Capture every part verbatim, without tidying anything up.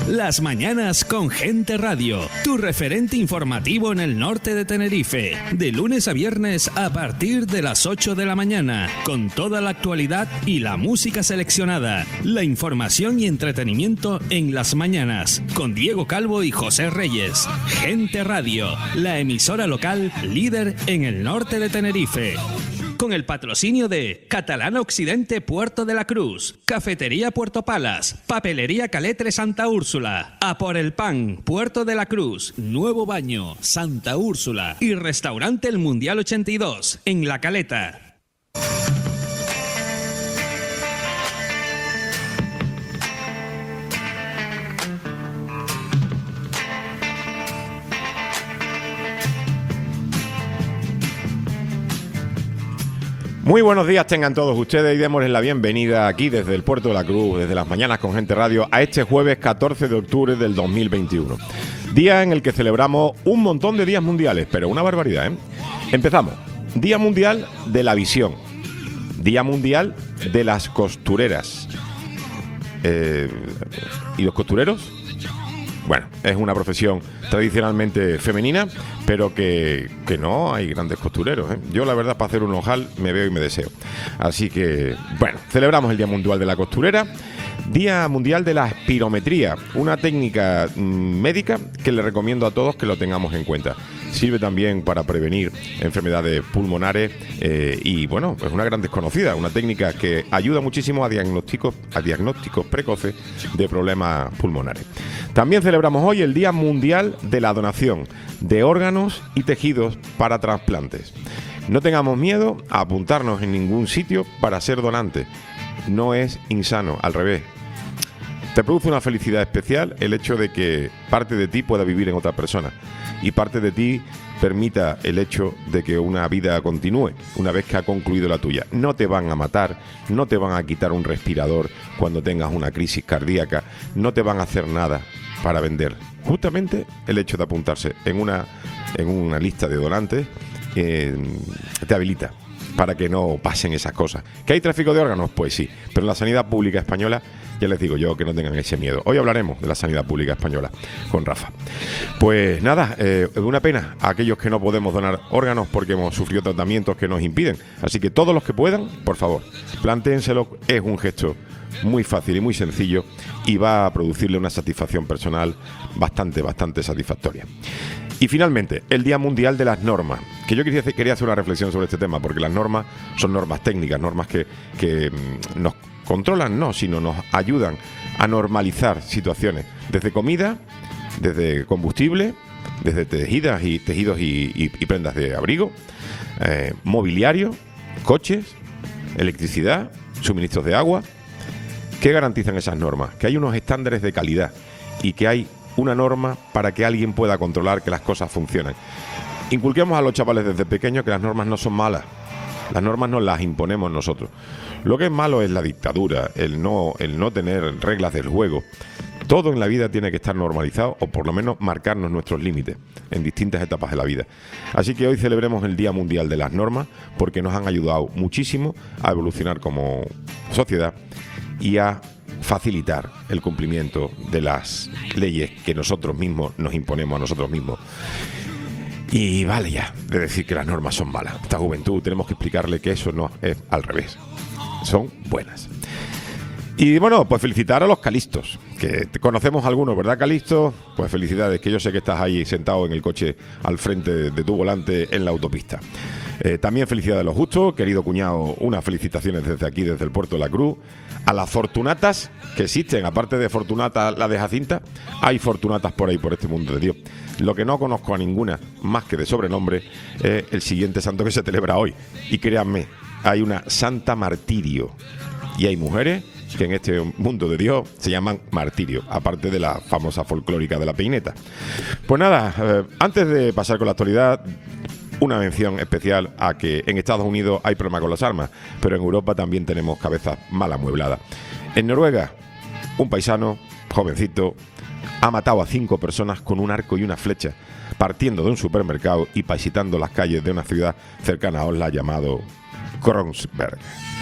Las mañanas con Gente Radio, tu referente informativo en el norte de Tenerife, de lunes a viernes a partir de las ocho de la mañana, con toda la actualidad y la música seleccionada, la información y entretenimiento en las mañanas, con Diego Calvo y José Reyes. Gente Radio, la emisora local líder en el norte de Tenerife. Con el patrocinio de Catalana Occidente Puerto de la Cruz, Cafetería Puerto Palas, Papelería Caletre Santa Úrsula, A por el Pan, Puerto de la Cruz, Nuevo Baño, Santa Úrsula y Restaurante El Mundial ochenta y dos, en La Caleta. Muy buenos días tengan todos ustedes y démosles la bienvenida aquí desde el Puerto de la Cruz, desde las mañanas con Gente Radio, a este jueves catorce de octubre del dos mil veintiuno. Día en el que celebramos un montón de días mundiales, pero una barbaridad, ¿eh? Empezamos. Día Mundial de la Visión. Día Mundial de las Costureras. Eh, ¿Y los costureros? Bueno, es una profesión tradicionalmente femenina, pero que, que no hay grandes costureros, ¿eh? Yo, la verdad, para hacer un ojal me veo y me deseo. Así que, bueno, celebramos el Día Mundial de la Costurera. Día Mundial de la Espirometría, una técnica mmm, médica que le recomiendo a todos que lo tengamos en cuenta. Sirve también para prevenir enfermedades pulmonares eh, y, bueno, es una gran desconocida, una técnica que ayuda muchísimo a diagnósticos, a diagnósticos precoces de problemas pulmonares. También celebramos hoy el Día Mundial de la Donación de órganos y tejidos para trasplantes. No tengamos miedo a apuntarnos en ningún sitio para ser donantes. No es insano, al revés. Te produce una felicidad especial el hecho de que parte de ti pueda vivir en otra persona y parte de ti permita el hecho de que una vida continúe una vez que ha concluido la tuya. No te van a matar, no te van a quitar un respirador cuando tengas una crisis cardíaca, no te van a hacer nada para vender. Justamente el hecho de apuntarse en una, en una lista de donantes eh, te habilita para que no pasen esas cosas. ¿Que hay tráfico de órganos? Pues sí, pero en la sanidad pública española ya les digo yo que no tengan ese miedo. Hoy hablaremos de la sanidad pública española con Rafa. Pues nada, eh, una pena a aquellos que no podemos donar órganos porque hemos sufrido tratamientos que nos impiden. Así que todos los que puedan, por favor, plantéenselo. Es un gesto muy fácil y muy sencillo y va a producirle una satisfacción personal bastante, bastante satisfactoria. Y finalmente, el Día Mundial de las Normas, que yo quería, quería hacer una reflexión sobre este tema, porque las normas son normas técnicas, normas que, que nos controlan, no, sino nos ayudan a normalizar situaciones, desde comida, desde combustible, desde tejidas y, tejidos y, y, y prendas de abrigo, eh, mobiliario, coches, electricidad, suministros de agua. ¿Qué garantizan esas normas? Que hay unos estándares de calidad y que hay una norma para que alguien pueda controlar que las cosas funcionen. Inculquemos a los chavales desde pequeños que las normas no son malas. Las normas nos las imponemos nosotros. Lo que es malo es la dictadura, el no, el no tener reglas del juego. Todo en la vida tiene que estar normalizado o por lo menos marcarnos nuestros límites en distintas etapas de la vida. Así que hoy celebremos el Día Mundial de las Normas porque nos han ayudado muchísimo a evolucionar como sociedad y a facilitar el cumplimiento de las leyes que nosotros mismos nos imponemos a nosotros mismos. Y vale ya de decir que las normas son malas. Esta juventud tenemos que explicarle que eso no es al revés. Son buenas. Y bueno, pues felicitar a los Calistos, que te conocemos algunos, ¿verdad, Calisto? Pues felicidades, que yo sé que estás ahí sentado en el coche al frente de, de tu volante en la autopista. Eh, también felicidades a los Justos, querido cuñado, unas felicitaciones desde aquí, desde el Puerto de la Cruz. A las Fortunatas, que existen, aparte de Fortunata, la de Jacinta, hay Fortunatas por ahí, por este mundo de Dios. Lo que no conozco a ninguna, más que de sobrenombre, es el siguiente santo que se celebra hoy. Y créanme, hay una Santa Martirio. Y hay mujeres que en este mundo de Dios se llaman Martirio, aparte de la famosa folclórica de la peineta. Pues nada, eh, antes de pasar con la actualidad, una mención especial a que en Estados Unidos hay problema con las armas, pero en Europa también tenemos cabezas mal amuebladas. En Noruega, un paisano, jovencito, ha matado a cinco personas con un arco y una flecha, partiendo de un supermercado y paisitando las calles de una ciudad cercana a Oslo llamado Kongsberg.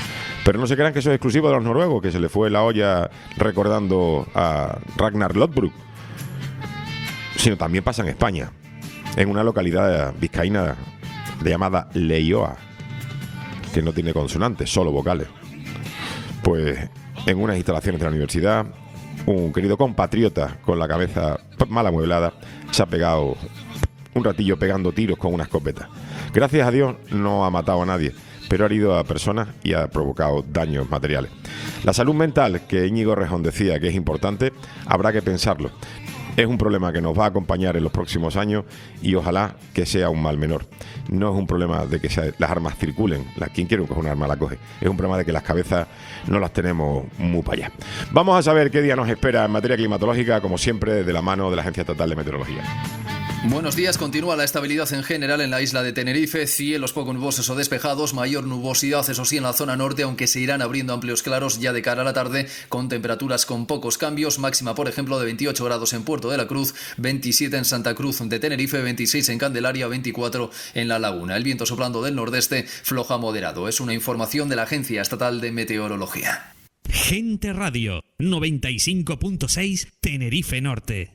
Pero no se crean que eso es exclusivo de los noruegos, que se le fue la olla recordando a Ragnar Lodbrok, sino también pasa en España, en una localidad vizcaína llamada Leioa, que no tiene consonantes, solo vocales. Pues en unas instalaciones de la universidad, un querido compatriota con la cabeza mal amueblada se ha pegado un ratillo pegando tiros con una escopeta. Gracias a Dios no ha matado a nadie, pero ha herido a personas y ha provocado daños materiales. La salud mental, que Íñigo Rejón decía que es importante, habrá que pensarlo. Es un problema que nos va a acompañar en los próximos años y ojalá que sea un mal menor. No es un problema de que sea, las armas circulen, la, quien quiere coger un arma la coge. Es un problema de que las cabezas no las tenemos muy para allá. Vamos a saber qué día nos espera en materia climatológica, como siempre, de la mano de la Agencia Estatal de Meteorología. Buenos días, continúa la estabilidad en general en la isla de Tenerife, cielos poco nubosos o despejados, mayor nubosidad eso sí en la zona norte, aunque se irán abriendo amplios claros ya de cara a la tarde, con temperaturas con pocos cambios, máxima por ejemplo de veintiocho grados en Puerto de la Cruz, veintisiete en Santa Cruz de Tenerife, veintiséis en Candelaria, veinticuatro en La Laguna. El viento soplando del nordeste, flojo a moderado. Es una información de la Agencia Estatal de Meteorología. Gente Radio, noventa y cinco punto seis, Tenerife Norte.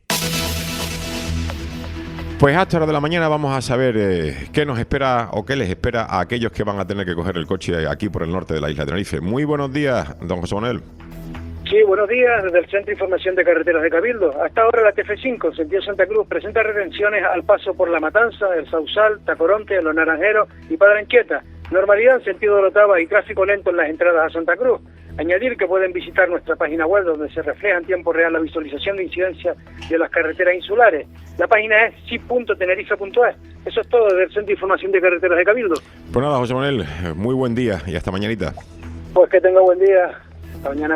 Pues hasta hora de la mañana vamos a saber eh, qué nos espera o qué les espera a aquellos que van a tener que coger el coche aquí por el norte de la isla de Tenerife. Muy buenos días, don José Manuel. Sí, buenos días, desde el Centro de Información de Carreteras de Cabildo. Hasta ahora la T F cinco, sentido Santa Cruz, presenta retenciones al paso por La Matanza, El Sausal, Tacoronte, Los Naranjeros y Padre Anchieta. Normalidad en sentido de Orotava y tráfico lento en las entradas a Santa Cruz. Añadir que pueden visitar nuestra página web donde se refleja en tiempo real la visualización de incidencia de las carreteras insulares. La página es s i p punto tenerife punto es. Eso es todo desde el Centro de Información de Carreteras de Cabildo. Pues nada, José Manuel, muy buen día y hasta mañanita. Pues que tenga buen día. Hasta mañana.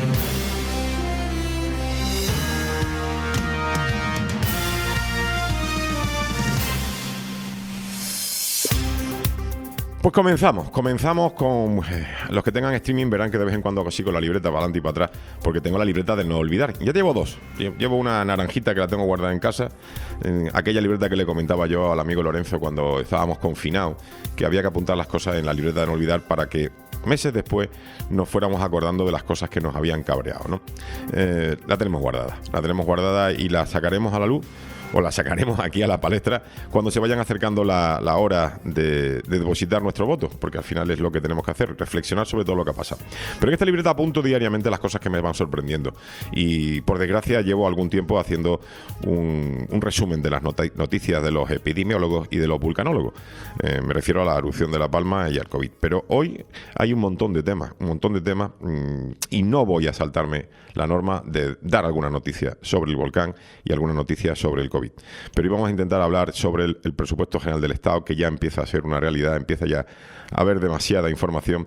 Pues comenzamos, comenzamos con eh, los que tengan streaming verán que de vez en cuando consigo la libreta para adelante y para atrás, porque tengo la libreta de no olvidar. Ya llevo dos, llevo una naranjita que la tengo guardada en casa, en aquella libreta que le comentaba yo al amigo Lorenzo cuando estábamos confinados, que había que apuntar las cosas en la libreta de no olvidar para que meses después nos fuéramos acordando de las cosas que nos habían cabreado, ¿no? Eh, la tenemos guardada, la tenemos guardada y la sacaremos a la luz, o la sacaremos aquí a la palestra cuando se vayan acercando la, la hora de, de depositar nuestro voto, porque al final es lo que tenemos que hacer, reflexionar sobre todo lo que ha pasado. Pero en esta libreta apunto diariamente las cosas que me van sorprendiendo y por desgracia llevo algún tiempo haciendo un, un resumen de las not- noticias de los epidemiólogos y de los vulcanólogos. Eh, me refiero a la erupción de La Palma y al COVID. Pero hoy hay un montón de temas, un montón de temas mmm, y no voy a saltarme la norma de dar alguna noticia sobre el volcán y alguna noticia sobre el COVID. Pero hoy vamos a intentar hablar sobre el, el presupuesto general del Estado, que ya empieza a ser una realidad, empieza ya a haber demasiada información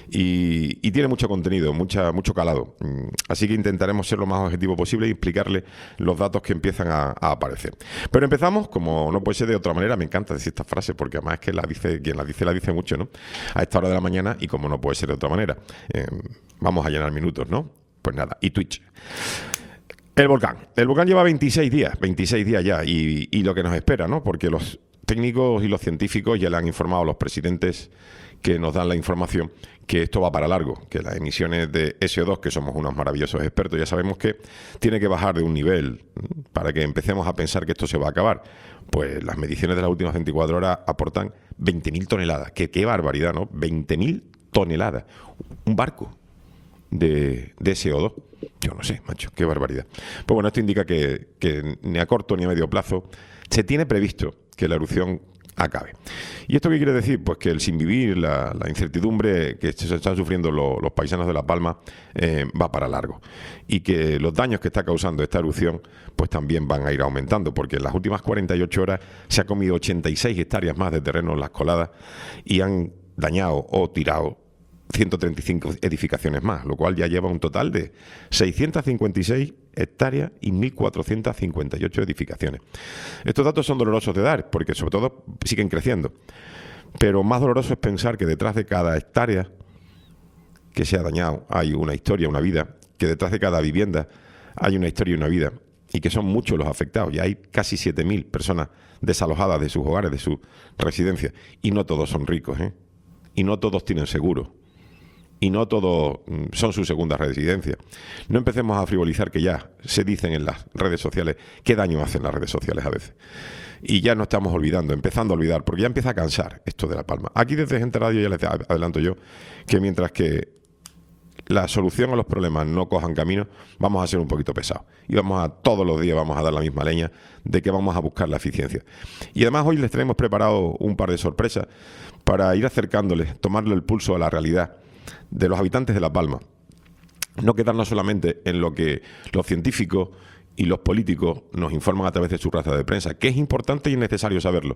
y, y tiene mucho contenido, mucha, mucho calado. Así que intentaremos ser lo más objetivo posible y explicarle los datos que empiezan a, a aparecer. Pero empezamos, como no puede ser de otra manera, me encanta decir esta frase porque además es que la dice, quien la dice, la dice mucho, ¿no? A esta hora de la mañana y como no puede ser de otra manera. Eh, vamos a llenar minutos, ¿no? Pues nada, y Twitch. El volcán. El volcán lleva veintiséis días, veintiséis días ya, y, y lo que nos espera, ¿no? Porque los técnicos y los científicos ya le han informado a los presidentes que nos dan la información que esto va para largo, que las emisiones de ese o dos, que somos unos maravillosos expertos, ya sabemos que tiene que bajar de un nivel para que empecemos a pensar que esto se va a acabar. Pues las mediciones de las últimas veinticuatro horas aportan veinte mil toneladas. ¡Qué, qué barbaridad, ¿no? veinte mil toneladas. Un barco de, de C O dos. Yo no sé, macho, qué barbaridad. Pues bueno, esto indica que, que ni a corto ni a medio plazo se tiene previsto que la erupción acabe. ¿Y esto qué quiere decir? Pues que el sin vivir, la, la incertidumbre que se están sufriendo lo, los paisanos de La Palma eh, va para largo. Y que los daños que está causando esta erupción pues también van a ir aumentando, porque en las últimas cuarenta y ocho horas se ha comido ochenta y seis hectáreas más de terreno en Las Coladas y han dañado o tirado ciento treinta y cinco edificaciones más, lo cual ya lleva un total de seiscientas cincuenta y seis hectáreas y mil cuatrocientas cincuenta y ocho edificaciones. Estos datos son dolorosos de dar, porque sobre todo siguen creciendo. Pero más doloroso es pensar que detrás de cada hectárea que se ha dañado hay una historia, una vida, que detrás de cada vivienda hay una historia y una vida, y que son muchos los afectados. Ya hay casi siete mil personas desalojadas de sus hogares, de sus residencias, y no todos son ricos, ¿eh? Y no todos tienen seguro. y no todos son su segunda residencia. No empecemos a frivolizar, que ya se dicen en las redes sociales qué daño hacen las redes sociales a veces. Y ya no estamos olvidando, empezando a olvidar, porque ya empieza a cansar esto de La Palma. Aquí desde Gente Radio ya les adelanto yo que mientras que la solución a los problemas no cojan camino, vamos a ser un poquito pesados. Y vamos a, todos los días vamos a dar la misma leña de que vamos a buscar la eficiencia. Y además hoy les tenemos preparado un par de sorpresas para ir acercándoles, tomarle el pulso a la realidad de los habitantes de La Palma. No quedarnos solamente en lo que los científicos y los políticos nos informan a través de su raza de prensa, que es importante y necesario saberlo.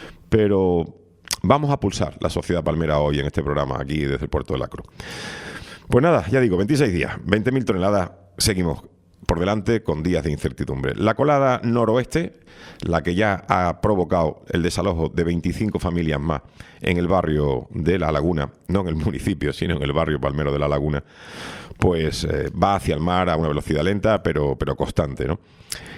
Pero vamos a pulsar la sociedad palmera hoy en este programa, aquí desde el Puerto de la Cruz. Pues nada, ya digo, veintiséis días, veinte mil toneladas, seguimos por delante con días de incertidumbre. La colada noroeste, la que ya ha provocado el desalojo de veinticinco familias más en el barrio de La Laguna, no en el municipio, sino en el barrio palmero de La Laguna, pues eh, va hacia el mar a una velocidad lenta, pero, pero constante, ¿no?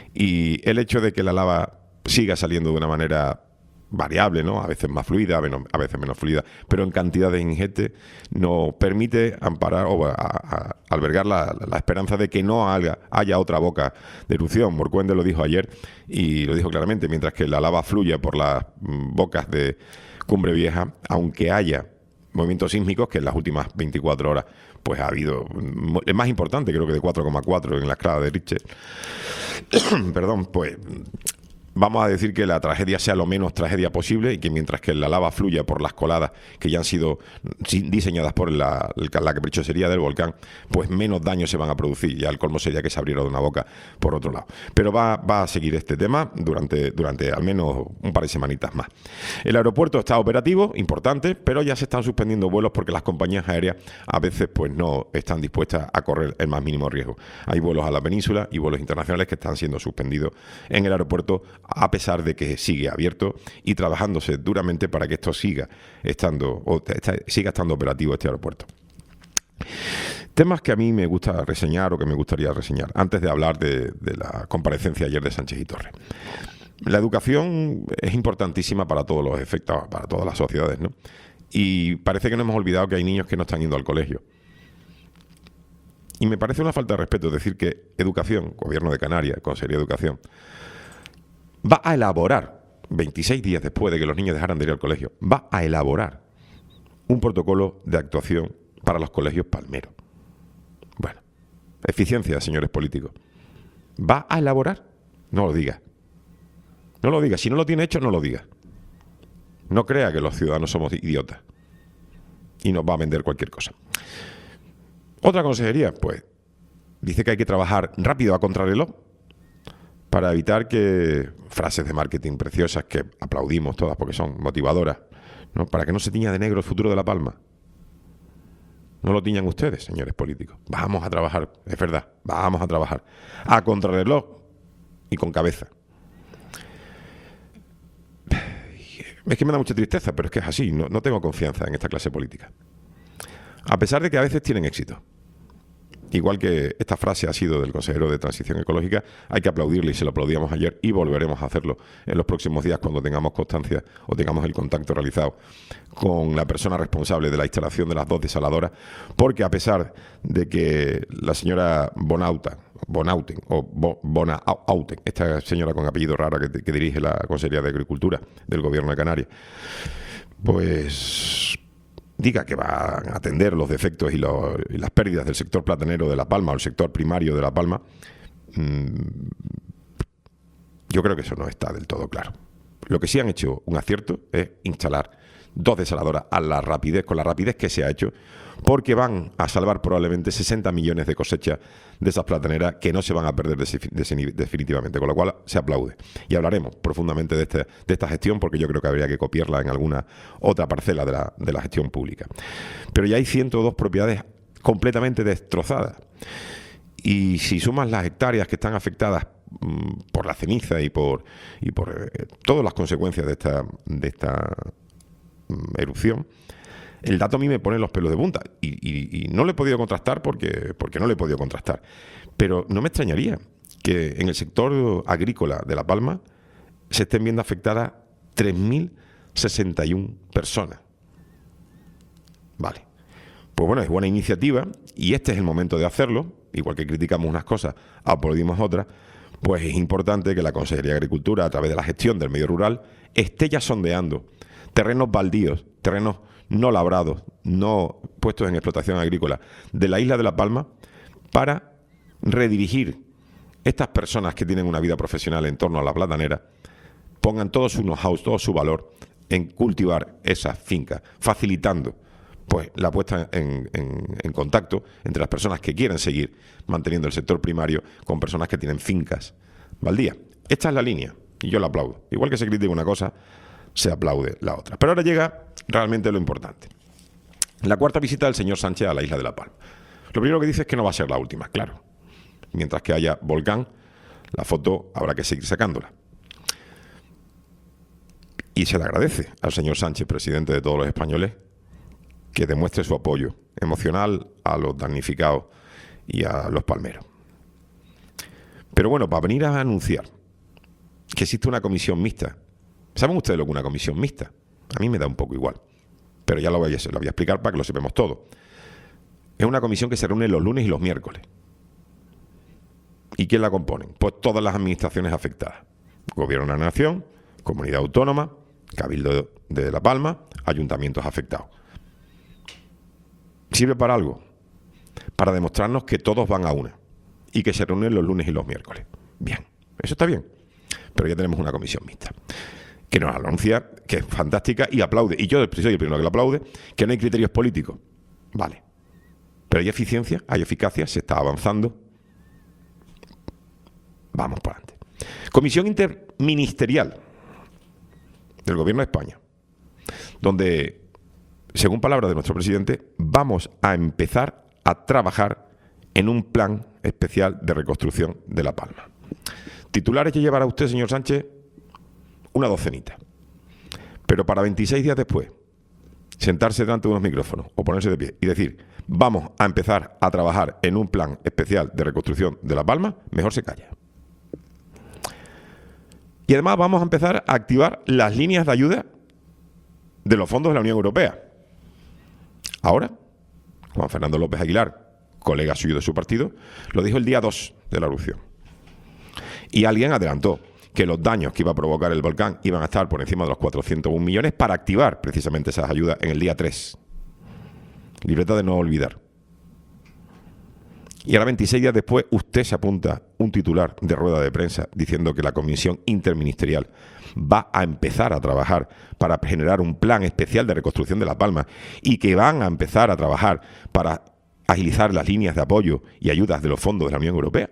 Y el hecho de que la lava siga saliendo de una manera variable, ¿no? A veces más fluida, a veces menos fluida, pero en cantidades ingentes, nos permite amparar o a, a, albergar la, la esperanza de que no haya, haya otra boca de erupción. Morcuende lo dijo ayer y lo dijo claramente, mientras que la lava fluya por las bocas de Cumbre Vieja, aunque haya movimientos sísmicos, que en las últimas veinticuatro horas pues ha habido, el más importante creo que de cuatro coma cuatro en la escala de Richter, perdón, pues vamos a decir que la tragedia sea lo menos tragedia posible y que mientras que la lava fluya por las coladas que ya han sido diseñadas por la, la caprichosería del volcán, pues menos daños se van a producir. Ya el colmo sería que se abriera de una boca por otro lado. Pero va, va a seguir este tema durante, durante al menos un par de semanitas más. El aeropuerto está operativo, importante, pero ya se están suspendiendo vuelos porque las compañías aéreas a veces pues no están dispuestas a correr el más mínimo riesgo. Hay vuelos a la península y vuelos internacionales que están siendo suspendidos en el aeropuerto, a pesar de que sigue abierto y trabajándose duramente para que esto siga estando o esta, siga estando operativo este aeropuerto. Temas que a mí me gusta reseñar o que me gustaría reseñar antes de hablar de, de la comparecencia ayer de Sánchez y Torres. La educación es importantísima para todos los efectos, para todas las sociedades, ¿no? Y parece que no hemos olvidado que hay niños que no están yendo al colegio. Y me parece una falta de respeto decir que Educación, Gobierno de Canarias, Consejería de Educación, va a elaborar, veintiséis días después de que los niños dejaran de ir al colegio, va a elaborar un protocolo de actuación para los colegios palmeros. Bueno, eficiencia, señores políticos. ¿Va a elaborar? No lo diga. No lo diga. Si no lo tiene hecho, no lo diga. No crea que los ciudadanos somos idiotas y nos va a vender cualquier cosa. Otra consejería, pues, dice que hay que trabajar rápido a contrarreloj para evitar que frases de marketing preciosas que aplaudimos todas porque son motivadoras, ¿no? Para que no se tiña de negro el futuro de La Palma. No lo tiñan ustedes, señores políticos. Vamos a trabajar, es verdad, vamos a trabajar a contrarreloj y con cabeza. Es que me da mucha tristeza, pero es que es así. No, no tengo confianza en esta clase política. A pesar de que a veces tienen éxito. Igual que esta frase ha sido del consejero de Transición Ecológica, hay que aplaudirle y se lo aplaudíamos ayer y volveremos a hacerlo en los próximos días cuando tengamos constancia o tengamos el contacto realizado con la persona responsable de la instalación de las dos desaladoras, porque a pesar de que la señora Bonauta, Bonauten o Bo, Bonauten, esta señora con apellido raro que, que dirige la Consejería de Agricultura del Gobierno de Canarias, pues diga que va a atender los defectos y, los, y las pérdidas del sector platanero de La Palma o el sector primario de La Palma, mmm, yo creo que eso no está del todo claro. Lo que sí han hecho un acierto es instalar dos desaladoras a la rapidez, con la rapidez que se ha hecho, porque van a salvar probablemente sesenta millones de cosechas de esas plataneras que no se van a perder definitivamente, con lo cual se aplaude. Y hablaremos profundamente de, este, de esta gestión, porque yo creo que habría que copiarla en alguna otra parcela de la, de la gestión pública. Pero ya hay ciento dos propiedades completamente destrozadas. Y si sumas las hectáreas que están afectadas mmm, por la ceniza y por, y por eh, todas las consecuencias de esta, de esta mmm, erupción, el dato a mí me pone los pelos de punta y, y, y no lo he podido contrastar porque, porque no lo he podido contrastar. Pero no me extrañaría que en el sector agrícola de La Palma se estén viendo afectadas tres mil sesenta y una personas. Vale. Pues bueno, es buena iniciativa y este es el momento de hacerlo. Igual que criticamos unas cosas, aplaudimos otras, pues es importante que la Consejería de Agricultura, a través de la gestión del medio rural, esté ya sondeando terrenos baldíos, terrenos no labrados, no puestos en explotación agrícola de la isla de La Palma, para redirigir estas personas que tienen una vida profesional en torno a la platanera, pongan todo su know-how, todo su valor en cultivar esas fincas, facilitando pues la puesta en, en, en contacto entre las personas que quieren seguir manteniendo el sector primario con personas que tienen fincas baldías. Esta es la línea y yo la aplaudo. Igual que se critica una cosa, se aplaude la otra. Pero ahora llega realmente lo importante. La cuarta visita del señor Sánchez a la isla de La Palma. Lo primero que dice es que no va a ser la última, claro. Mientras que haya volcán, la foto habrá que seguir sacándola. Y se le agradece al señor Sánchez, presidente de todos los españoles, que demuestre su apoyo emocional a los damnificados y a los palmeros. Pero bueno, para venir a anunciar que existe una comisión mixta. ¿Saben ustedes lo que es una comisión mixta? A mí me da un poco igual, pero ya lo voy a, lo voy a explicar para que lo sepamos todo. Es una comisión que se reúne los lunes y los miércoles. ¿Y quién la componen? Pues todas las administraciones afectadas. Gobierno de la Nación, Comunidad Autónoma, Cabildo de La Palma, ayuntamientos afectados. ¿Sirve para algo? Para demostrarnos que todos van a una y que se reúnen los lunes y los miércoles. Bien, eso está bien. Pero ya tenemos una comisión mixta que nos anuncia que es fantástica y aplaude. Y yo soy el primero que lo aplaude, que no hay criterios políticos. Vale. Pero hay eficiencia, hay eficacia, se está avanzando. Vamos para adelante. Comisión interministerial del Gobierno de España, donde, según palabras de nuestro presidente, vamos a empezar a trabajar en un plan especial de reconstrucción de La Palma. Titulares que llevará usted, señor Sánchez, una docenita. Pero para veintiséis días después, sentarse delante de unos micrófonos o ponerse de pie y decir, vamos a empezar a trabajar en un plan especial de reconstrucción de La Palma, mejor se calla. Y además vamos a empezar a activar las líneas de ayuda de los fondos de la Unión Europea. Ahora, Juan Fernando López Aguilar, colega suyo de su partido, lo dijo el día dos de la erupción. Y alguien adelantó que los daños que iba a provocar el volcán iban a estar por encima de los cuatrocientos un millones para activar precisamente esas ayudas en el día tres. Libreta de no olvidar. Y ahora, veintiséis días después, usted se apunta un titular de rueda de prensa diciendo que la Comisión Interministerial va a empezar a trabajar para generar un plan especial de reconstrucción de La Palma y que van a empezar a trabajar para agilizar las líneas de apoyo y ayudas de los fondos de la Unión Europea.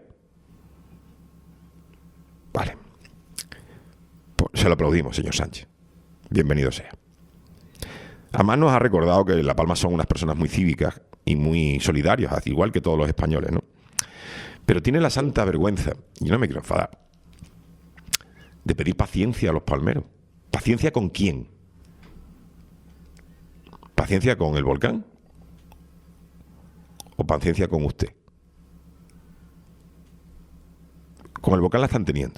Vale. Pues se lo aplaudimos, señor Sánchez. Bienvenido sea. Además nos ha recordado que en La Palma son unas personas muy cívicas y muy solidarias, igual que todos los españoles, ¿no? Pero tiene la santa vergüenza, y no me quiero enfadar, de pedir paciencia a los palmeros. ¿Paciencia con quién? ¿Paciencia con el volcán? ¿O paciencia con usted? Con el volcán la están teniendo.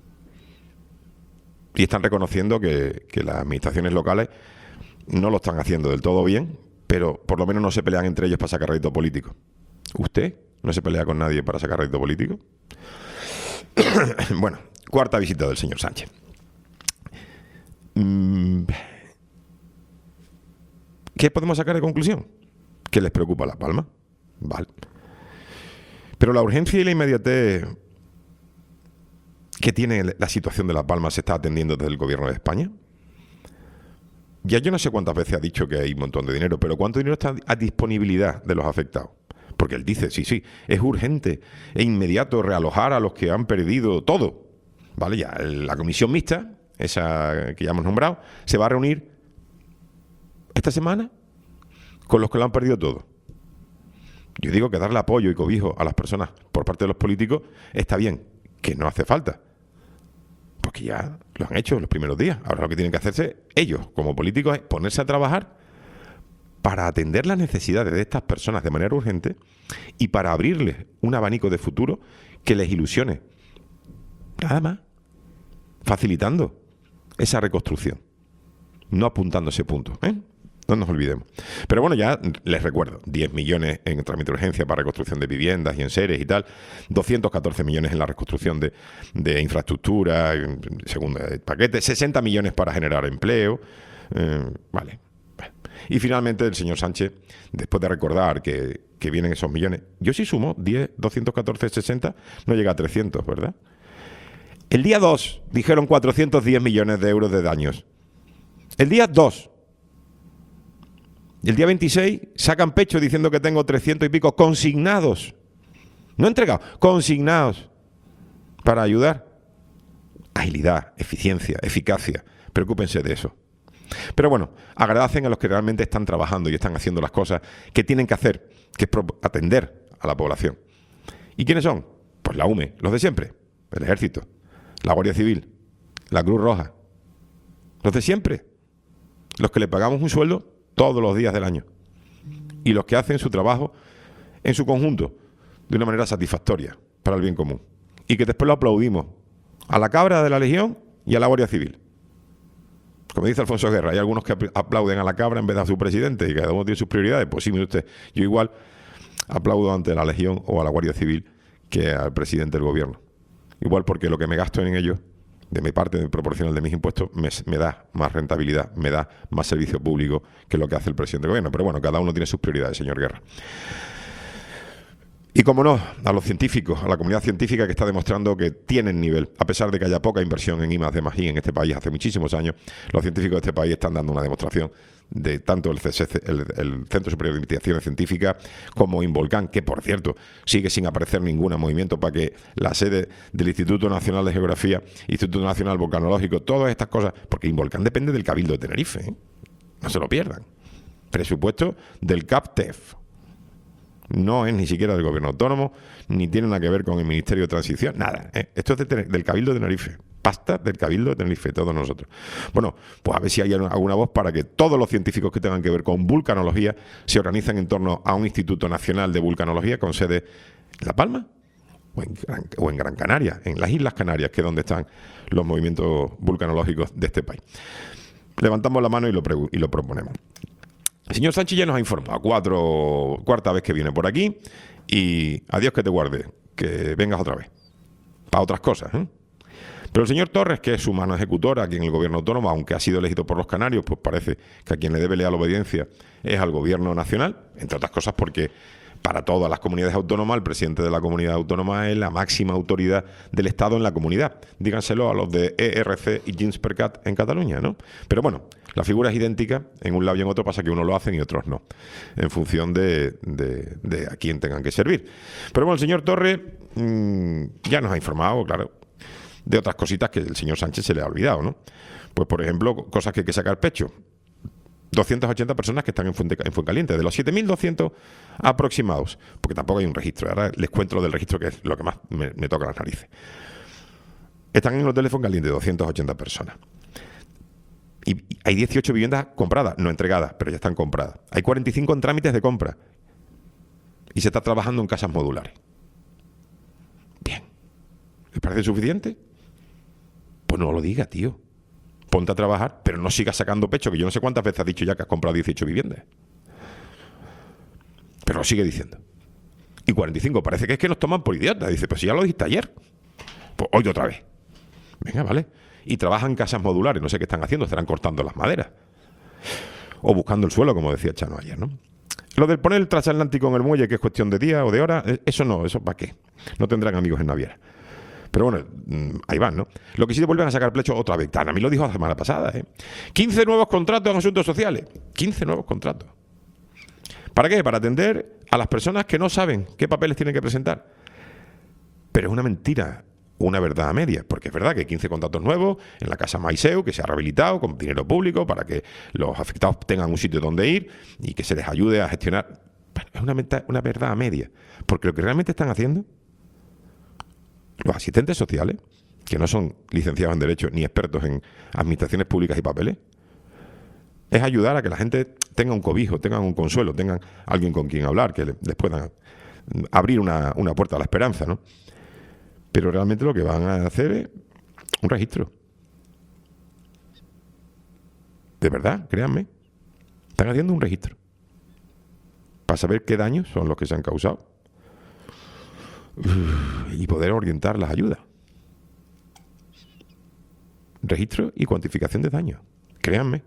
Y están reconociendo que, que las administraciones locales no lo están haciendo del todo bien, pero por lo menos no se pelean entre ellos para sacar rédito político. ¿Usted no se pelea con nadie para sacar rédito político? Bueno, cuarta visita del señor Sánchez. ¿Qué podemos sacar de conclusión? Que les preocupa La Palma. Vale. Pero la urgencia y la inmediatez que tiene la situación de La Palma se está atendiendo desde el Gobierno de España. Ya yo no sé cuántas veces ha dicho que hay un montón de dinero, pero ¿cuánto dinero está a disponibilidad de los afectados? Porque él dice, sí, sí, es urgente e inmediato realojar a los que han perdido todo. Vale, ya la comisión mixta, esa que ya hemos nombrado, se va a reunir esta semana con los que lo han perdido todo. Yo digo que darle apoyo y cobijo a las personas por parte de los políticos está bien, que no hace falta. Porque ya lo han hecho los primeros días. Ahora lo que tienen que hacerse ellos, como políticos, es ponerse a trabajar para atender las necesidades de estas personas de manera urgente y para abrirles un abanico de futuro que les ilusione. Nada más. Facilitando esa reconstrucción. No apuntando ese punto, ¿eh? No nos olvidemos. Pero bueno, ya les recuerdo, diez millones en trámite de urgencia para reconstrucción de viviendas y enseres y tal, doscientos catorce millones en la reconstrucción de, de infraestructura, segundo paquete, sesenta millones para generar empleo. Eh, vale. Y finalmente el señor Sánchez, después de recordar que, que vienen esos millones, yo sí sumo diez, doscientos catorce, sesenta, no llega a trescientos, ¿verdad? El día dos dijeron cuatrocientos diez millones de euros de daños. El día dos. Y el día veintiséis sacan pecho diciendo que tengo trescientos y pico consignados. No entregados, consignados para ayudar. Agilidad, eficiencia, eficacia. Preocúpense de eso. Pero bueno, agradecen a los que realmente están trabajando y están haciendo las cosas que tienen que hacer, que es atender a la población. ¿Y quiénes son? Pues la U M E, los de siempre. El Ejército, la Guardia Civil, la Cruz Roja. Los de siempre. Los que le pagamos un sueldo todos los días del año. Y los que hacen su trabajo en su conjunto de una manera satisfactoria para el bien común. Y que después lo aplaudimos a la cabra de la Legión y a la Guardia Civil. Como dice Alfonso Guerra, hay algunos que aplauden a la cabra en vez de a su presidente y cada uno tiene sus prioridades. Pues sí, mire usted, yo igual aplaudo ante la Legión o a la Guardia Civil que al presidente del gobierno. Igual porque lo que me gasto en ellos, de mi parte proporcional de mis impuestos, me, me da más rentabilidad, me da más servicio público que lo que hace el presidente del gobierno. Pero bueno, cada uno tiene sus prioridades, señor Guerra. Y como no, a los científicos, a la comunidad científica que está demostrando que tienen nivel, a pesar de que haya poca inversión en I más D más I en este país hace muchísimos años, los científicos de este país están dando una demostración de tanto el, C S C, el, el Centro Superior de Investigaciones Científicas como Involcán, que por cierto sigue sin aparecer ningún movimiento para que la sede del Instituto Nacional de Geografía, Instituto Nacional Volcanológico, todas estas cosas, porque Involcán depende del Cabildo de Tenerife, ¿eh? No se lo pierdan. Presupuesto del CAPTEF. No es ni siquiera del gobierno autónomo, ni tiene nada que ver con el Ministerio de Transición, nada. ¿eh? Esto es de tener, del Cabildo de Tenerife. Pasta del Cabildo de Tenerife, todos nosotros. Bueno, pues a ver si hay alguna voz para que todos los científicos que tengan que ver con vulcanología se organicen en torno a un Instituto Nacional de Vulcanología con sede en La Palma o en Gran, o en Gran Canaria, en las Islas Canarias, que es donde están los movimientos vulcanológicos de este país. Levantamos la mano y lo, y lo proponemos. El señor Sánchez ya nos ha informado, cuatro, cuarta vez que viene por aquí, y adiós que te guarde, que vengas otra vez, para otras cosas, ¿eh? Pero el señor Torres, que es su mano ejecutora aquí en el gobierno autónomo, aunque ha sido elegido por los canarios, pues parece que a quien le debe leal obediencia es al gobierno nacional, entre otras cosas porque para todas las comunidades autónomas, el presidente de la comunidad autónoma es la máxima autoridad del Estado en la comunidad. Díganselo a los de E R C y Ginspercat en Cataluña, ¿no? Pero bueno, la figura es idéntica en un lado y en otro, pasa que unos lo hacen y otros no, en función de, de, de a quién tengan que servir. Pero bueno, el señor Torres mmm, ya nos ha informado, claro, de otras cositas que el señor Sánchez se le ha olvidado, ¿no? Pues, por ejemplo, cosas que hay que sacar pecho. doscientas ochenta personas que están en, Fuente, en Fuencaliente, de los siete mil doscientos aproximados, porque tampoco hay un registro. Ahora les cuento lo del registro, que es lo que más me, me toca las narices. Están en el hotel de Fuencaliente doscientas ochenta personas. Y hay dieciocho viviendas compradas, no entregadas, pero ya están compradas. Hay cuarenta y cinco en trámites de compra. Y se está trabajando en casas modulares. Bien. ¿Les parece suficiente? Pues no lo diga, tío. Ponte a trabajar, pero no sigas sacando pecho, que yo no sé cuántas veces has dicho ya que has comprado dieciocho viviendas. Pero lo sigue diciendo. Y cuarenta y cinco, parece que es que nos toman por idiotas. Dice, pues si ya lo dijiste ayer. Pues hoy otra vez. Venga, vale. Y trabajan casas modulares, no sé qué están haciendo, estarán cortando las maderas. O buscando el suelo, como decía Chano ayer, ¿no? Lo del poner el transatlántico en el muelle, que es cuestión de día o de hora, eso no, eso ¿para qué? No tendrán amigos en Naviera. Pero bueno, ahí van, ¿no? Lo que sí te vuelven a sacar plecho otra vez. A mí lo dijo la semana pasada, ¿eh? quince nuevos contratos en asuntos sociales. quince nuevos contratos. ¿Para qué? Para atender a las personas que no saben qué papeles tienen que presentar. Pero es una mentira, una verdad a medias, porque es verdad que hay quince contratos nuevos en la Casa Maiseu, que se ha rehabilitado con dinero público para que los afectados tengan un sitio donde ir y que se les ayude a gestionar. Pero es una, una verdad a medias, porque lo que realmente están haciendo los asistentes sociales, que no son licenciados en Derecho ni expertos en administraciones públicas y papeles, es ayudar a que la gente tenga un cobijo, tengan un consuelo, tengan alguien con quien hablar, que les puedan abrir una, una puerta a la esperanza, ¿no? Pero realmente lo que van a hacer es un registro. De verdad, créanme. Están haciendo un registro para saber qué daños son los que se han causado y poder orientar las ayudas. Registro y cuantificación de daños. Créanme.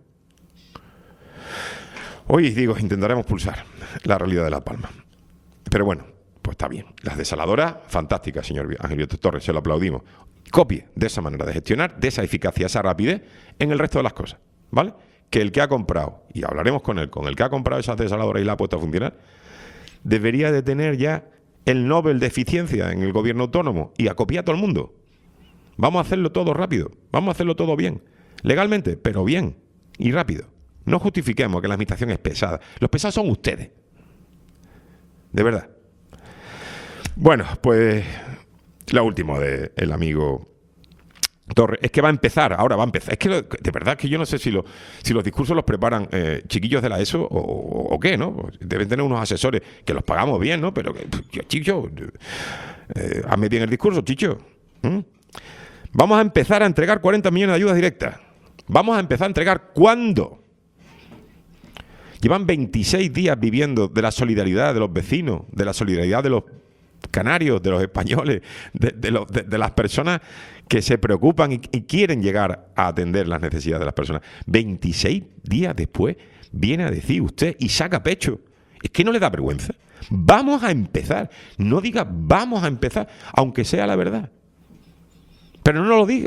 Hoy, digo, intentaremos pulsar la realidad de Las Palmas. Pero bueno, pues está bien. Las desaladoras, fantásticas, señor Ángel Torres, se lo aplaudimos. Copie de esa manera de gestionar, de esa eficacia, esa rapidez en el resto de las cosas, ¿vale? Que el que ha comprado, y hablaremos con él, con el que ha comprado esas desaladoras y la ha puesto a funcionar, debería de tener ya el Nobel de eficiencia en el gobierno autónomo y a copiar a todo el mundo. Vamos a hacerlo todo rápido, vamos a hacerlo todo bien, legalmente, pero bien y rápido. No justifiquemos que la administración es pesada. Los pesados son ustedes. De verdad. Bueno, pues la última del amigo Torres es que va a empezar, ahora va a empezar. Es que de verdad que yo no sé si, lo, si los discursos los preparan eh, chiquillos de la ESO o, o, o qué, ¿no? Deben tener unos asesores que los pagamos bien, ¿no? Pero, chicho, eh, hazme bien el discurso, chicho. ¿Mm? Vamos a empezar a entregar cuarenta millones de ayudas directas. Vamos a empezar a entregar ¿cuándo? Llevan veintiséis días viviendo de la solidaridad de los vecinos, de la solidaridad de los canarios, de los españoles, de, de, los, de, de las personas que se preocupan y, y quieren llegar a atender las necesidades de las personas. veintiséis días después viene a decir usted y saca pecho. ¿Es que no le da vergüenza? Vamos a empezar. No diga vamos a empezar, aunque sea la verdad. Pero no lo diga.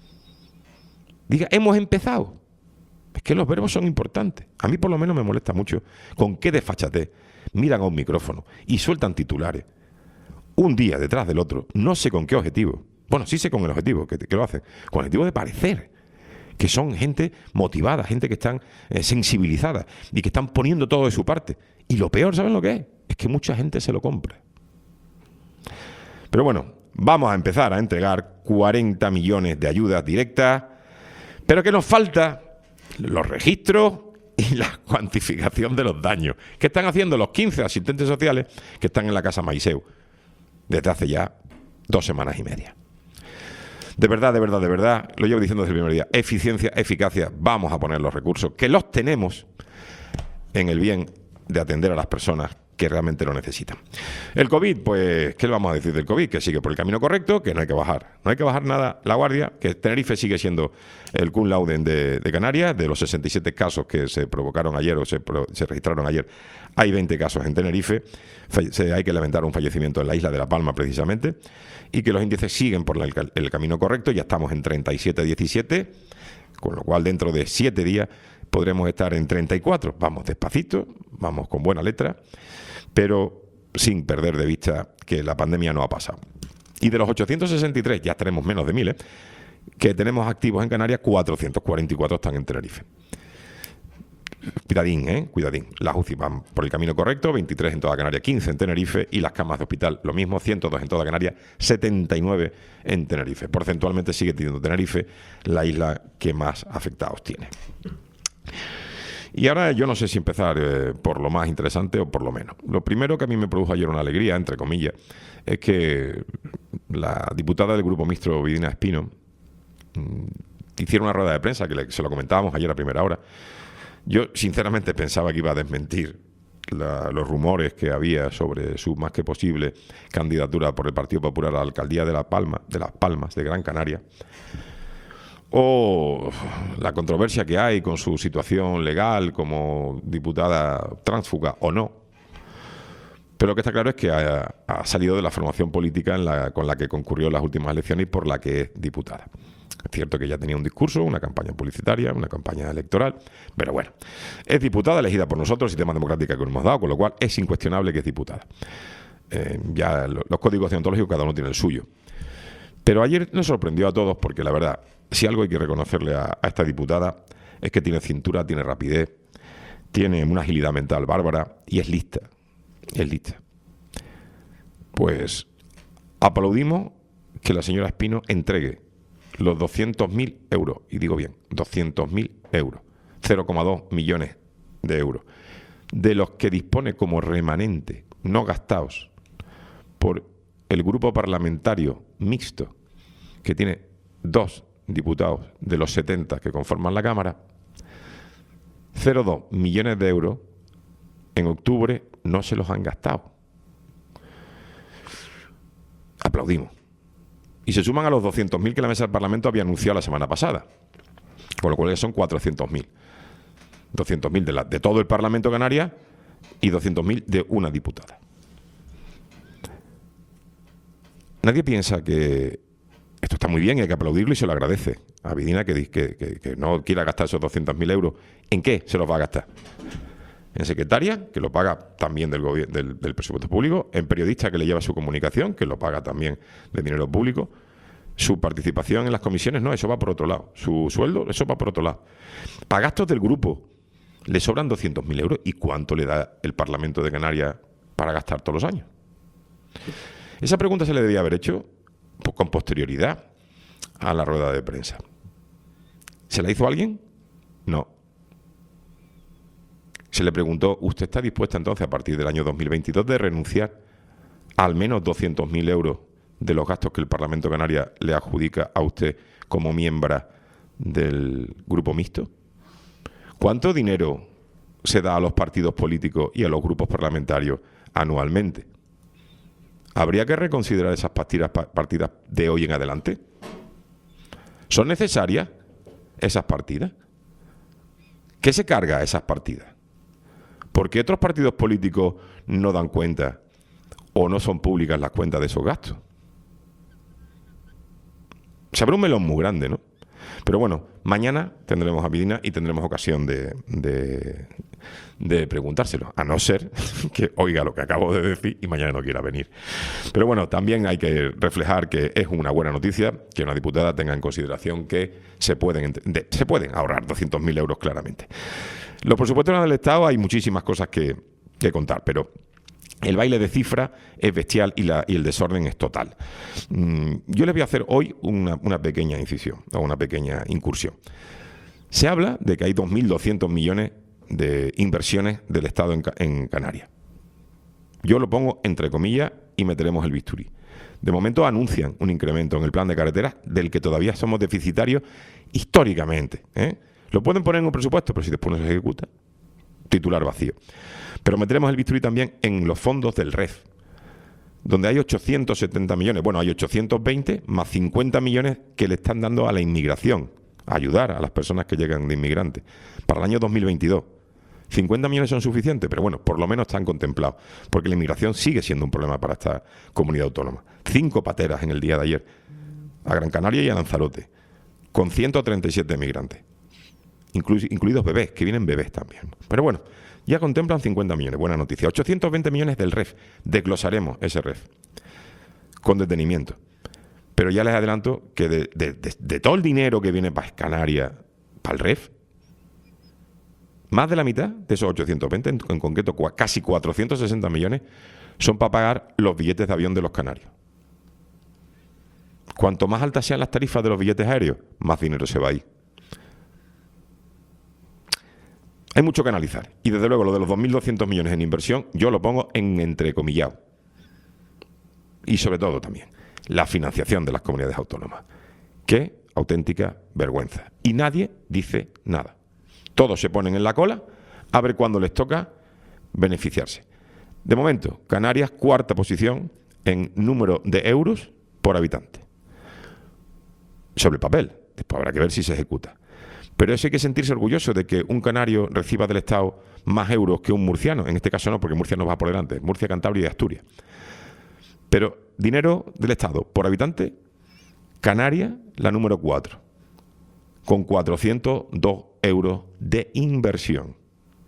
Diga hemos empezado. Es que los verbos son importantes. A mí por lo menos me molesta mucho con qué desfachatez miran a un micrófono y sueltan titulares un día detrás del otro. No sé con qué objetivo. Bueno, sí sé con el objetivo que, que lo hacen. Con el objetivo de parecer que son gente motivada, gente que están eh, sensibilizada y que están poniendo todo de su parte. Y lo peor, ¿saben lo que es? Es que mucha gente se lo compra. Pero bueno, vamos a empezar a entregar cuarenta millones de ayudas directas, pero que nos falta los registros y la cuantificación de los daños que están haciendo los quince asistentes sociales que están en la Casa Maiseu desde hace ya dos semanas y media. De verdad, de verdad, de verdad, lo llevo diciendo desde el primer día, eficiencia, eficacia, vamos a poner los recursos, que los tenemos en el bien de atender a las personas que realmente lo necesitan. El COVID, pues, ¿qué le vamos a decir del COVID? Que sigue por el camino correcto, que no hay que bajar. No hay que bajar nada la guardia, que Tenerife sigue siendo el cum laude de, de Canarias. De los sesenta y siete casos que se provocaron ayer o se, pro, se registraron ayer, hay veinte casos en Tenerife. Se, hay que lamentar un fallecimiento en la isla de La Palma, precisamente. Y que los índices siguen por la, el, el camino correcto. Ya estamos en treinta y siete diecisiete, con lo cual dentro de siete días podremos estar en treinta y cuatro. Vamos despacito, vamos con buena letra, pero sin perder de vista que la pandemia no ha pasado. Y de los ochocientos sesenta y tres, ya tenemos menos de mil, ¿eh? que tenemos activos en Canarias, cuatrocientos cuarenta y cuatro están en Tenerife. Cuidadín, ¿eh? Cuidadín. Las U C I van por el camino correcto, veintitrés en toda Canarias, quince en Tenerife, y las camas de hospital lo mismo, ciento dos en toda Canarias, setenta y nueve en Tenerife. Porcentualmente sigue teniendo Tenerife la isla que más afectados tiene. Y ahora yo no sé si empezar eh, por lo más interesante o por lo menos. Lo primero que a mí me produjo ayer una alegría, entre comillas, es que la diputada del Grupo Mixto, Vidina Espino, mmm, hicieron una rueda de prensa, que le, se lo comentábamos ayer a primera hora. Yo sinceramente pensaba que iba a desmentir la, los rumores que había sobre su más que posible candidatura por el Partido Popular a la alcaldía de La Palma, de Las Palmas, de Gran Canaria, o la controversia que hay con su situación legal como diputada tránsfuga o no. Pero lo que está claro es que ha, ha salido de la formación política en la, con la que concurrió en las últimas elecciones y por la que es diputada. Es cierto que ya tenía un discurso, una campaña publicitaria, una campaña electoral, pero bueno, es diputada elegida por nosotros, el sistema democrático que nos hemos dado, con lo cual es incuestionable que es diputada. Eh, ya lo, los códigos deontológicos cada uno tiene el suyo. Pero ayer nos sorprendió a todos porque la verdad, si algo hay que reconocerle a, a esta diputada es que tiene cintura, tiene rapidez, tiene una agilidad mental bárbara y es lista, es lista. Pues aplaudimos que la señora Espino entregue los doscientos mil euros, y digo bien, doscientos mil euros, cero coma dos millones de euros, de los que dispone como remanente, no gastados, por el grupo parlamentario mixto, que tiene dos diputados de los setenta que conforman la Cámara, cero coma dos millones de euros en octubre no se los han gastado. Aplaudimos. Y se suman a los doscientos mil que la Mesa del Parlamento había anunciado la semana pasada, con lo cual son cuatrocientos mil. doscientos mil de, la, de todo el Parlamento Canarias y doscientos mil de una diputada. Nadie piensa que esto está muy bien y hay que aplaudirlo, y se lo agradece a Vidina que, que, que, que no quiera gastar esos doscientos mil euros. ¿En qué se los va a gastar? En secretaria, que lo paga también del, del, del presupuesto público, en periodista, que le lleva su comunicación, que lo paga también de dinero público, su participación en las comisiones, no, eso va por otro lado, su sueldo, eso va por otro lado. Para gastos del grupo le sobran doscientos mil euros. ¿Y cuánto le da el Parlamento de Canarias para gastar todos los años? Esa pregunta se le debía haber hecho con posterioridad a la rueda de prensa. ¿Se la hizo alguien? No. Se le preguntó, ¿usted está dispuesta entonces a partir del año dos mil veintidós de renunciar a al menos doscientos mil euros de los gastos que el Parlamento de Canarias le adjudica a usted como miembro del grupo mixto? ¿Cuánto dinero se da a los partidos políticos y a los grupos parlamentarios anualmente? ¿Habría que reconsiderar esas partidas, partidas de hoy en adelante? ¿Son necesarias esas partidas? ¿Qué se carga a esas partidas? ¿Por qué otros partidos políticos no dan cuenta o no son públicas las cuentas de esos gastos? Se abre un melón muy grande, ¿no? Pero bueno, mañana tendremos a Vidina y tendremos ocasión de, de, de preguntárselo, a no ser que oiga lo que acabo de decir y mañana no quiera venir. Pero bueno, también hay que reflejar que es una buena noticia que una diputada tenga en consideración que se pueden, de, se pueden ahorrar doscientos mil euros claramente. Los presupuestos del Estado hay muchísimas cosas que, que contar, pero el baile de cifras es bestial y, la, y el desorden es total. Mm, yo les voy a hacer hoy una, una pequeña incisión, o una pequeña incursión. Se habla de que hay dos mil doscientos millones de inversiones del Estado en, en Canarias. Yo lo pongo entre comillas y meteremos el bisturí. De momento anuncian un incremento en el plan de carreteras del que todavía somos deficitarios históricamente, ¿eh? Lo pueden poner en un presupuesto, pero si después no se ejecuta, titular vacío. Pero meteremos el bisturí también en los fondos del R E F, donde hay ochocientos setenta millones. Bueno, hay ochocientos veinte más cincuenta millones que le están dando a la inmigración, a ayudar a las personas que llegan de inmigrantes, para el año dos mil veintidós. cincuenta millones son suficientes, pero bueno, por lo menos están contemplados, porque la inmigración sigue siendo un problema para esta comunidad autónoma. Cinco pateras en el día de ayer, a Gran Canaria y a Lanzarote, con ciento treinta y siete migrantes, inclu- incluidos bebés, que vienen bebés también. Pero bueno, ya contemplan cincuenta millones, buena noticia. ochocientos veinte millones del R E F, desglosaremos ese R E F con detenimiento. Pero ya les adelanto que de, de, de, de todo el dinero que viene para Canarias, para el R E F, más de la mitad de esos ochocientos veinte, en, en concreto casi cuatrocientos sesenta millones, son para pagar los billetes de avión de los canarios. Cuanto más altas sean las tarifas de los billetes aéreos, más dinero se va ahí. Hay mucho que analizar. Y desde luego lo de los dos mil doscientos millones en inversión, yo lo pongo en entrecomillado. Y sobre todo también, la financiación de las comunidades autónomas. Qué auténtica vergüenza. Y nadie dice nada. Todos se ponen en la cola a ver cuándo les toca beneficiarse. De momento, Canarias, cuarta posición en número de euros por habitante. Sobre el papel. Después habrá que ver si se ejecuta. Pero eso hay que sentirse orgulloso de que un canario reciba del Estado más euros que un murciano. En este caso no, porque Murcia no va por delante. Murcia, Cantabria y Asturias. Pero dinero del Estado por habitante, Canarias, la número cuatro, con cuatrocientos dos euros de inversión.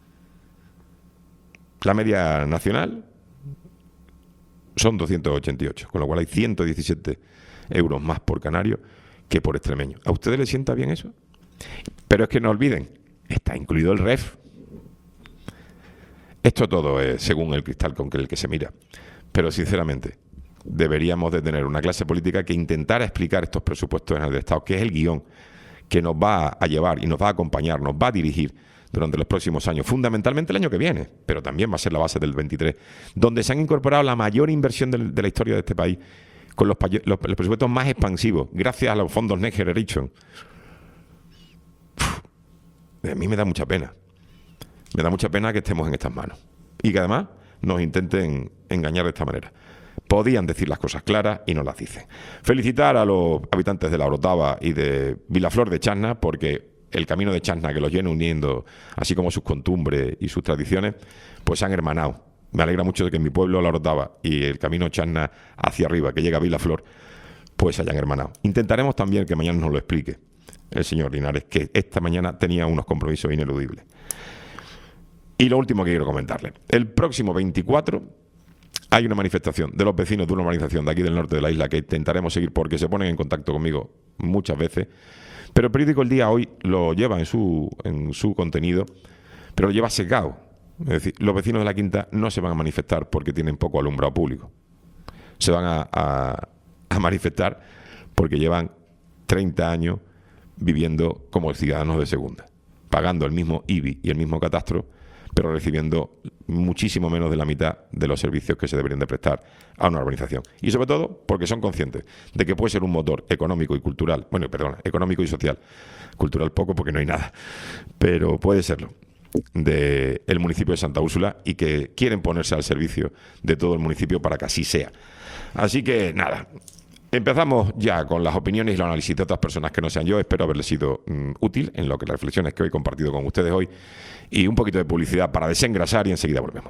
La media nacional son doscientos ochenta y ocho, con lo cual hay ciento diecisiete euros más por canario que por extremeño. ¿A ustedes les sienta bien eso? Pero es que no olviden, está incluido el R E F. Esto todo es según el cristal con el que se mira. Pero sinceramente, deberíamos de tener una clase política que intentara explicar estos presupuestos en el Estado, que es el guión que nos va a llevar y nos va a acompañar, nos va a dirigir durante los próximos años, fundamentalmente el año que viene, pero también va a ser la base del veintitrés, donde se han incorporado la mayor inversión de, de la historia de este país, con los, los, los presupuestos más expansivos, gracias a los fondos Next Generation. Uf, a mí me da mucha pena Me da mucha pena que estemos en estas manos y que además nos intenten engañar de esta manera. Podían decir las cosas claras y no las dicen. Felicitar a los habitantes de La Orotava y de Vilaflor de Chasna, porque el camino de Chasna, que los viene uniendo, así como sus costumbres y sus tradiciones, pues se han hermanado. Me alegra mucho de que en mi pueblo, La Orotava, y el camino Chasna hacia arriba, que llega a Vilaflor, pues se hayan hermanado. Intentaremos también que mañana nos lo explique el señor Linares, que esta mañana tenía unos compromisos ineludibles. Y lo último que quiero comentarle. El próximo veinticuatro hay una manifestación de los vecinos de una urbanización de aquí del norte de la isla que intentaremos seguir porque se ponen en contacto conmigo muchas veces. Pero el periódico El Día hoy lo lleva en su, en su contenido, pero lo lleva secado. Es decir, los vecinos de la Quinta no se van a manifestar porque tienen poco alumbrado público. Se van a, a, a manifestar porque llevan treinta años viviendo como ciudadanos de segunda, pagando el mismo I B I y el mismo catastro, pero recibiendo muchísimo menos de la mitad de los servicios que se deberían de prestar a una urbanización. Y sobre todo porque son conscientes de que puede ser un motor económico y cultural, bueno, perdona, económico y social, cultural poco porque no hay nada, pero puede serlo, del municipio de Santa Úrsula, y que quieren ponerse al servicio de todo el municipio para que así sea. Así que nada, empezamos ya con las opiniones y los análisis de otras personas que no sean yo. Espero haberles sido mm, útil en lo que las reflexiones que hoy he compartido con ustedes hoy, y un poquito de publicidad para desengrasar y enseguida volvemos.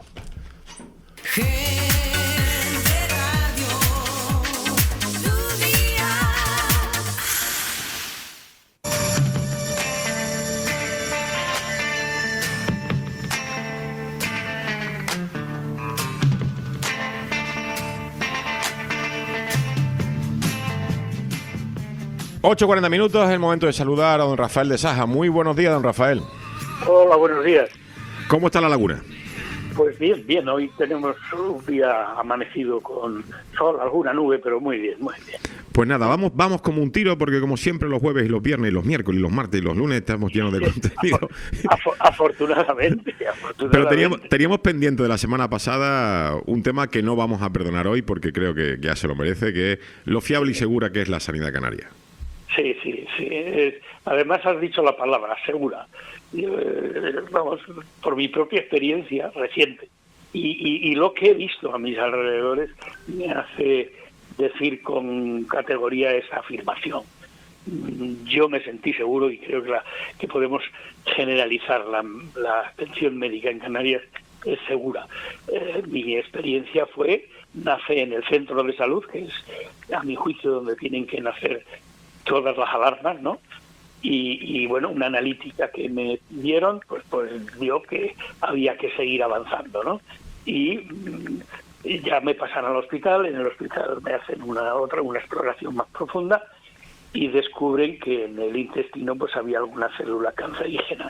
ocho cuarenta minutos, es el momento de saludar a don Rafael de Saja. Muy buenos días, don Rafael. Hola, buenos días. ¿Cómo está la laguna? Pues bien, bien. Hoy tenemos un día amanecido con sol, alguna nube, pero muy bien, muy bien. Pues nada, vamos vamos como un tiro, porque como siempre los jueves y los viernes y los miércoles y los martes y los lunes estamos llenos de contenido. Afor- afortunadamente, afortunadamente. Pero teníamos, teníamos pendiente de la semana pasada un tema que no vamos a perdonar hoy, porque creo que ya se lo merece, que es lo fiable y segura que es la sanidad canaria. Sí, sí, sí. Es, además has dicho la palabra, segura. Eh, vamos, por mi propia experiencia reciente y, y, y lo que he visto a mis alrededores me hace decir con categoría esa afirmación. Yo me sentí seguro y creo que, la, que podemos generalizar la, la atención médica en Canarias es segura. Eh, mi experiencia fue, nace en el centro de salud, que es a mi juicio donde tienen que nacer todas las alarmas, ¿no? Y, y bueno, una analítica que me dieron, pues, pues vio que había que seguir avanzando, ¿no? Y, y ya me pasan al hospital, en el hospital me hacen una otra, una exploración más profunda y descubren que en el intestino pues había alguna célula cancerígena.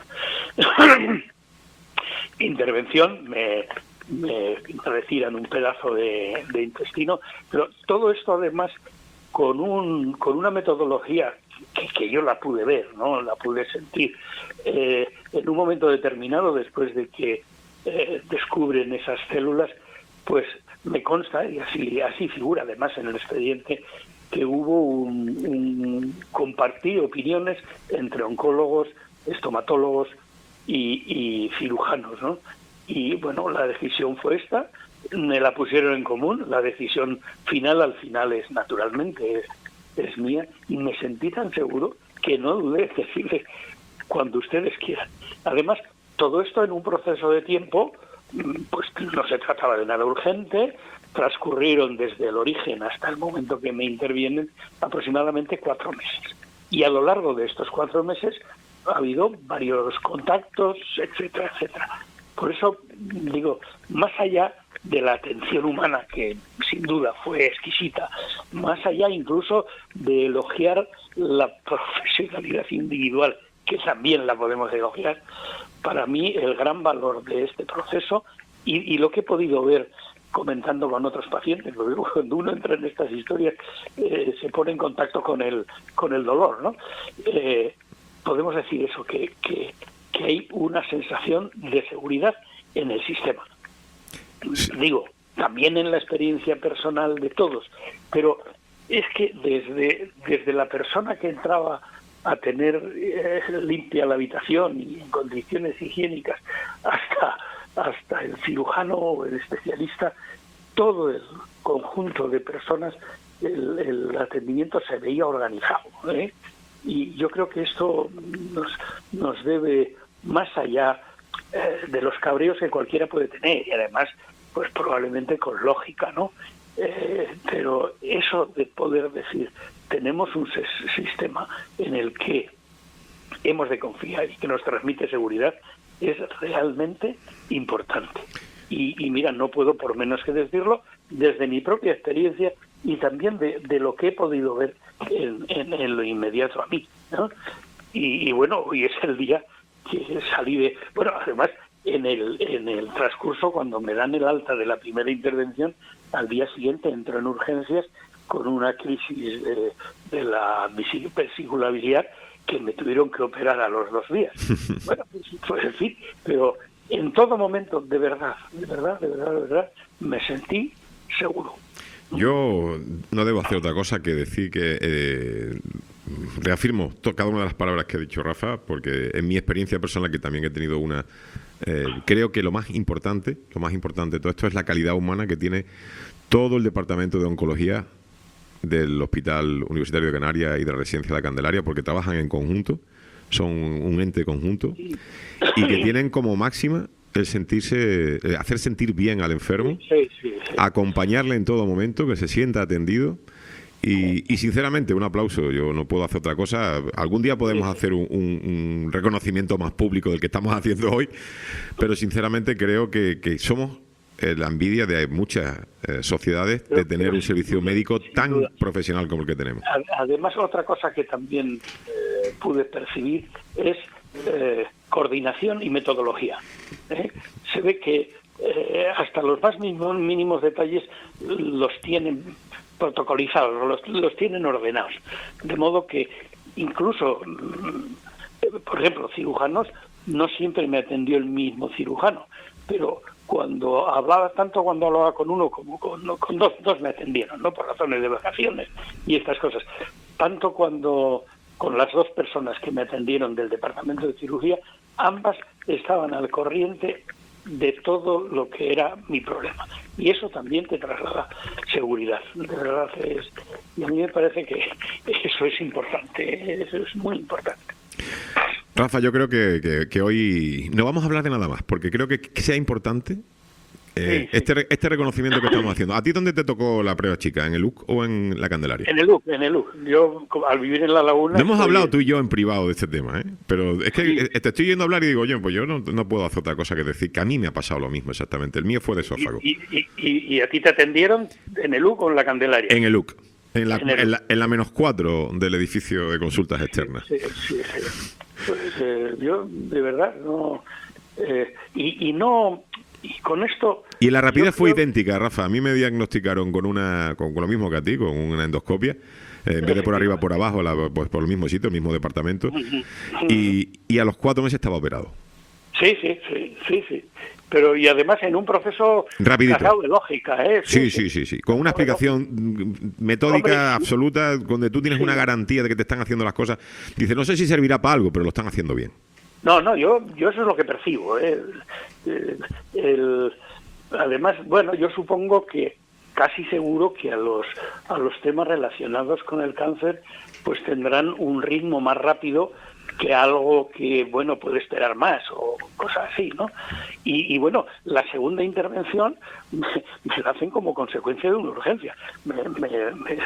Intervención, me, me retiran un pedazo de, de intestino, pero todo esto además con un con una metodología que, que yo la pude ver, no la pude sentir eh, en un momento determinado después de que eh, descubren esas células, pues me consta, y así así figura además en el expediente, que hubo un, un compartir opiniones entre oncólogos, estomatólogos y, y cirujanos, ¿no? Y bueno, la decisión fue esta. Me la pusieron en común, la decisión final al final es naturalmente es, es mía, y me sentí tan seguro que no dudé en decirle cuando ustedes quieran. Además, todo esto en un proceso de tiempo, pues no se trataba de nada urgente, transcurrieron desde el origen hasta el momento que me intervienen aproximadamente cuatro meses. Y a lo largo de estos cuatro meses ha habido varios contactos, etcétera, etcétera. Por eso digo, más allá de la atención humana, que sin duda fue exquisita, más allá incluso de elogiar la profesionalidad individual, que también la podemos elogiar, para mí el gran valor de este proceso y, y lo que he podido ver comentando con otros pacientes, porque cuando uno entra en estas historias eh, se pone en contacto con el con el dolor, ¿no? Eh, podemos decir eso, que, que, que hay una sensación de seguridad en el sistema. Digo, también en la experiencia personal de todos, pero es que desde, desde la persona que entraba a tener eh, limpia la habitación y en condiciones higiénicas, hasta, hasta el cirujano o el especialista, todo el conjunto de personas, el, el atendimiento se veía organizado, ¿eh? Y yo creo que esto nos, nos debe, más allá eh, de los cabreos que cualquiera puede tener, y además, pues probablemente con lógica, ¿no? Eh, pero eso de poder decir, tenemos un sistema en el que hemos de confiar y que nos transmite seguridad, es realmente importante. Y, y mira, no puedo por menos que decirlo desde mi propia experiencia y también de, de lo que he podido ver en, en, en lo inmediato a mí, ¿no? Y, y bueno, hoy es el día que salí de... Bueno, además, en el, en el transcurso, cuando me dan el alta de la primera intervención, al día siguiente entro en urgencias con una crisis de, de la vesícula biliar que me tuvieron que operar a los dos días. Bueno, pues, pues en fin, pero en todo momento, de verdad, de verdad, de verdad, de verdad, me sentí seguro. Yo no debo hacer otra cosa que decir que eh, reafirmo cada una de las palabras que ha dicho Rafa, porque en mi experiencia personal, que también he tenido una, eh, creo que lo más importante, lo más importante de todo esto es la calidad humana que tiene todo el departamento de oncología del Hospital Universitario de Canarias y de la Residencia de la Candelaria, porque trabajan en conjunto, son un ente conjunto y que tienen como máxima el sentirse, hacer sentir bien al enfermo, sí, sí, sí. acompañarle en todo momento, que se sienta atendido y, y sinceramente un aplauso. Yo no puedo hacer otra cosa. Algún día podemos sí, sí. hacer un, un, un reconocimiento más público del que estamos haciendo hoy, pero sinceramente creo que, que somos eh, la envidia de muchas eh, sociedades de tener un servicio médico tan profesional como el que tenemos. Además, otra cosa que también eh, pude percibir es eh, coordinación y metodología. ¿eh? Se ve que eh, hasta los más mínimos, mínimos detalles los tienen protocolizados, los, los tienen ordenados. De modo que incluso, por ejemplo, cirujanos, no siempre me atendió el mismo cirujano, pero cuando hablaba, tanto cuando hablaba con uno como con, con dos, dos me atendieron, ¿no? Por razones de vacaciones y estas cosas. Tanto cuando con las dos personas que me atendieron del departamento de cirugía, ambas estaban al corriente de todo lo que era mi problema. Y eso también te traslada seguridad. De verdad es, y a mí me parece que eso es importante, eso es muy importante. Rafa, yo creo que, que, que hoy no vamos a hablar de nada más, porque creo que, que sea importante eh, sí, sí. Este, este reconocimiento que estamos haciendo. ¿A ti dónde te tocó la prueba chica? ¿En el U C o en la Candelaria? En el U C, en el U C. Yo, al vivir en La Laguna... No hemos estoy... hablado tú y yo en privado de este tema, ¿eh? Pero es que sí. te estoy yendo a hablar y digo, yo, pues yo no, no puedo hacer otra cosa que decir que a mí me ha pasado lo mismo exactamente. El mío fue de esófago. ¿Y, y, y, y a ti te atendieron en el U C o en la Candelaria? En el U C. En la, en, en, la, en la menos cuatro del edificio de consultas externas. Sí, sí, sí. Pues eh, yo, de verdad, no... Eh, y, y no... Y con esto... Y la rapidez fue creo... idéntica, Rafa. A mí me diagnosticaron con una con, con lo mismo que a ti, con una endoscopia. Eh, en vez de por arriba, por abajo, la, pues por el mismo sitio, el mismo departamento. Y, y a los cuatro meses estaba operado. Sí, sí, sí, sí, sí. Pero y además en un proceso rapidito de lógica, ¿eh? Sí, sí, sí, sí, sí. Con una explicación metódica Hombre, absoluta, donde tú tienes sí. una garantía de que te están haciendo las cosas. Dice, no sé si servirá para algo, pero lo están haciendo bien. No, no, yo yo eso es lo que percibo. ¿eh? El, el, además, bueno, yo supongo que casi seguro que a los a los temas relacionados con el cáncer pues tendrán un ritmo más rápido que algo que, bueno, puede esperar más o cosas así, ¿no? Y, y bueno, la segunda intervención me, me la hacen como consecuencia de una urgencia. Me, me, me,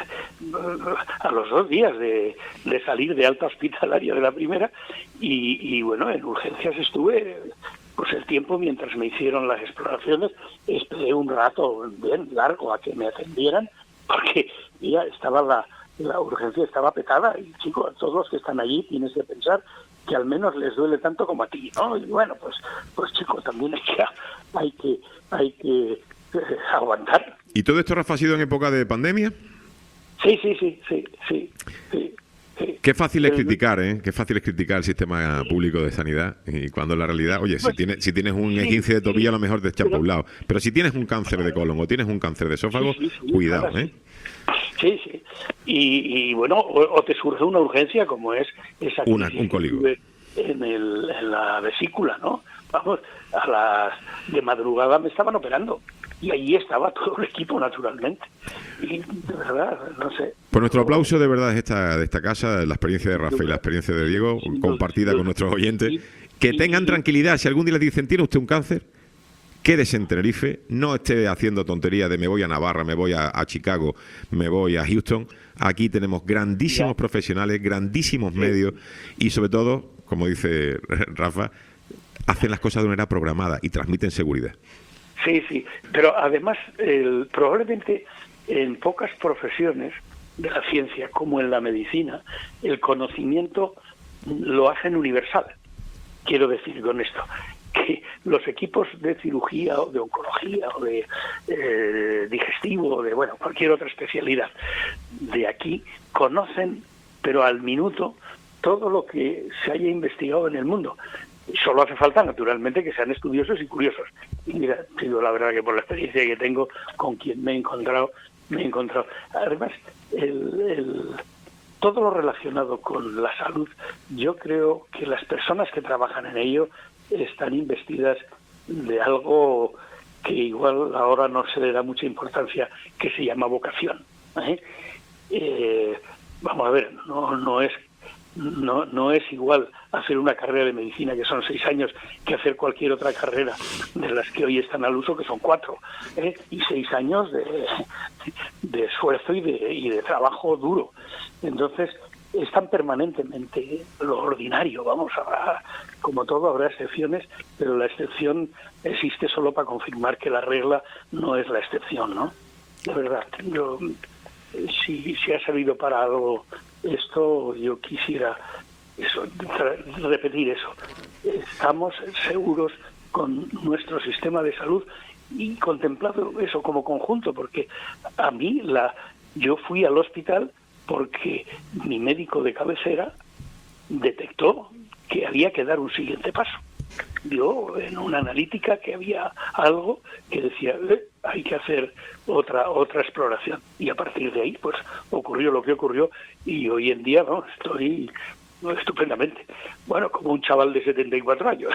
a los dos días de, de salir de alta hospitalaria de la primera y, y, bueno, en urgencias estuve pues el tiempo mientras me hicieron las exploraciones, esperé un rato bien largo a que me atendieran porque ya estaba la... la urgencia estaba petada y, chicos, a todos los que están allí tienes que pensar que al menos les duele tanto como a ti, ¿no? Y bueno, pues, pues chicos, también hay que, hay que, hay que eh, aguantar. ¿Y todo esto, Rafa, ha sido en época de pandemia? Sí, sí, sí, sí, sí, sí. sí. Qué fácil es criticar, ¿eh? Qué fácil es criticar el sistema público de sanidad y cuando en la realidad, oye, si tienes, si tienes un E quince de tobillo, a lo mejor te echan por un lado. Pero si tienes un cáncer de colon o tienes un cáncer de esófago, sí, sí, sí, cuidado, claro, ¿eh? Sí, sí. Y, y bueno, o, o te surge una urgencia como es esa una, un cólico en, el, en la vesícula, ¿no? Vamos, a las de madrugada me estaban operando y allí estaba todo el equipo, naturalmente. Y de verdad, no sé. Pues nuestro aplauso de verdad es esta, de esta casa, la experiencia de Rafa y la experiencia de Diego, compartida con nuestros oyentes. Que tengan tranquilidad, si algún día les dicen, ¿tiene usted un cáncer? Quédese en Tenerife, no esté haciendo tonterías de me voy a Navarra, me voy a, a Chicago, me voy a Houston. Aquí tenemos grandísimos ya. profesionales, grandísimos sí. medios y sobre todo, como dice Rafa, hacen las cosas de manera programada y transmiten seguridad. Sí, sí, pero además el, probablemente en pocas profesiones de la ciencia, como en la medicina, el conocimiento lo hacen universal. Quiero decir con esto que los equipos de cirugía o de oncología o de eh, digestivo o de bueno cualquier otra especialidad de aquí conocen, pero al minuto, todo lo que se haya investigado en el mundo. Solo hace falta, naturalmente, que sean estudiosos y curiosos. Y mira, digo la verdad que por la experiencia que tengo con quien me he encontrado, me he encontrado. Además, el, el, todo lo relacionado con la salud, yo creo que las personas que trabajan en ello están investidas de algo que igual ahora no se le da mucha importancia, que se llama vocación. ¿eh? Eh, vamos a ver, no, no es No, no es igual hacer una carrera de medicina, que son seis años, que hacer cualquier otra carrera de las que hoy están al uso, que son cuatro, ¿eh? y seis años de, de esfuerzo y de, y de trabajo duro. Entonces, están permanentemente lo ordinario, vamos, a, como todo habrá excepciones, pero la excepción existe solo para confirmar que la regla no es la excepción, ¿no? De verdad, yo, si, si ha servido para algo esto, yo quisiera eso, repetir eso. Estamos seguros con nuestro sistema de salud y contemplado eso como conjunto, porque a mí la yo fui al hospital porque mi médico de cabecera detectó que había que dar un siguiente paso. Vio en una analítica que había algo que decía eh, hay que hacer otra otra exploración, y a partir de ahí pues ocurrió lo que ocurrió y hoy en día no estoy no, estupendamente, bueno, como un chaval de setenta y cuatro años.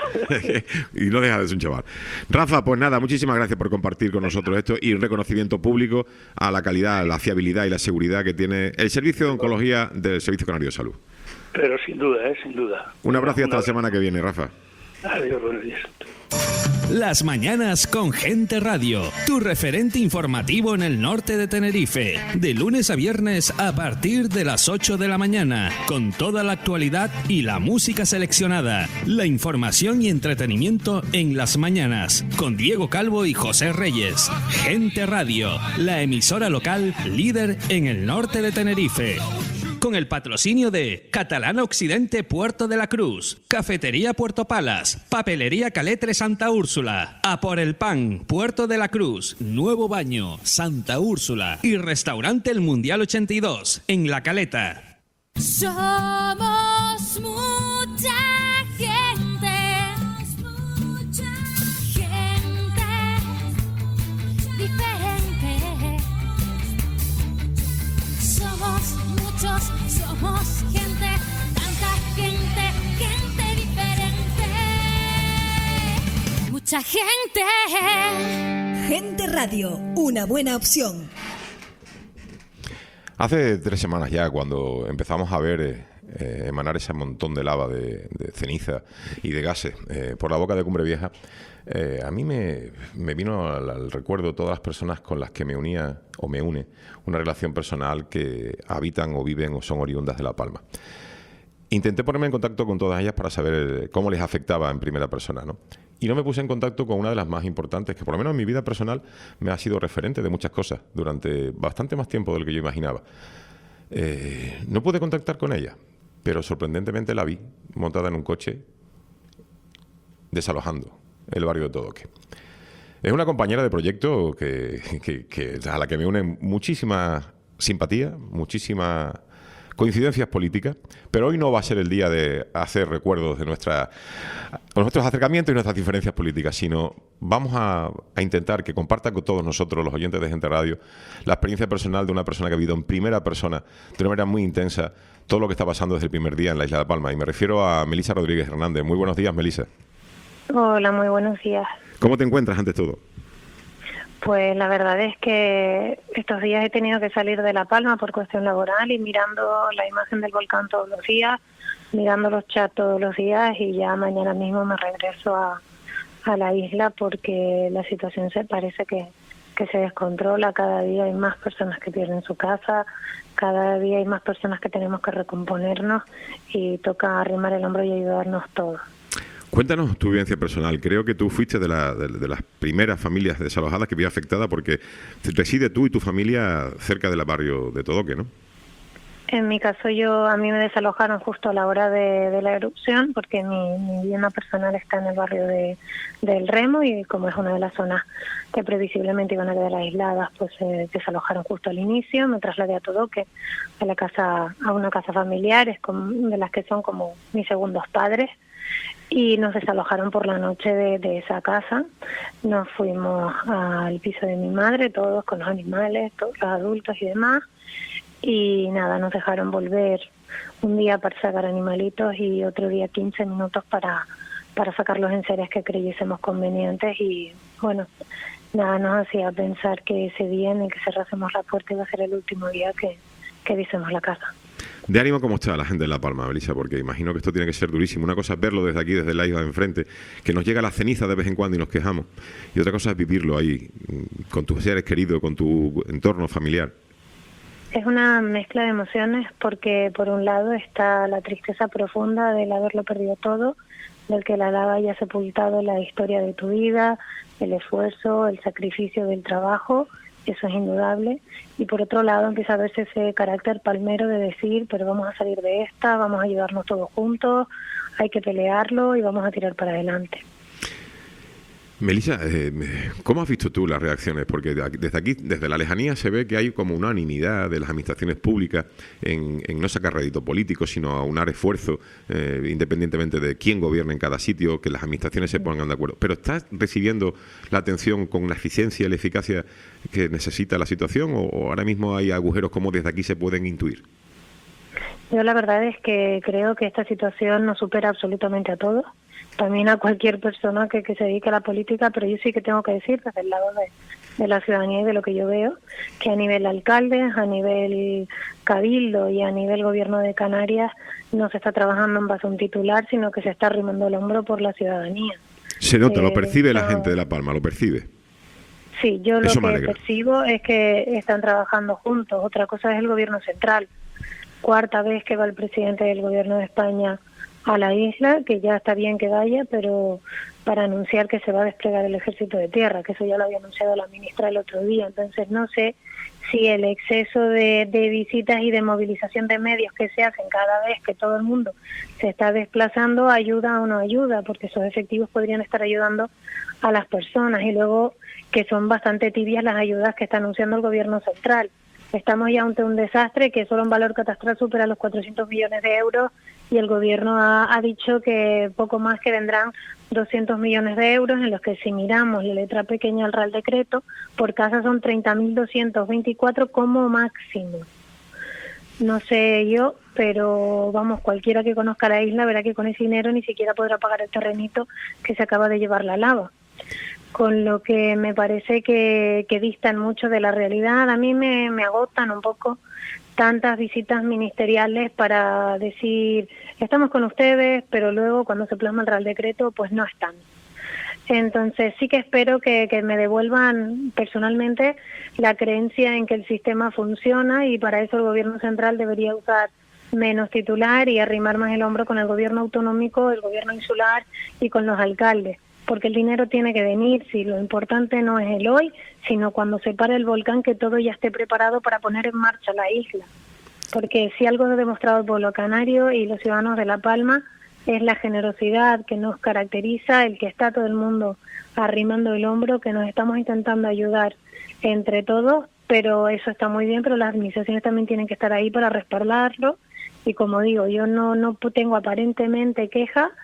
Y no deja de ser un chaval. Rafa, pues nada, muchísimas gracias por compartir con nosotros esto y un reconocimiento público a la calidad, la fiabilidad y la seguridad que tiene el servicio de oncología del Servicio Canario de Salud. Pero sin duda, ¿eh? sin duda. Un abrazo y hasta la semana que viene, Rafa. Adiós, buenos días. Las mañanas con Gente Radio, tu referente informativo en el norte de Tenerife, de lunes a viernes a partir de las ocho de la mañana, con toda la actualidad y la música seleccionada, la información y entretenimiento en las mañanas, con Diego Calvo y José Reyes. Gente Radio, la emisora local líder en el norte de Tenerife. Con el patrocinio de Catalana Occidente Puerto de la Cruz, Cafetería Puerto Palas, Papelería Caletre Santa Úrsula, A por el Pan Puerto de la Cruz, Nuevo Baño Santa Úrsula y Restaurante El Mundial ochenta y dos en La Caleta. Somos mucha gente, mucha gente diferente. Somos muchos, somos gente, tanta gente, gente diferente. Mucha gente. Gente Radio, una buena opción. Hace tres semanas ya, cuando empezamos a ver eh, eh, emanar ese montón de lava, de, de ceniza y de gases eh, por la boca de Cumbre Vieja, eh, a mí me, me vino al, al recuerdo todas las personas con las que me unía o me une una relación personal que habitan o viven o son oriundas de La Palma. Intenté ponerme en contacto con todas ellas para saber cómo les afectaba en primera persona, ¿no? Y no me puse en contacto con una de las más importantes, que por lo menos en mi vida personal me ha sido referente de muchas cosas durante bastante más tiempo del que yo imaginaba. Eh, no pude contactar con ella, pero sorprendentemente la vi montada en un coche desalojando el barrio de Todoque. Es una compañera de proyecto que, que, que a la que me une muchísima simpatía, muchísima coincidencias políticas, pero hoy no va a ser el día de hacer recuerdos de nuestra con nuestros acercamientos y nuestras diferencias políticas, sino vamos a, a intentar que compartan con todos nosotros, los oyentes de Gente Radio, la experiencia personal de una persona que ha vivido en primera persona, de una manera muy intensa, todo lo que está pasando desde el primer día en la isla de Palma. Y me refiero a Melisa Rodríguez Hernández. Muy buenos días, Melisa. Hola, muy buenos días. ¿Cómo te encuentras ante todo? Pues la verdad es que estos días he tenido que salir de La Palma por cuestión laboral y mirando la imagen del volcán todos los días, mirando los chats todos los días, y ya mañana mismo me regreso a, a la isla porque la situación se parece que, que se descontrola. Cada día hay más personas que pierden su casa, cada día hay más personas que tenemos que recomponernos y toca arrimar el hombro y ayudarnos todos. Cuéntanos tu vivencia personal. Creo que tú fuiste de, la, de, de las primeras familias desalojadas que vio afectada, porque reside tú y tu familia cerca del barrio de Todoque, ¿no? En mi caso, yo a mí me desalojaron justo a la hora de, de la erupción, porque mi, mi vivienda personal está en el barrio de, del Remo, y como es una de las zonas que previsiblemente iban a quedar aisladas, pues se eh, desalojaron justo al inicio. Me trasladé a Todoque, a la casa, a una casa familiar, es como, de las que son como mis segundos padres, y nos desalojaron por la noche de, de esa casa. Nos fuimos al piso de mi madre, todos con los animales, todos los adultos y demás. Y nada, nos dejaron volver un día para sacar animalitos y otro día quince minutos para, para sacar los enseres que creyésemos convenientes. Y bueno, nada nos hacía pensar que ese día en el que cerrásemos la puerta iba a ser el último día que, que viésemos la casa. ¿De ánimo cómo está la gente de La Palma, Melisa? Porque imagino que esto tiene que ser durísimo. Una cosa es verlo desde aquí, desde la isla de enfrente, que nos llega la ceniza de vez en cuando y nos quejamos. Y otra cosa es vivirlo ahí, con tus seres queridos, con tu entorno familiar. Es una mezcla de emociones porque por un lado está la tristeza profunda del haberlo perdido todo, del que la lava haya sepultado la historia de tu vida, el esfuerzo, el sacrificio del trabajo, eso es indudable. Y por otro lado empieza a verse ese carácter palmero de decir, pero vamos a salir de esta, vamos a ayudarnos todos juntos, hay que pelearlo y vamos a tirar para adelante. Melisa, eh, ¿cómo has visto tú las reacciones? Porque desde aquí, desde la lejanía, se ve que hay como unanimidad de las administraciones públicas en, en no sacar rédito político, sino aunar esfuerzo, eh, independientemente de quién gobierne en cada sitio, que las administraciones se pongan de acuerdo. ¿Pero estás recibiendo la atención con la eficiencia y la eficacia que necesita la situación, o, o ahora mismo hay agujeros como desde aquí se pueden intuir? Yo la verdad es que creo que esta situación nos supera absolutamente a todos, también a cualquier persona que, que se dedique a la política, pero yo sí que tengo que decir desde el lado de, de la ciudadanía y de lo que yo veo, que a nivel alcalde, a nivel cabildo y a nivel gobierno de Canarias no se está trabajando en base a un titular, sino que se está arrimando el hombro por la ciudadanía. Se nota, eh, lo percibe eso, la gente de La Palma, lo percibe. Sí, yo lo que percibo es que están trabajando juntos. Otra cosa es el gobierno central. Cuarta vez que va el presidente del gobierno de España a la isla, que ya está bien que vaya, pero para anunciar que se va a desplegar el ejército de tierra, que eso ya lo había anunciado la ministra el otro día. Entonces no sé si el exceso de, de visitas y de movilización de medios que se hacen cada vez que todo el mundo se está desplazando ayuda o no ayuda, porque esos efectivos podrían estar ayudando a las personas, y luego que son bastante tibias las ayudas que está anunciando el gobierno central. Estamos ya ante un desastre que solo en valor catastral supera los cuatrocientos millones de euros, y el gobierno ha, ha dicho que poco más que vendrán doscientos millones de euros, en los que si miramos la letra pequeña al Real Decreto, por casa son treinta mil doscientos veinticuatro como máximo. No sé yo, pero vamos, cualquiera que conozca la isla verá que con ese dinero ni siquiera podrá pagar el terrenito que se acaba de llevar la lava. Con lo que me parece que, que distan mucho de la realidad. A mí me, me agotan un poco tantas visitas ministeriales para decir, estamos con ustedes, pero luego cuando se plasma el Real Decreto, pues no están. Entonces sí que espero que, que me devuelvan personalmente la creencia en que el sistema funciona, y para eso el gobierno central debería usar menos titular y arrimar más el hombro con el gobierno autonómico, el gobierno insular y con los alcaldes. Porque el dinero tiene que venir, si lo importante no es el hoy, sino cuando se pare el volcán, que todo ya esté preparado para poner en marcha la isla. Porque si algo ha demostrado el pueblo canario y los ciudadanos de La Palma es la generosidad que nos caracteriza, el que está todo el mundo arrimando el hombro, que nos estamos intentando ayudar entre todos, pero eso está muy bien, pero las administraciones también tienen que estar ahí para respaldarlo. Y como digo, yo no, no tengo aparentemente queja,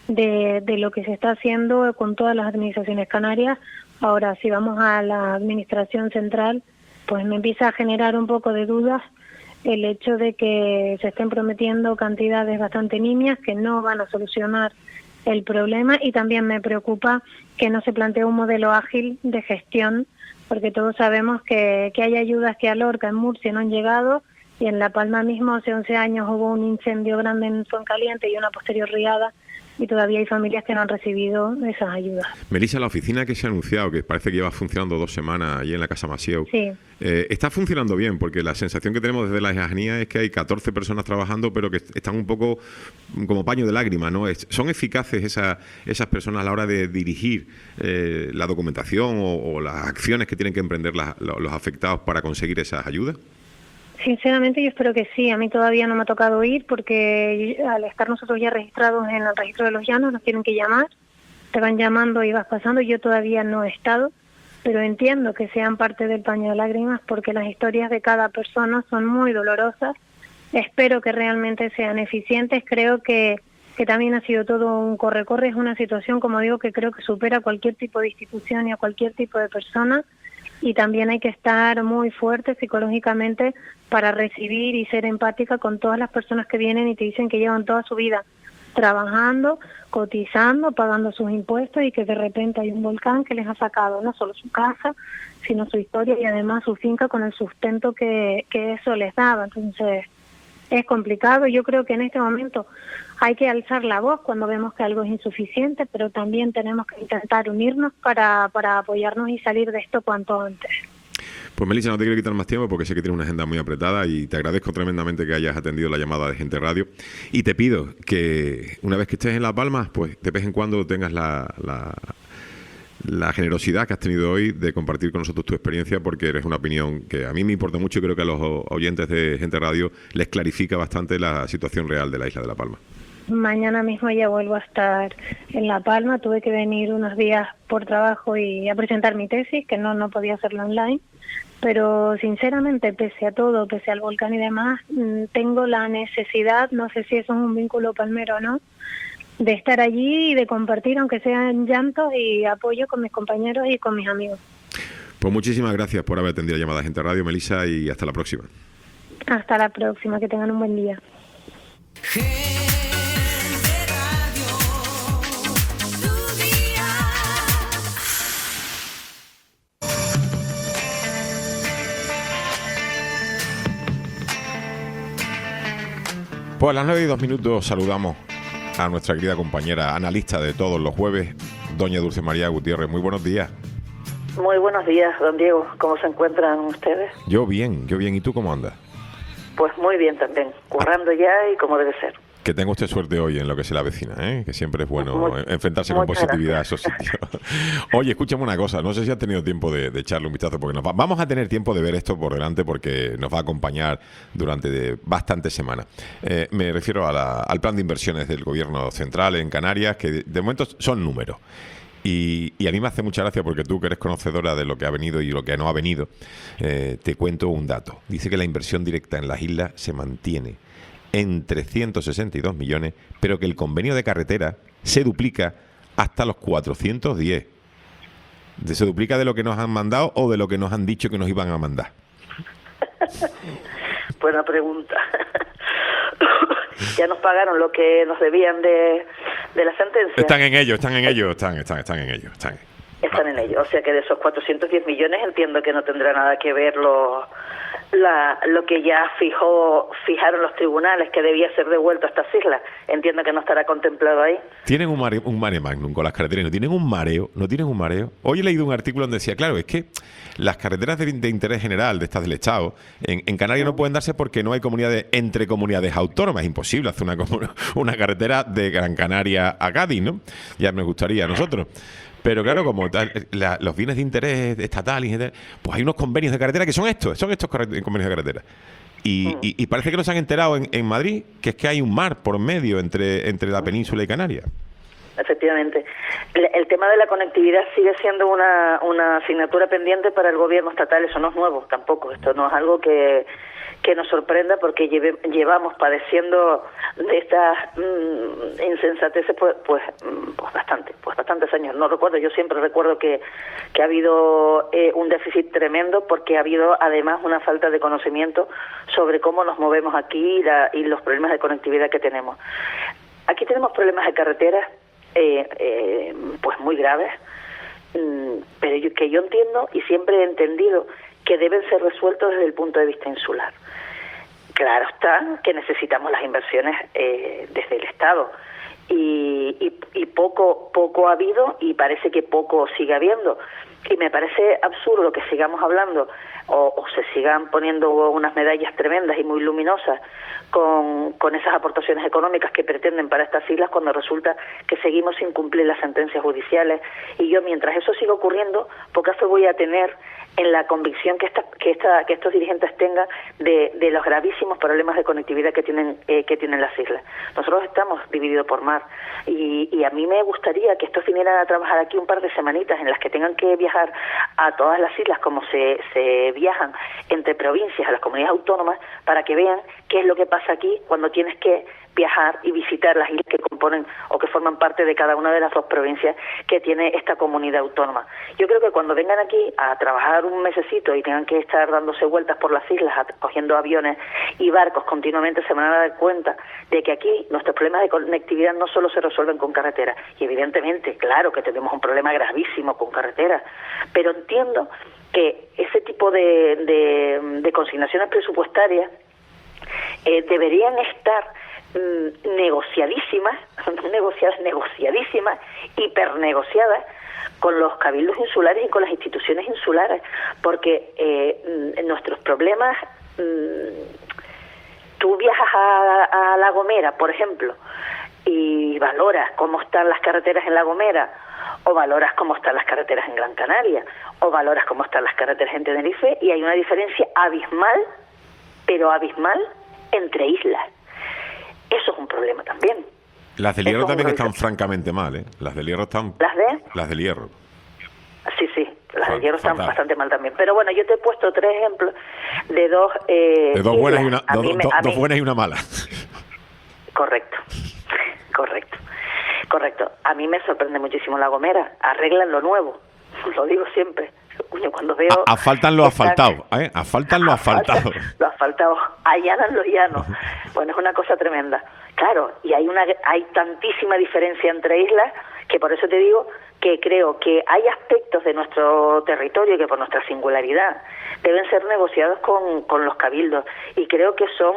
de, de lo que se está haciendo con todas las administraciones canarias. Ahora, si vamos a la administración central, pues me empieza a generar un poco de dudas el hecho de que se estén prometiendo cantidades bastante nimias que no van a solucionar el problema, y también me preocupa que no se plantee un modelo ágil de gestión, porque todos sabemos que, que hay ayudas que a Lorca, en Murcia, no han llegado, y en La Palma mismo hace once años hubo un incendio grande en Fuencaliente y una posterior riada, y todavía hay familias que no han recibido esas ayudas. Melissa, la oficina que se ha anunciado, que parece que lleva funcionando dos semanas allí en la Casa Masieu, sí. eh, está funcionando bien, porque la sensación que tenemos desde la Ejajanía es que hay catorce personas trabajando, pero que están un poco como paño de lágrimas, ¿no? Es, ¿Son eficaces esa, esas personas a la hora de dirigir eh, la documentación o, o las acciones que tienen que emprender la, los afectados para conseguir esas ayudas? Sinceramente yo espero que sí. A mí todavía no me ha tocado ir porque al estar nosotros ya registrados en el registro de los llanos nos tienen que llamar, te van llamando y vas pasando. Yo todavía no he estado, pero entiendo que sean parte del paño de lágrimas porque las historias de cada persona son muy dolorosas. Espero que realmente sean eficientes. Creo que, que también ha sido todo un corre-corre. Es una situación, como digo, que creo que supera cualquier tipo de institución y a cualquier tipo de persona. Y también hay que estar muy fuerte psicológicamente para recibir y ser empática con todas las personas que vienen y te dicen que llevan toda su vida trabajando, cotizando, pagando sus impuestos, y que de repente hay un volcán que les ha sacado no solo su casa, sino su historia y además su finca con el sustento que, que eso les daba. Entonces es complicado. Yo creo que en este momento hay que alzar la voz cuando vemos que algo es insuficiente, pero también tenemos que intentar unirnos para, para apoyarnos y salir de esto cuanto antes. Pues Melissa, no te quiero quitar más tiempo porque sé que tienes una agenda muy apretada y te agradezco tremendamente que hayas atendido la llamada de Gente Radio, y te pido que una vez que estés en Las Palmas, pues de vez en cuando tengas la... la la generosidad que has tenido hoy de compartir con nosotros tu experiencia, porque eres una opinión que a mí me importa mucho y creo que a los oyentes de Gente Radio les clarifica bastante la situación real de la isla de La Palma. Mañana mismo ya vuelvo a estar en La Palma. Tuve que venir unos días por trabajo y a presentar mi tesis, que no, no podía hacerlo online, pero sinceramente, pese a todo, pese al volcán y demás, tengo la necesidad, no sé si eso es un vínculo palmero o no, de estar allí y de compartir, aunque sean llantos y apoyo con mis compañeros y con mis amigos. Pues muchísimas gracias por haber atendido la llamada de Gente Radio, Melissa, y hasta la próxima. Hasta la próxima, que tengan un buen día. Gente Radio, tu día. Pues a las nueve y dos minutos saludamos a nuestra querida compañera analista de todos los jueves, doña Dulce María Gutiérrez. Muy buenos días. Muy buenos días, don Diego. ¿Cómo se encuentran ustedes? Yo bien, yo bien. ¿Y tú cómo andas? Pues muy bien también, currando ya y como debe ser. Que tenga usted suerte hoy en lo que se la avecina, ¿eh? Que siempre es bueno muy, enfrentarse con positividad gracias. a esos sitios. Oye, escúchame una cosa, no sé si has tenido tiempo de, de echarle un vistazo, porque nos va, vamos a tener tiempo de ver esto por delante porque nos va a acompañar durante de bastantes semanas. Eh, me refiero a la, al plan de inversiones del Gobierno central en Canarias, que de, de momento son números. Y, y a mí me hace mucha gracia porque tú, que eres conocedora de lo que ha venido y lo que no ha venido, eh, te cuento un dato. Dice que la inversión directa en las islas se mantiene en trescientos sesenta y dos millones, pero que el convenio de carretera se duplica hasta los cuatrocientos diez. ¿Se duplica de lo que nos han mandado o de lo que nos han dicho que nos iban a mandar? Buena pregunta. Ya nos pagaron lo que nos debían de, de la sentencia. Están en ello, están en ello, están, están, están en ello. Están, están en ello. O sea que de esos cuatrocientos diez millones entiendo que no tendrá nada que ver lo, la, lo que ya fijó fijaron los tribunales que debía ser devuelto a estas islas. Entiendo que no estará contemplado ahí. Tienen un mare, un mare magnum con las carreteras, no tienen un mareo, no tienen un mareo. Hoy he leído un artículo donde decía, claro, es que las carreteras de, de interés general de estas del Estado en, en Canarias no pueden darse porque no hay comunidades entre comunidades autónomas. Es imposible hacer una, una carretera de Gran Canaria a Cádiz, ¿no? Ya nos gustaría a nosotros. Pero claro, como tal, la, los bienes de interés estatal, pues hay unos convenios de carretera que son estos, son estos convenios de carretera. Y, mm. y, y parece que no se han enterado en, en Madrid que es que hay un mar por medio entre, entre la península y Canarias. Efectivamente. El, el tema de la conectividad sigue siendo una, una asignatura pendiente para el gobierno estatal. Eso no es nuevo tampoco. Esto no es algo que, que nos sorprenda, porque lleve, llevamos padeciendo de estas mmm, insensateces pues, pues, pues bastante, pues bastantes años. No recuerdo, yo siempre recuerdo que, que ha habido eh, un déficit tremendo, porque ha habido además una falta de conocimiento sobre cómo nos movemos aquí y, la, y los problemas de conectividad que tenemos. Aquí tenemos problemas de carreteras eh, eh, pues muy graves, mmm, pero yo, que yo entiendo y siempre he entendido que deben ser resueltos desde el punto de vista insular. Claro está que necesitamos las inversiones eh, desde el Estado, y, y, y poco poco ha habido, y parece que poco sigue habiendo, y me parece absurdo que sigamos hablando o, o se sigan poniendo unas medallas tremendas y muy luminosas con, con esas aportaciones económicas que pretenden para estas islas, cuando resulta que seguimos sin cumplir las sentencias judiciales. Y yo, mientras eso siga ocurriendo, poca fe voy a tener en la convicción que esta, que esta, que estos dirigentes tengan de, de los gravísimos problemas de conectividad que tienen eh, que tienen las islas. Nosotros estamos divididos por mar, y, y a mí me gustaría que estos vinieran a trabajar aquí un par de semanitas en las que tengan que viajar a todas las islas como se, se viajan entre provincias, a las comunidades autónomas, para que vean qué es lo que pasa aquí cuando tienes que viajar y visitar las islas que componen o que forman parte de cada una de las dos provincias que tiene esta comunidad autónoma. Yo creo que cuando vengan aquí a trabajar un mesecito y tengan que estar dándose vueltas por las islas, cogiendo aviones y barcos continuamente, se van a dar cuenta de que aquí nuestros problemas de conectividad no solo se resuelven con carreteras, y evidentemente, claro que tenemos un problema gravísimo con carreteras, pero entiendo que ese tipo de, de, de consignaciones presupuestarias eh, deberían estar mm, negociadísimas, negociadas, negociadísimas, hipernegociadas con los cabildos insulares y con las instituciones insulares, porque eh, nuestros problemas, mmm, tú viajas a, a La Gomera, por ejemplo, y valoras cómo están las carreteras en La Gomera, o valoras cómo están las carreteras en Gran Canaria, o valoras cómo están las carreteras en Tenerife, y hay una diferencia abismal, pero abismal, entre islas. Eso es un problema también. Las del Hierro también están francamente mal, ¿eh? Las del Hierro están... ¿Las de? Las del Hierro. Sí, sí, las del Hierro están Fatal. bastante mal también. Pero bueno, yo te he puesto tres ejemplos de dos... Eh, de dos buenas, y una, a do, mí me- do, a dos mí- buenas y una mala. Correcto, correcto, correcto. A mí me sorprende muchísimo La Gomera. Arreglan lo nuevo, lo digo siempre. Coño, cuando veo... A- asfaltan lo están- asfaltado, ¿eh? Asfaltan lo asfaltado. Lo asfaltado, allanan los llanos. Bueno, es una cosa tremenda. Claro, y hay una hay tantísima diferencia entre islas, que por eso te digo que creo que hay aspectos de nuestro territorio que por nuestra singularidad deben ser negociados con, con los cabildos, y creo que son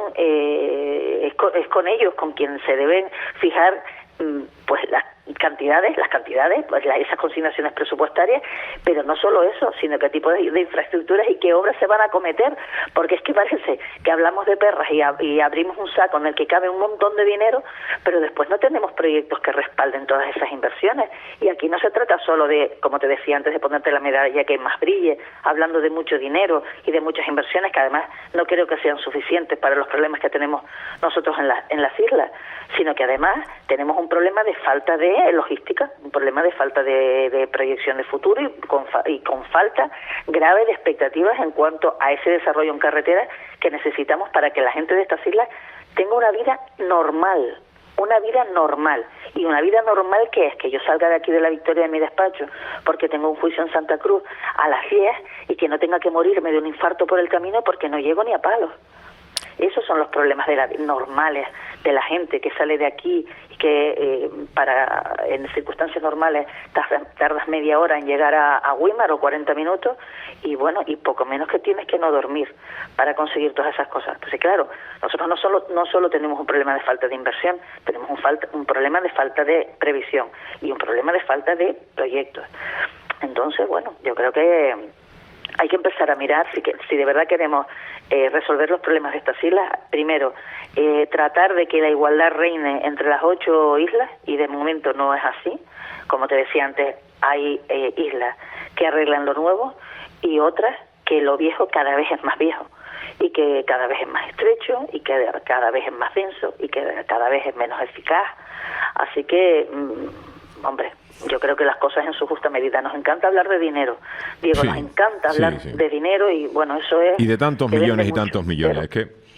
eh, es, con, es con ellos con quien se deben fijar mm, pues las cantidades, las cantidades, pues la, esas consignaciones presupuestarias, pero no solo eso, sino qué tipo de, de infraestructuras y qué obras se van a acometer, porque es que parece que hablamos de perras y, a, y abrimos un saco en el que cabe un montón de dinero, pero después no tenemos proyectos que respalden todas esas inversiones. Y aquí no se trata solo de, como te decía antes, de ponerte la medalla que más brille, hablando de mucho dinero y de muchas inversiones que además no creo que sean suficientes para los problemas que tenemos nosotros en, la, en las islas, sino que además tenemos un problema de falta de logística, un problema de falta de, de proyección de futuro, y con, fa, y con falta grave de expectativas en cuanto a ese desarrollo en carretera que necesitamos para que la gente de estas islas tenga una vida normal, una vida normal. Y una vida normal, que es que yo salga de aquí de la Victoria de mi despacho porque tengo un juicio en Santa Cruz a las diez y que no tenga que morirme de un infarto por el camino porque no llego ni a palos. Esos son los problemas de la, normales de la gente que sale de aquí y que eh, para en circunstancias normales tardas, tardas media hora en llegar a, a Güímar o cuarenta minutos, y bueno, y poco menos que tienes que no dormir para conseguir todas esas cosas. Entonces, claro, nosotros no solo no solo tenemos un problema de falta de inversión, tenemos un, falta, un problema de falta de previsión y un problema de falta de proyectos. Entonces, bueno, yo creo que hay que empezar a mirar si, que, si de verdad queremos eh, resolver los problemas de estas islas. Primero, eh, tratar de que la igualdad reine entre las ocho islas, y de momento no es así. Como te decía antes, hay eh, islas que arreglan lo nuevo y otras que lo viejo cada vez es más viejo, y que cada vez es más estrecho, y que cada vez es más denso, y que cada vez es menos eficaz. Así que, mmm, hombre, yo creo que las cosas en su justa medida. Nos encanta hablar de dinero, Diego, Sí, nos encanta hablar sí, sí. de dinero, y bueno, eso es... Y de tantos que vende millones y mucho, tantos millones. pero- Es que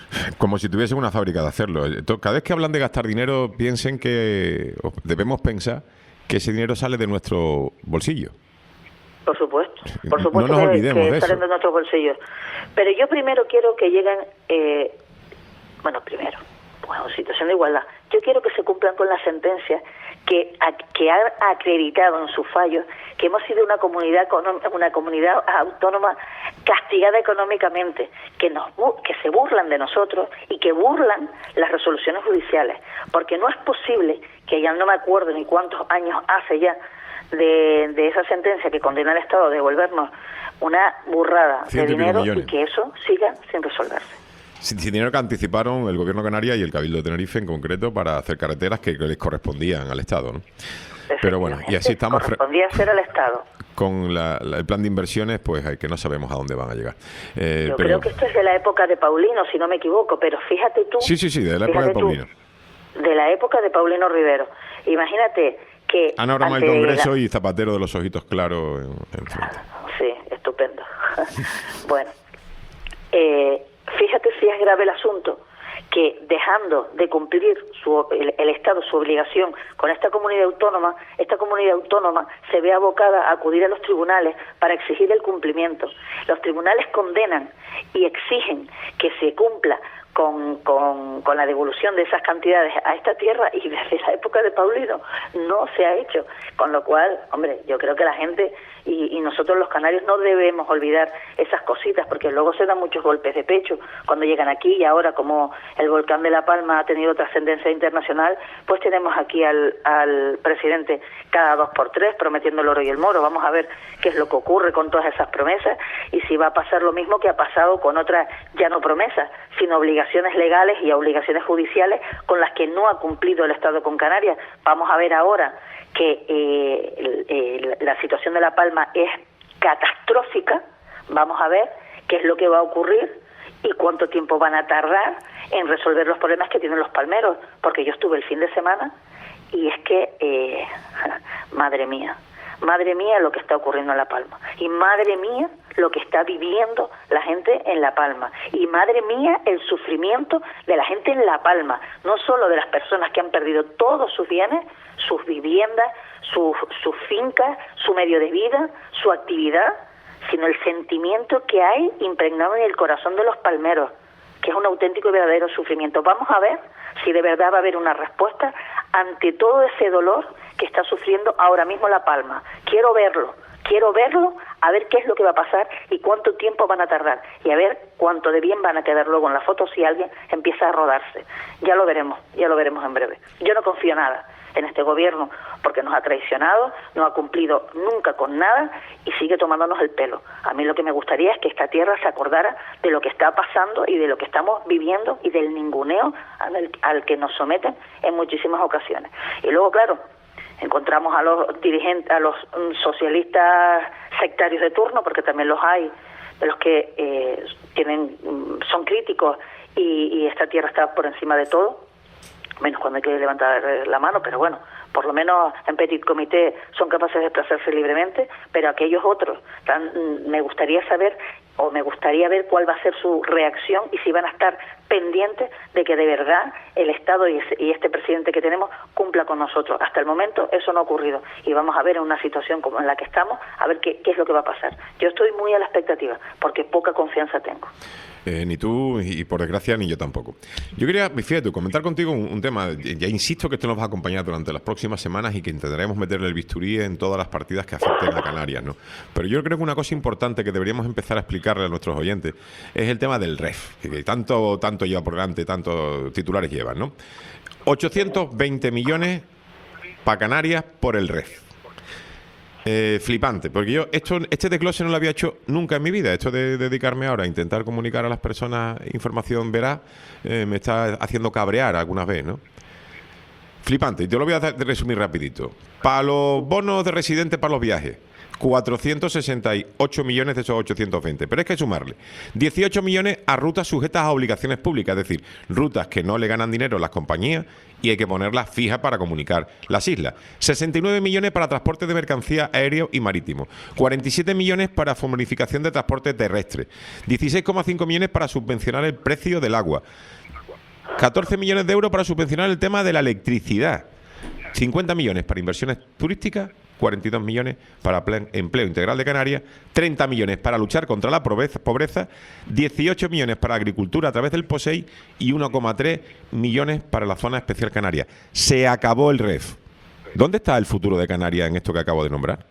Como si tuviesen una fábrica de hacerlo. Cada vez que hablan de gastar dinero, piensen que debemos pensar que ese dinero sale de nuestro bolsillo. Por supuesto, por supuesto no nos que, olvidemos que de salen eso. de nuestros bolsillos. Pero yo primero quiero que lleguen, eh, bueno, primero, bueno, situación de igualdad. Yo quiero que se cumplan con las sentencias que, a, que han acreditado en sus fallos que hemos sido una comunidad una comunidad autónoma castigada económicamente, que nos que se burlan de nosotros y que burlan las resoluciones judiciales, porque no es posible que ya no me acuerdo ni cuántos años hace ya de, de esa sentencia que condena al Estado a devolvernos una burrada de dinero y que eso siga sin resolverse. Sin dinero que anticiparon el Gobierno de Canarias y el Cabildo de Tenerife en concreto para hacer carreteras que les correspondían al Estado, ¿no? Pero bueno, y así estamos... Correspondía ser al Estado. Con la, la, el plan de inversiones, pues hay que no sabemos a dónde van a llegar. Eh, Yo pero... creo que esto es de la época de Paulino, si no me equivoco, pero fíjate tú... Sí, sí, sí, de la época de Paulino. Tú, de la época de Paulino Rivero. Imagínate que... Anorama el Congreso la... y Zapatero de los ojitos claros en, en frente. Sí, estupendo. Bueno, eh... fíjate si es grave el asunto, que dejando de cumplir su, el, el Estado su obligación con esta comunidad autónoma, esta comunidad autónoma se ve abocada a acudir a los tribunales para exigir el cumplimiento. Los tribunales condenan y exigen que se cumpla con, con, con la devolución de esas cantidades a esta tierra y desde la época de Paulino no se ha hecho. Con lo cual, hombre, yo creo que la gente y, y nosotros los canarios no debemos olvidar esas cositas porque luego se dan muchos golpes de pecho cuando llegan aquí y ahora como el volcán de La Palma ha tenido trascendencia internacional, pues tenemos aquí al, al presidente cada dos por tres prometiendo el oro y el moro. Vamos a ver qué es lo que ocurre con todas esas promesas y si va a pasar lo mismo que ha pasado con otras, ya no promesas, sino obligaciones legales y obligaciones judiciales con las que no ha cumplido el Estado con Canarias. Vamos a ver ahora que eh, eh, la situación de La Palma es catastrófica. Vamos a ver qué es lo que va a ocurrir y cuánto tiempo van a tardar en resolver los problemas que tienen los palmeros, porque yo estuve el fin de semana y es que, eh, madre mía, madre mía lo que está ocurriendo en La Palma, y madre mía lo que está viviendo la gente en La Palma, y madre mía el sufrimiento de la gente en La Palma, no solo de las personas que han perdido todos sus bienes, sus viviendas, sus sus fincas, su medio de vida, su actividad, sino el sentimiento que hay impregnado en el corazón de los palmeros, que es un auténtico y verdadero sufrimiento. Vamos a ver si de verdad va a haber una respuesta ante todo ese dolor que está sufriendo ahora mismo La Palma. Quiero verlo, quiero verlo, a ver qué es lo que va a pasar y cuánto tiempo van a tardar y a ver cuánto de bien van a quedar luego en la foto si alguien empieza a rodarse. Ya lo veremos, ya lo veremos en breve. Yo no confío nada en este gobierno porque nos ha traicionado, no ha cumplido nunca con nada y sigue tomándonos el pelo. A mí lo que me gustaría es que esta tierra se acordara de lo que está pasando y de lo que estamos viviendo y del ninguneo al, al que nos someten en muchísimas ocasiones. Y luego, claro, encontramos a los dirigentes, a los um, socialistas sectarios de turno, porque también los hay, de los que eh, tienen um, son críticos y, y esta tierra está por encima de todo, menos cuando hay que levantar la mano, pero bueno, por lo menos en petit comité son capaces de desplazarse libremente, pero aquellos otros, tan, me gustaría saber o me gustaría ver cuál va a ser su reacción y si van a estar pendientes de que de verdad el Estado y, ese, y este presidente que tenemos cumpla con nosotros. Hasta el momento eso no ha ocurrido y vamos a ver en una situación como en la que estamos, a ver qué, qué es lo que va a pasar. Yo estoy muy a la expectativa porque poca confianza tengo. Eh, ni tú, y por desgracia, ni yo tampoco. Yo quería, fíjate, comentar contigo un, un tema. Ya insisto que esto nos va a acompañar durante las próximas semanas y que intentaremos meterle el bisturí en todas las partidas que afecten a Canarias, ¿no? Pero yo creo que una cosa importante que deberíamos empezar a explicarle a nuestros oyentes es el tema del R E F, que tanto, tanto lleva por delante, tantos titulares llevan, ¿no? ochocientos veinte millones para Canarias por el R E F. Eh, flipante, porque yo esto, este desglose no lo había hecho nunca en mi vida. Esto de, de dedicarme ahora a intentar comunicar a las personas información veraz eh, me está haciendo cabrear algunas veces, ¿no? Flipante, y te lo voy a resumir rapidito. Para los bonos de residente para los viajes, cuatrocientos sesenta y ocho millones de esos ochocientos veinte. Pero es que hay que sumarle dieciocho millones a rutas sujetas a obligaciones públicas, es decir, rutas que no le ganan dinero a las compañías y hay que ponerlas fijas para comunicar las islas. sesenta y nueve millones para transporte de mercancía aéreo y marítimo. cuarenta y siete millones para bonificación de transporte terrestre. dieciséis coma cinco millones para subvencionar el precio del agua. catorce millones de euros para subvencionar el tema de la electricidad. cincuenta millones para inversiones turísticas. cuarenta y dos millones para empleo integral de Canarias, treinta millones para luchar contra la pobreza, dieciocho millones para agricultura a través del POSEI y uno coma tres millones para la zona especial canaria. Se acabó el R E F. ¿Dónde está el futuro de Canarias en esto que acabo de nombrar?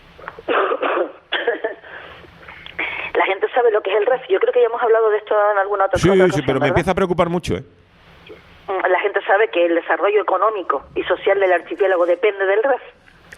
La gente sabe lo que es el R E F. Yo creo que ya hemos hablado de esto en alguna otra Sí, otra sí, ocasión, pero me ¿verdad? empieza a preocupar mucho, ¿eh? La gente sabe que el desarrollo económico y social del archipiélago depende del R E F.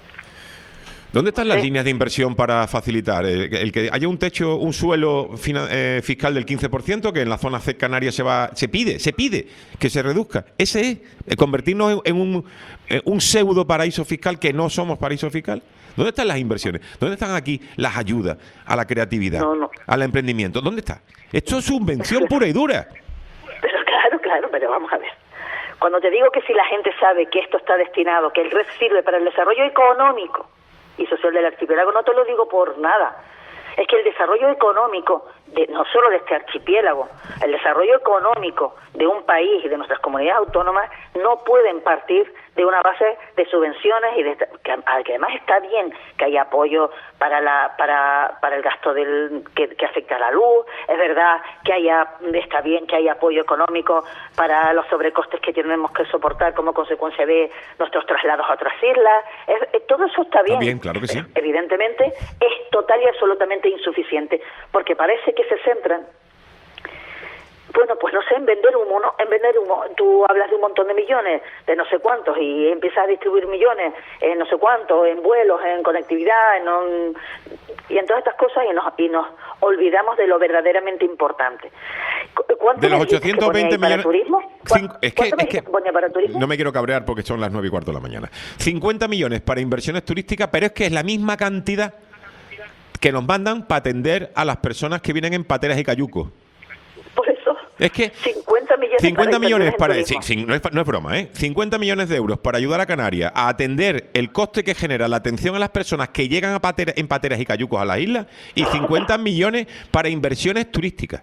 ¿Dónde están las Sí. líneas de inversión para facilitar? El, el que haya un techo, un suelo fina, eh, fiscal del quince por ciento, que en la zona C canaria se va, se pide, se pide que se reduzca. Ese es, eh, convertirnos en, en un, eh, un pseudo paraíso fiscal que no somos paraíso fiscal. ¿Dónde están las inversiones? ¿Dónde están aquí las ayudas a la creatividad, No, no. al emprendimiento? ¿Dónde está? Esto es subvención pura y dura. Pero claro, claro, pero vamos a ver. Cuando te digo que si la gente sabe que esto está destinado, que el R E F sirve para el desarrollo económico y social del archipiélago, no te lo digo por nada. Es que el desarrollo económico, de, no solo de este archipiélago, el desarrollo económico de un país y de nuestras comunidades autónomas no pueden partir de una base de subvenciones y de que, que además está bien que haya apoyo para la para para el gasto del que, que afecta a la luz. Es verdad que haya está bien que haya apoyo económico para los sobrecostes que tenemos que soportar como consecuencia de nuestros traslados a otras islas. Es, es, todo eso está bien. Está bien, claro que sí. Pero, evidentemente es total y absolutamente insuficiente, porque parece que se centran, bueno, pues no sé, en vender humo, ¿no? En vender humo. Tú hablas de un montón de millones, de no sé cuántos, y empiezas a distribuir millones en no sé cuántos, en vuelos, en conectividad, en un, y en todas estas cosas, y nos, y nos olvidamos de lo verdaderamente importante. ¿Cuánto De los me dijiste que ochocientos veinte ponía ahí millones... para turismo? Cinco- es que, ¿Cuánto me es que dijiste que ponía para turismo? no me quiero cabrear porque son las nueve y cuarto de la mañana. cincuenta millones para inversiones turísticas, pero es que es la misma cantidad que nos mandan para atender a las personas que vienen en pateras y cayucos. Por eso, Es que cincuenta millones cincuenta para millones inversiones para... en sí, turismo. sí, no, es, no es broma, ¿eh? cincuenta millones de euros para ayudar a Canarias a atender el coste que genera la atención a las personas que llegan a patera, en pateras y cayucos a la isla y cincuenta millones para inversiones turísticas.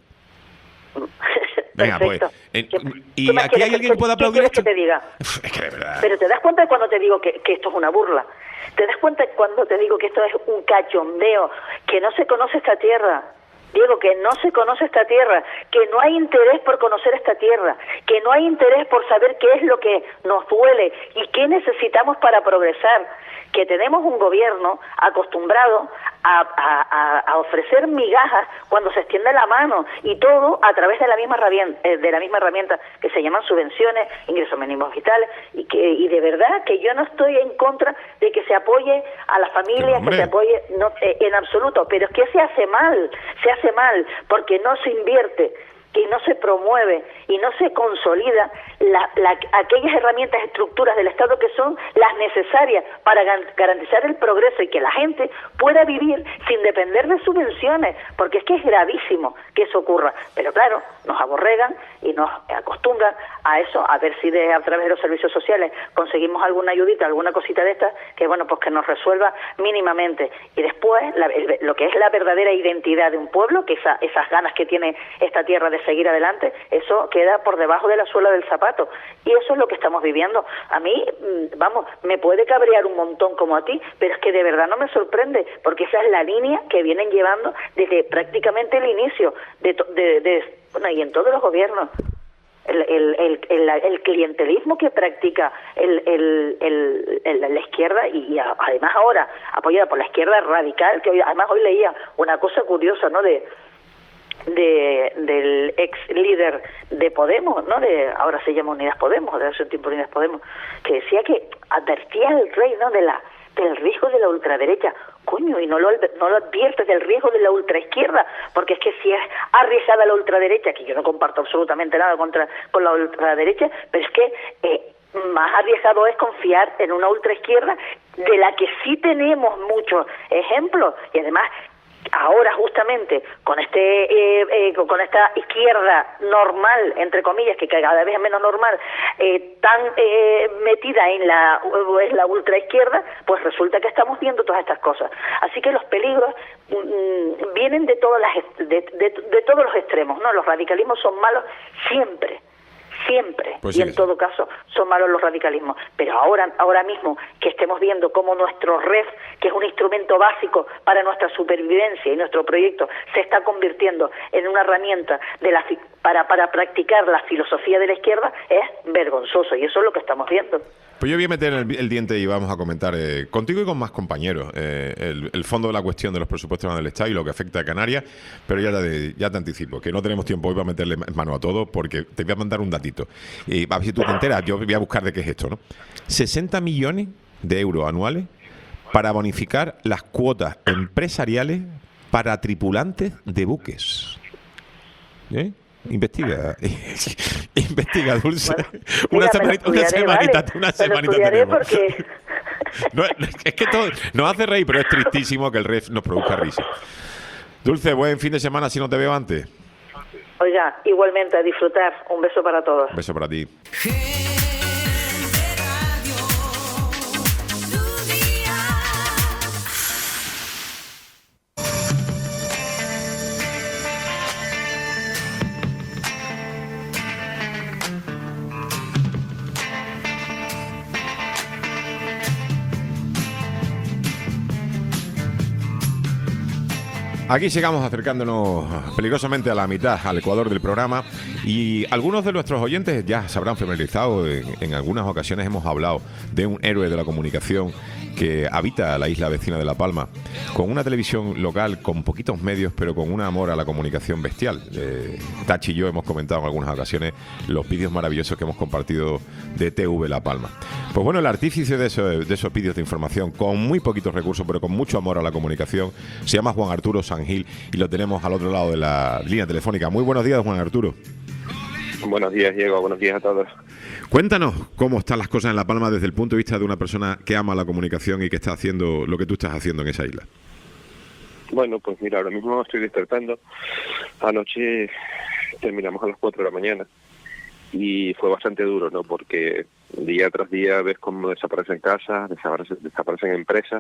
Venga, pues. Perfecto. eh, ¿Qué- ¿Y qué más aquí hay quieres alguien que que- pueda qué aplaudir quieres esto? que te diga? Es que de verdad... Pero te das cuenta cuando te digo que, que esto es una burla. Te das cuenta cuando te digo que esto es un cachondeo, que no se conoce esta tierra. Diego, que no se conoce esta tierra, que no hay interés por conocer esta tierra, que no hay interés por saber qué es lo que nos duele y qué necesitamos para progresar, que tenemos un gobierno acostumbrado a, a, a ofrecer migajas cuando se extiende la mano, y todo a través de la misma herramienta, de la misma herramienta que se llaman subvenciones, ingresos mínimos vitales, y que y de verdad que yo no estoy en contra de que se apoye a las familias, que se apoye no, eh, en absoluto, pero es que se hace mal, se hace mal, porque no se invierte y no se promueve y no se consolida la, la, aquellas herramientas, estructuras del Estado que son las necesarias para garantizar el progreso y que la gente pueda vivir sin depender de subvenciones, porque es que es gravísimo que eso ocurra. Pero claro, nos aborregan y nos acostumbran a eso, a ver si de, a través de los servicios sociales conseguimos alguna ayudita, alguna cosita de estas, que bueno, pues que nos resuelva mínimamente. Y después, la, el, lo que es la verdadera identidad de un pueblo, que esa, esas ganas que tiene esta tierra de seguir adelante, eso queda por debajo de la suela del zapato, y eso es lo que estamos viviendo. A mí, vamos, me puede cabrear un montón como a ti, pero es que de verdad no me sorprende, porque esa es la línea que vienen llevando desde prácticamente el inicio de, de, de bueno, y en todos los gobiernos. El, el, el, el, el clientelismo que practica el, el, el, el, la izquierda, y, y además ahora apoyada por la izquierda radical, que hoy, además hoy leía una cosa curiosa, ¿no?, de de del ex líder de Podemos, ¿no?, de ahora se llama Unidas Podemos, de hace un tiempo Unidas Podemos, que decía que advertía al rey, ¿no?, de la del riesgo de la ultraderecha. Coño, y no lo no lo adviertes del riesgo de la ultraizquierda, porque es que si es arriesgada la ultraderecha, que yo no comparto absolutamente nada contra con la ultraderecha, pero es que eh, más arriesgado es confiar en una ultraizquierda de la que sí tenemos muchos ejemplos, y además ahora justamente con este eh, eh, con esta izquierda normal, entre comillas, que cada vez es menos normal, eh, tan eh, metida en la, en la ultraizquierda, pues resulta que estamos viendo todas estas cosas. Así que los peligros mm, vienen de todas las de, de, de todos los extremos, ¿no? Los radicalismos son malos siempre. Siempre, pues y sí, en todo caso son malos los radicalismos, pero ahora ahora mismo que estemos viendo cómo nuestro R E F, que es un instrumento básico para nuestra supervivencia y nuestro proyecto, se está convirtiendo en una herramienta de la para para practicar la filosofía de la izquierda, es vergonzoso, y eso es lo que estamos viendo. Pues yo voy a meter el, el diente y vamos a comentar eh, contigo y con más compañeros eh, el, el fondo de la cuestión de los presupuestos del Estado y lo que afecta a Canarias, pero ya te, ya te anticipo que no tenemos tiempo hoy para meterle mano a todo, porque te voy a mandar un datito y a ver si tú te enteras. Yo voy a buscar de qué es esto, ¿no? sesenta millones de euros anuales para bonificar las cuotas empresariales para tripulantes de buques. ¿Eh? Investiga, investiga, Dulce. Bueno, una mira, semanita, una semanita, vale. una semanita tenemos. Porque... no, es que todo nos hace reír, pero es tristísimo que el R E F nos produzca risa. Dulce, buen fin de semana si no te veo antes. Oiga, igualmente a disfrutar. Un beso para todos. Un beso para ti. Aquí sigamos acercándonos peligrosamente a la mitad, al ecuador del programa, y algunos de nuestros oyentes ya se habrán familiarizado. En, en algunas ocasiones hemos hablado de un héroe de la comunicación que habita la isla vecina de La Palma, con una televisión local con poquitos medios, pero con un amor a la comunicación bestial. Eh, Tachi y yo hemos comentado en algunas ocasiones los vídeos maravillosos que hemos compartido de T V La Palma. Pues bueno, el artífice de, eso, de esos vídeos de información, con muy poquitos recursos, pero con mucho amor a la comunicación, se llama Juan Arturo San Gil, y lo tenemos al otro lado de la línea telefónica. Muy buenos días, Juan Arturo. Buenos días, Diego. Buenos días a todos. Cuéntanos cómo están las cosas en La Palma desde el punto de vista de una persona que ama la comunicación y que está haciendo lo que tú estás haciendo en esa isla. Bueno, pues mira, ahora mismo estoy despertando. Anoche terminamos a las cuatro de la mañana y fue bastante duro, ¿no? Porque día tras día ves cómo desaparecen casas, desaparecen, desaparecen empresas.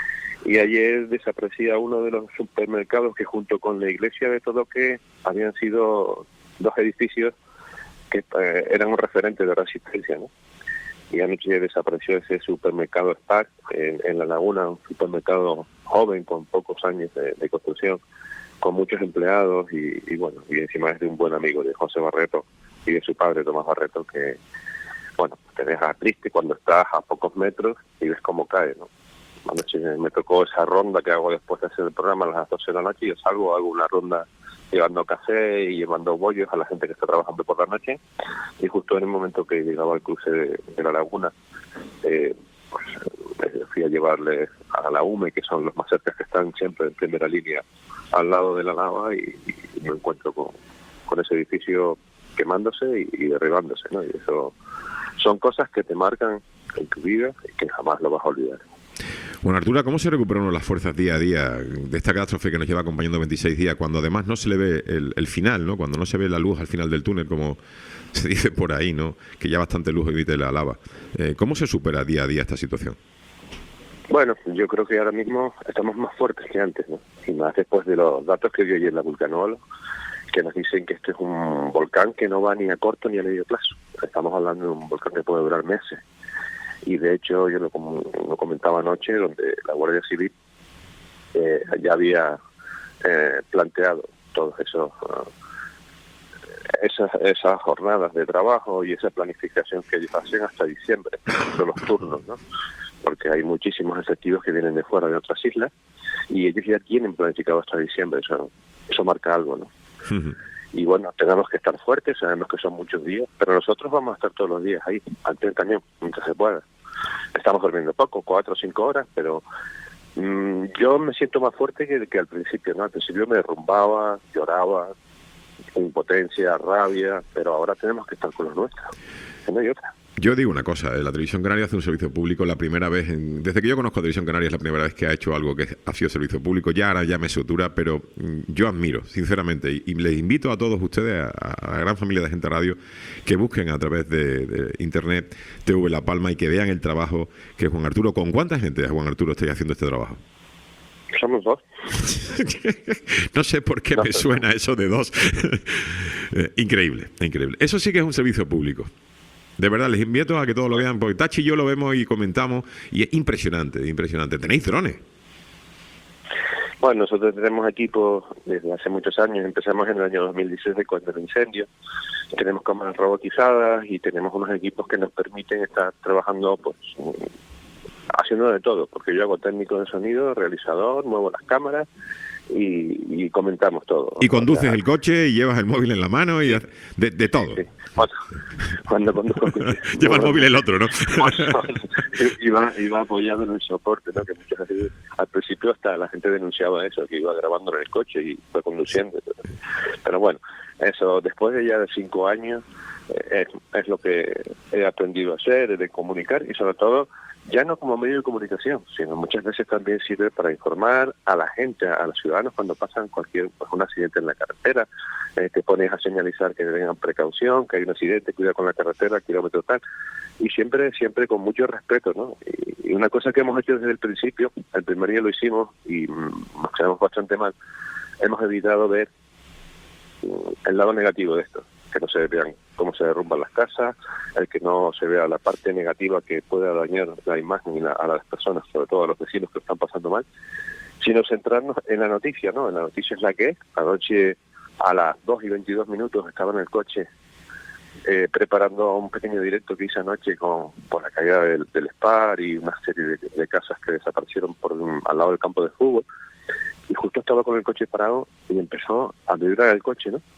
Y ayer desaparecía uno de los supermercados que, junto con la iglesia de Todoque, habían sido dos edificios que eh, eran un referente de resistencia, ¿no? Y anoche desapareció ese supermercado Spark en, en La Laguna, un supermercado joven con pocos años de, de construcción, con muchos empleados y, y bueno, y encima es de un buen amigo de José Barreto y de su padre Tomás Barreto, que bueno, te deja triste cuando estás a pocos metros y ves cómo cae, ¿no? Anoche me tocó esa ronda que hago después de hacer el programa a las doce de la noche, y yo salgo, hago una ronda llevando café y llevando bollos a la gente que está trabajando por la noche, y justo en el momento que llegaba al cruce de, de la laguna, eh, pues eh, fui a llevarle a la U M E, que son los más cerca, que están siempre en primera línea al lado de la lava, y, y me encuentro con, con ese edificio quemándose y, y derribándose, ¿no? Y eso son cosas que te marcan en tu vida y que jamás lo vas a olvidar. Bueno, Arturo, ¿cómo se recuperan las fuerzas día a día de esta catástrofe que nos lleva acompañando veintiséis días, cuando además no se le ve el, el final, ¿no? Cuando no se ve la luz al final del túnel, como se dice por ahí, ¿no? Que ya bastante luz evite la lava. Eh, ¿Cómo se supera día a día esta situación? Bueno, yo creo que ahora mismo estamos más fuertes que antes, ¿no? Y más después de los datos que dio ayer la vulcanóloga, que nos dicen que este es un volcán que no va ni a corto ni a medio plazo. Estamos hablando de un volcán que puede durar meses. Y de hecho yo lo, lo comentaba anoche, donde la Guardia Civil eh, ya había eh, planteado todos esos uh, esas, esas jornadas de trabajo y esa planificación que ellos hacen hasta diciembre, de los turnos, ¿no? Porque hay muchísimos efectivos que vienen de fuera de otras islas y ellos ya tienen planificado hasta diciembre. Eso, eso marca algo, ¿no? Uh-huh. Y bueno, tenemos que estar fuertes, sabemos que son muchos días, pero nosotros vamos a estar todos los días ahí, al también, mientras se pueda. Estamos durmiendo poco, cuatro o cinco horas, pero mmm, yo me siento más fuerte que, que al principio, ¿no? Al principio me derrumbaba, lloraba, impotencia, rabia, pero ahora tenemos que estar con los nuestros, no hay otra. Yo digo una cosa, la Televisión Canaria hace un servicio público la primera vez, en, desde que yo conozco a Televisión Canaria es la primera vez que ha hecho algo que ha sido servicio público, ya ahora ya me sutura, pero yo admiro, sinceramente, y, y les invito a todos ustedes, a, a la gran familia de Gente Radio, que busquen a través de, de Internet T V La Palma y que vean el trabajo que Juan Arturo, ¿con cuánta gente, Juan Arturo, estáis haciendo este trabajo? Somos dos. No sé por qué no, me suena eso de dos. Increíble, increíble. Eso sí que es un servicio público. De verdad, les invito a que todos lo vean, porque Tachi y yo lo vemos y comentamos, y es impresionante, impresionante. ¿Tenéis drones? Bueno, nosotros tenemos equipos desde hace muchos años, empezamos en el año dos mil dieciséis cuando el incendio, tenemos cámaras robotizadas y tenemos unos equipos que nos permiten estar trabajando, pues, haciendo de todo, porque yo hago técnico de sonido, realizador, muevo las cámaras, Y, y comentamos todo. Y conduces, o sea, el coche y llevas el móvil en la mano y de, de todo. Sí. Cuando, cuando conduzco lleva el móvil el otro, ¿no? iba, iba apoyado en el soporte, ¿no? Que muchas veces al principio hasta la gente denunciaba eso, que iba grabando en el coche y fue conduciendo. Pero bueno, eso después de ya de cinco años eh, es, es lo que he aprendido a hacer, de comunicar y sobre todo ya no como medio de comunicación, sino muchas veces también sirve para informar a la gente, a los ciudadanos cuando pasan cualquier pues, un accidente en la carretera, eh, te pones a señalizar que tengan precaución, que hay un accidente, cuida con la carretera, kilómetro tal, y siempre siempre con mucho respeto, ¿no? Y, y una cosa que hemos hecho desde el principio, el primer día lo hicimos y mmm, nos quedamos bastante mal, hemos evitado ver mmm, el lado negativo de esto, que no se vean cómo se derrumban las casas, el que no se vea la parte negativa que pueda dañar la imagen a las personas, sobre todo a los vecinos que están pasando mal, sino centrarnos en la noticia, ¿no? En la noticia es la que es. Anoche a las dos y veintidós minutos estaba en el coche eh, preparando un pequeño directo que hice anoche con por la caída del, del Spar y una serie de, de casas que desaparecieron por un, al lado del campo de fútbol, y justo estaba con el coche parado y empezó a vibrar el coche, ¿no?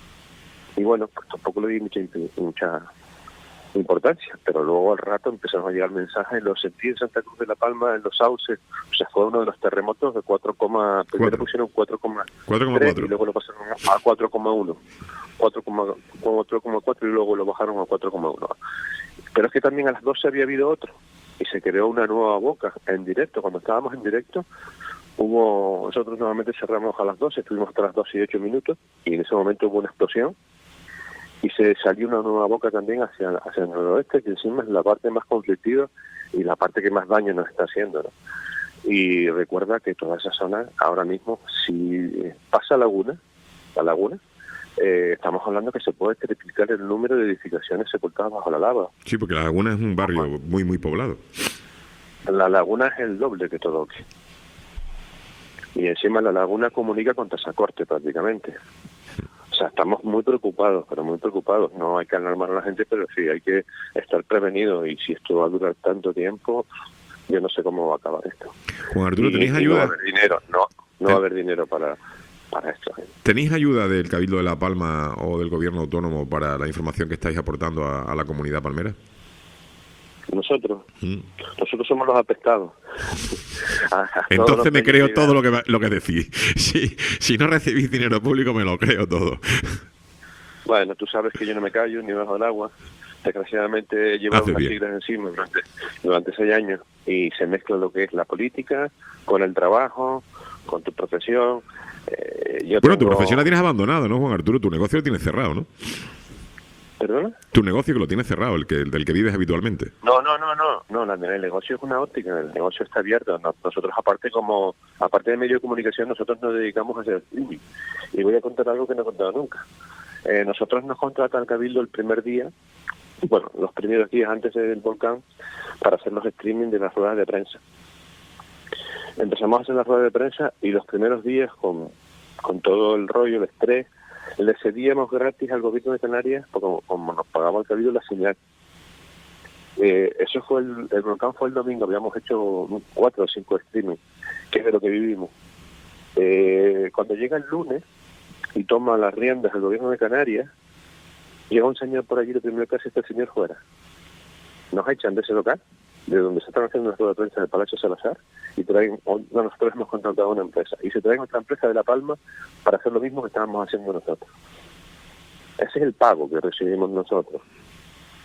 Y bueno, pues tampoco le di mucha, mucha importancia, pero luego al rato empezaron a llegar mensajes, lo sentí en Santa Cruz de la Palma, en los sauces, o sea, fue uno de los terremotos de cuatro, primero pusieron cuatro coma tres y luego lo pasaron a cuatro coma uno, cuatro coma cuatro y luego lo bajaron a cuatro coma uno. Pero es que también a las doce había habido otro, y se creó una nueva boca en directo, cuando estábamos en directo, hubo, nosotros nuevamente cerramos a las doce, estuvimos hasta las doce y ocho minutos, y en ese momento hubo una explosión, y se salió una nueva boca también hacia, hacia el noroeste, que encima es la parte más conflictiva y la parte que más daño nos está haciendo, ¿no? Y recuerda que toda esa zona, ahora mismo, si pasa Laguna, la Laguna, eh, estamos hablando que se puede triplicar el número de edificaciones sepultadas bajo la lava. Sí, porque la Laguna es un barrio muy, muy poblado. La Laguna es el doble que Todoque. Y encima la Laguna comunica con Tazacorte prácticamente. O sea, estamos muy preocupados, pero muy preocupados. No hay que alarmar a la gente, pero sí hay que estar prevenidos. Y si esto va a durar tanto tiempo, yo no sé cómo va a acabar esto. Juan Arturo, y, ¿tenéis y ayuda? No va a haber dinero, no, no va a haber dinero para, para esto. ¿Tenéis ayuda del Cabildo de La Palma o del Gobierno Autónomo para la información que estáis aportando a, a la comunidad palmera? Nosotros, mm. nosotros somos los apestados. Entonces me creo todo lo que lo que decís. Si, si no recibís dinero público, me lo creo todo. Bueno, tú sabes que yo no me callo ni bajo el agua. Desgraciadamente llevo unas siglas encima durante, durante seis años y se mezcla lo que es la política con el trabajo, con tu profesión. Eh, yo bueno, tengo... tu profesión la tienes abandonada, ¿no, Juan Arturo? Tu negocio lo tienes cerrado, ¿no? ¿Perdona? Tu negocio que lo tienes cerrado, el que el del que vives habitualmente. No, no, no, no, no, el negocio es una óptica, el negocio está abierto. Nosotros aparte como aparte de medio de comunicación, nosotros nos dedicamos a hacer streaming. Y voy a contar algo que no he contado nunca. Eh, nosotros nos contrata el Cabildo el primer día, bueno, los primeros días antes del volcán, para hacer los streaming de las ruedas de prensa. Empezamos a hacer las ruedas de prensa y los primeros días con, con todo el rollo, el estrés, le cedíamos gratis al gobierno de Canarias, porque como, como nos pagaba el Cabildo, la señal. Eh, eso fue el, el volcán fue el domingo, habíamos hecho cuatro o cinco streaming, que es de lo que vivimos. Eh, cuando llega el lunes y toma las riendas el gobierno de Canarias, llega un señor por allí, lo primero que hace este señor fuera. Nos echan de ese local, de donde se están haciendo las ruedas de prensa del Palacio Salazar, y traen, no, nosotros hemos contratado a una empresa, y se traen otra empresa de La Palma para hacer lo mismo que estábamos haciendo nosotros. Ese es el pago que recibimos nosotros.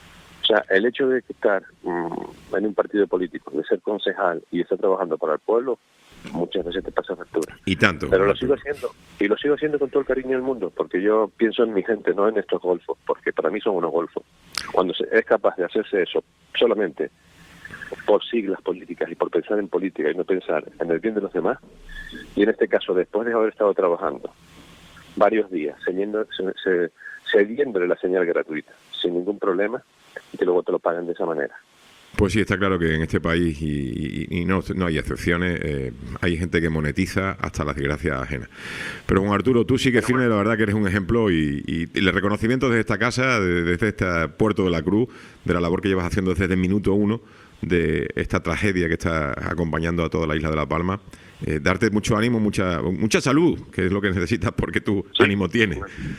O sea, el hecho de estar mmm, en un partido político, de ser concejal y estar trabajando para el pueblo, muchas veces te pasa factura. Y tanto. Pero lo sigo haciendo, y lo sigo haciendo con todo el cariño del mundo, porque yo pienso en mi gente, no en estos golfos, porque para mí son unos golfos. Cuando se es capaz de hacerse eso solamente por siglas políticas y por pensar en política y no pensar en el bien de los demás, y en este caso, después de haber estado trabajando varios días, cediendo, se, se, cediéndole la señal gratuita, sin ningún problema, y que luego te lo pagan de esa manera. Pues sí, está claro que en este país, y, y, y no, no hay excepciones, eh, hay gente que monetiza hasta las desgracias ajenas. Pero Juan Arturo, tú sí que firme, la verdad que eres un ejemplo, y, y, y el reconocimiento desde esta casa, de, desde este Puerto de la Cruz, de la labor que llevas haciendo desde el minuto uno, de esta tragedia que está acompañando a toda la isla de La Palma. Eh, darte mucho ánimo, mucha mucha salud, que es lo que necesitas, porque tú sí. ánimo tienes.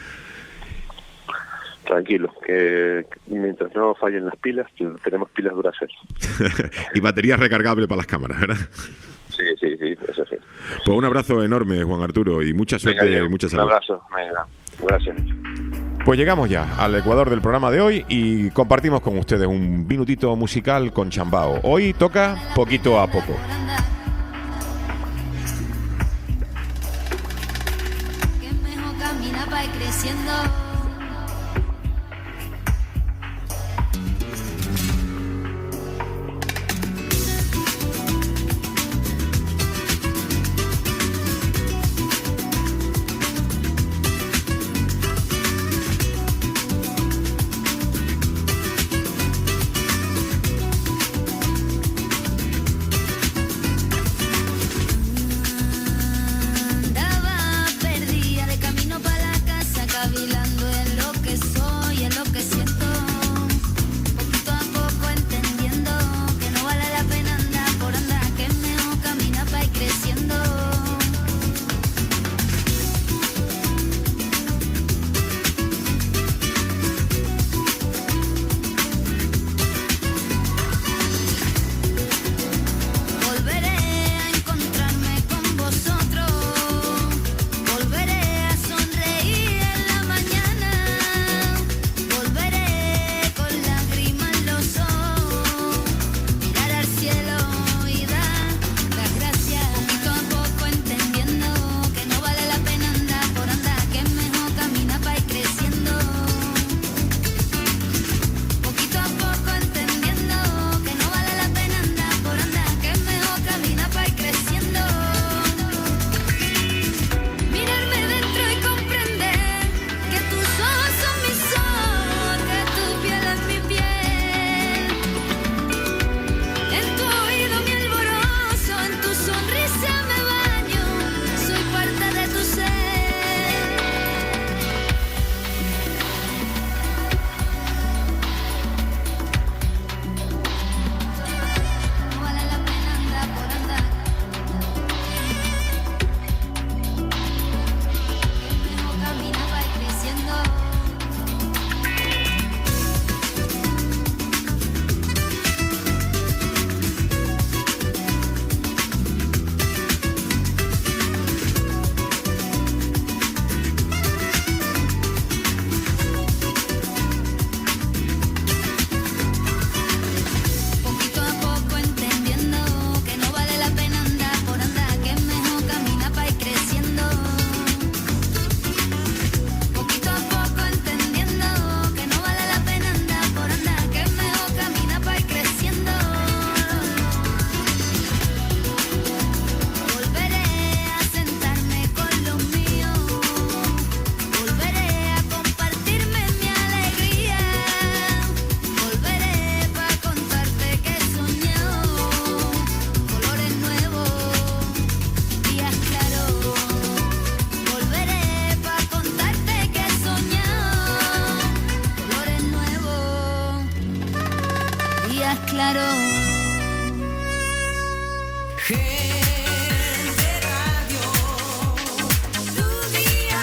Tranquilo, que mientras no fallen las pilas, tenemos pilas Duracell. Y baterías recargables para las cámaras, ¿verdad? Sí, sí, sí, eso sí. Pues un abrazo enorme, Juan Arturo, y mucha suerte y mucha salud. Un abrazo, venga, gracias. Pues llegamos ya al ecuador del programa de hoy y compartimos con ustedes un minutito musical con Chambao. Hoy toca Poquito a Poco. Que mejor camina para ir creciendo. Andaba perdida de camino para la casa, cavilando en lo que soy, en lo que siento. Poquito a poco entendiendo que no vale la pena andar por andar, que es mejor caminar para ir creciendo. Volveré a encontrarme con vosotros, volveré a sonreír en la mañana, volveré con lágrimas en los ojos, mirar al cielo y dar las gracias. Poquito a poco entendiendo que no vale la pena andar por andar, que es mejor caminar para ir creciendo. Poquito a poco entendiendo que no vale la pena andar por andar, que es mejor caminar para ir creciendo. Mirarme dentro y comprender que tus ojos son mis ojos, que tu piel es mi piel. En tu oído mi alborozo, en tu sonrisa me baño, soy parte de tu ser. No vale la pena andar por andar, que es mejor caminar para ir creciendo. Poquito a poco entendiendo que no vale la pena andar por andar, que es mejor caminar para ir creciendo. Poquito a poco entendiendo que no vale la pena andar por andar, que es mejor caminar para ir creciendo. Volveré a sentarme con los míos, volveré a compartirme mi alegría, volveré para contarte que he soñado colores nuevos, días claros. Volveré para contarte que he soñado colores nuevos, días claros. Gente Radio, tu día.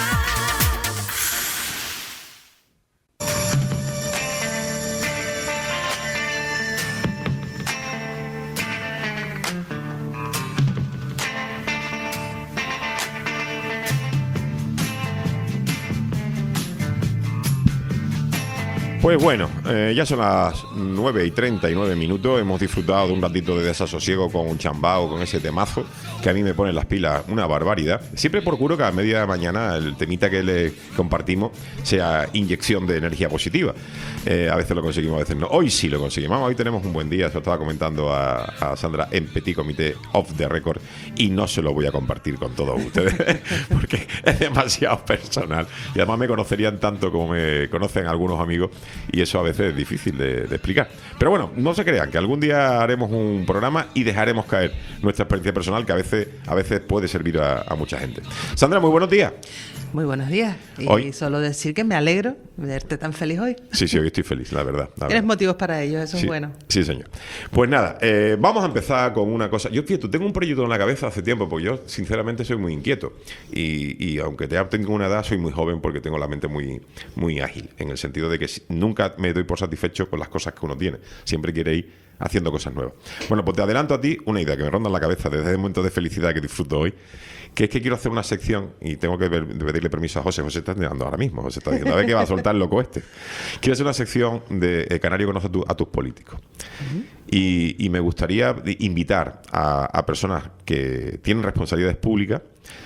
Pues bueno, eh, ya son las nueve y treinta y nueve minutos. Hemos disfrutado de un ratito de desasosiego con un chambao, con ese temazo que a mí me pone en las pilas una barbaridad. Siempre procuro que a media mañana el temita que le compartimos sea inyección de energía positiva. Eh, a veces lo conseguimos, a veces no. Hoy sí lo conseguimos. Hoy tenemos un buen día. Se lo estaba comentando a, a Sandra en Petit Comité Off the Record y no se lo voy a compartir con todos ustedes porque es demasiado personal. Y además me conocerían tanto como me conocen algunos amigos. Y eso a veces es difícil de, de explicar. Pero bueno, no se crean que algún día haremos un programa y dejaremos caer nuestra experiencia personal, que a veces, a veces puede servir a, a mucha gente. Sandra, muy buenos días. Muy buenos días. Y hoy, solo decir que me alegro de verte tan feliz hoy. Sí, sí, hoy estoy feliz, la verdad. La Tienes verdad. motivos para ello, eso sí, es bueno. Sí, señor. Pues nada, eh, vamos a empezar con una cosa. Yo, fíjate, tengo un proyecto en la cabeza hace tiempo, porque yo, sinceramente, soy muy inquieto. Y, y aunque ya tengo una edad, soy muy joven porque tengo la mente muy, muy ágil, en el sentido de que nunca me doy por satisfecho con las cosas que uno tiene. Siempre quiere ir haciendo cosas nuevas. Bueno, pues te adelanto a ti una idea que me ronda en la cabeza desde el momento de felicidad que disfruto hoy, que es que quiero hacer una sección y tengo que pedirle permiso a José. José está mirando ahora mismo. José está diciendo, a ver qué va a soltar el loco este. Quiero hacer una sección de eh, Canario conoce a, tu, a tus políticos. Uh-huh. Y, y me gustaría invitar a, a personas que tienen responsabilidades públicas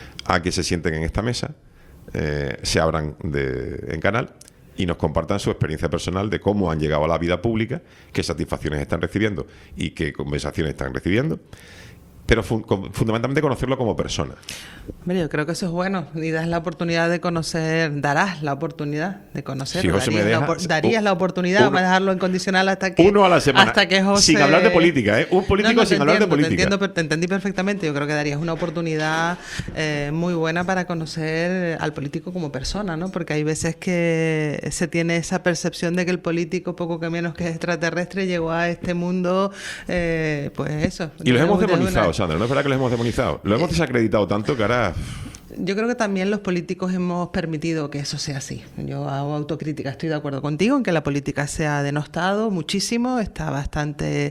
a que se sienten en esta mesa, eh, se abran de, en canal y nos compartan su experiencia personal de cómo han llegado a la vida pública, qué satisfacciones están recibiendo y qué compensaciones están recibiendo. Pero fun- fundamentalmente conocerlo como persona. Mira, yo creo que eso es bueno. Y das la oportunidad de conocer, darás la oportunidad de conocer. Si José darías, me deja, la, op- darías un, la oportunidad, uno, vamos a dejarlo en condicional hasta que uno a la semana, hasta que José... sin hablar de política, ¿eh? Un político no, no, sin hablar entiendo, de política. Te, entiendo, te entendí perfectamente. Yo creo que darías una oportunidad eh, muy buena para conocer al político como persona, ¿no? Porque hay veces que se tiene esa percepción de que el político, poco que menos que es extraterrestre, llegó a este mundo, eh, pues eso. Y los hemos demonizado, una... Sandra, ¿no es verdad que los hemos demonizado? Lo hemos desacreditado tanto que ahora... Yo creo que también los políticos hemos permitido que eso sea así. Yo hago autocrítica, estoy de acuerdo contigo en que la política se ha denostado muchísimo, está bastante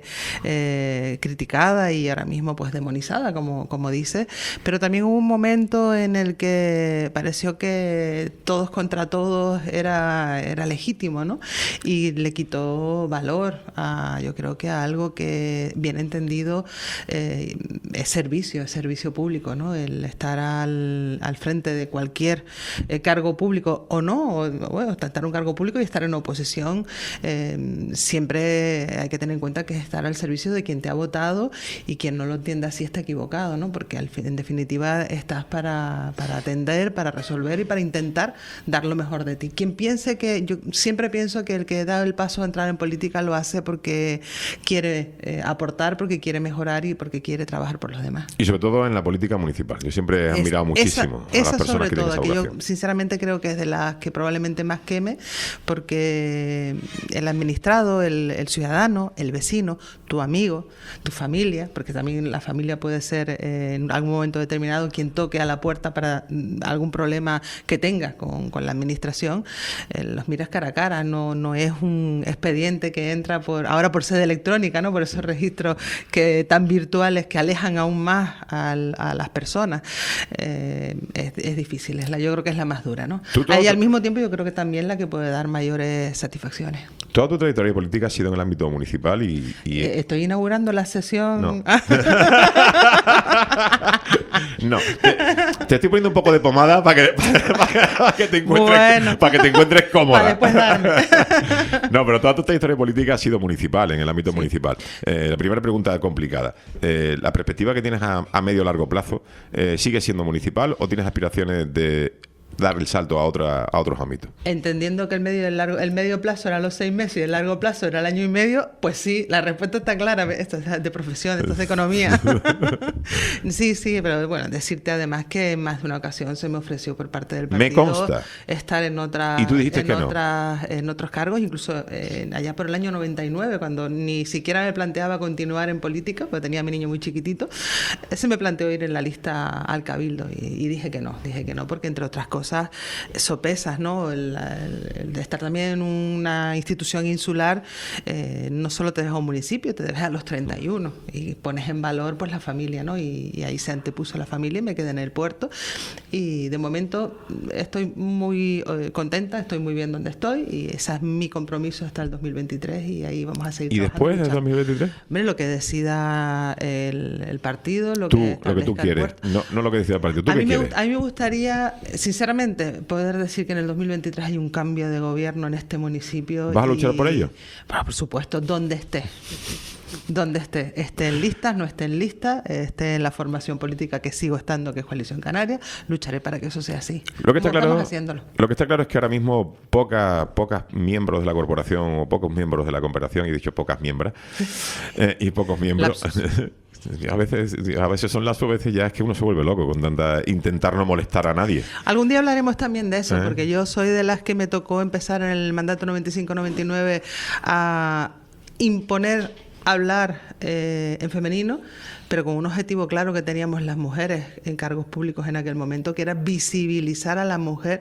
eh, criticada y ahora mismo pues demonizada, como, como dice, pero también hubo un momento en el que pareció que todos contra todos era, era legítimo, ¿no? Y le quitó valor a, yo creo que a algo que bien entendido eh, es servicio, es servicio público, ¿no? El estar al al frente de cualquier eh, cargo público o no, o, bueno, estar en un cargo público y estar en oposición, eh, siempre hay que tener en cuenta que es estar al servicio de quien te ha votado y quien no lo entienda así está equivocado, ¿no? Porque al fin, en definitiva estás para, para atender, para resolver y para intentar dar lo mejor de ti. Quien piense que, yo siempre pienso que el que da el paso a entrar en política lo hace porque quiere eh, aportar, porque quiere mejorar y porque quiere trabajar por los demás. Y sobre todo en la política municipal. Yo siempre he admirado es, muchísimo esa, a las esa personas sobre que todo, tienen esa que yo vocación. sinceramente creo que es de las que probablemente más queme, porque el administrado, el, el ciudadano, el vecino, tu amigo, tu familia, porque también la familia puede ser eh, en algún momento determinado quien toque a la puerta para mm, algún problema que tengas con, con la administración, eh, los miras cara a cara, no, no es un expediente que entra por ahora por sede electrónica, ¿no? Por esos registros que tan virtuales que alejan aún más al, a las personas. Eh, es, es difícil, es la, yo creo que es la más dura, ¿no? Y al mismo tiempo yo creo que también la que puede dar mayores satisfacciones. Toda tu trayectoria política ha sido en el ámbito municipal y... y... Eh, estoy inaugurando la sesión... No. No, te, te estoy poniendo un poco de pomada para que, para, para que te encuentres, bueno, para que te encuentres cómoda. Para después darme. No, pero toda tu trayectoria política ha sido municipal, en el ámbito sí. municipal. Eh, la primera pregunta complicada. Eh, ¿La perspectiva que tienes a, a medio o largo plazo eh, sigue siendo municipal o tienes aspiraciones de dar el salto a otra a otros ámbitos? Entendiendo que el medio el largo el medio plazo era los seis meses y el largo plazo era el año y medio, pues sí, la respuesta está clara. Esto es de profesión, esto es de economía. Sí, sí, pero bueno, decirte además que en más de una ocasión se me ofreció por parte del partido me consta. estar en otras ¿Y tú dijiste en que otras no? en otros cargos, incluso eh, allá por el año noventa y nueve, cuando ni siquiera me planteaba continuar en política, porque tenía a mi niño muy chiquitito, se me planteó ir en la lista al Cabildo y, y dije que no, dije que no, porque entre otras cosas cosas sopesas, ¿no? El, el, el de estar también en una institución insular, eh, no solo te deja un municipio, te deja a los treinta y uno y pones en valor pues la familia, ¿no? Y, y ahí se antepuso la familia y me quedé en el puerto. Y de momento estoy muy eh, contenta, estoy muy bien donde estoy y ese es mi compromiso hasta el dos mil veintitrés y ahí vamos a seguir. ¿Y después del dos mil veintitrés? Hombre, lo que decida el, el partido, lo tú, que lo que tú quieres, no, no lo que decida el partido. ¿Tú a, qué mí me, quieres? a mí me gustaría, sinceramente, poder decir que en el dos mil veintitrés hay un cambio de gobierno en este municipio. ¿Vas a luchar por ello? Bueno, por supuesto, donde esté. Donde esté, esté en listas, no esté en lista, esté en la formación política que sigo estando, que es Coalición Canaria, lucharé para que eso sea así. Lo que está claro, estamos haciéndolo. Lo que está claro es que ahora mismo pocas pocas miembros de la corporación o pocos miembros de la cooperación, y dicho pocas miembros, eh, y pocos miembros... A veces, a veces son las a veces ya es que uno se vuelve loco con tanta intentar no molestar a nadie. Algún día hablaremos también de eso, ¿Eh? porque yo soy de las que me tocó empezar en el mandato noventa y cinco noventa y nueve a imponer hablar eh, en femenino, pero con un objetivo claro que teníamos las mujeres en cargos públicos en aquel momento, que era visibilizar a la mujer,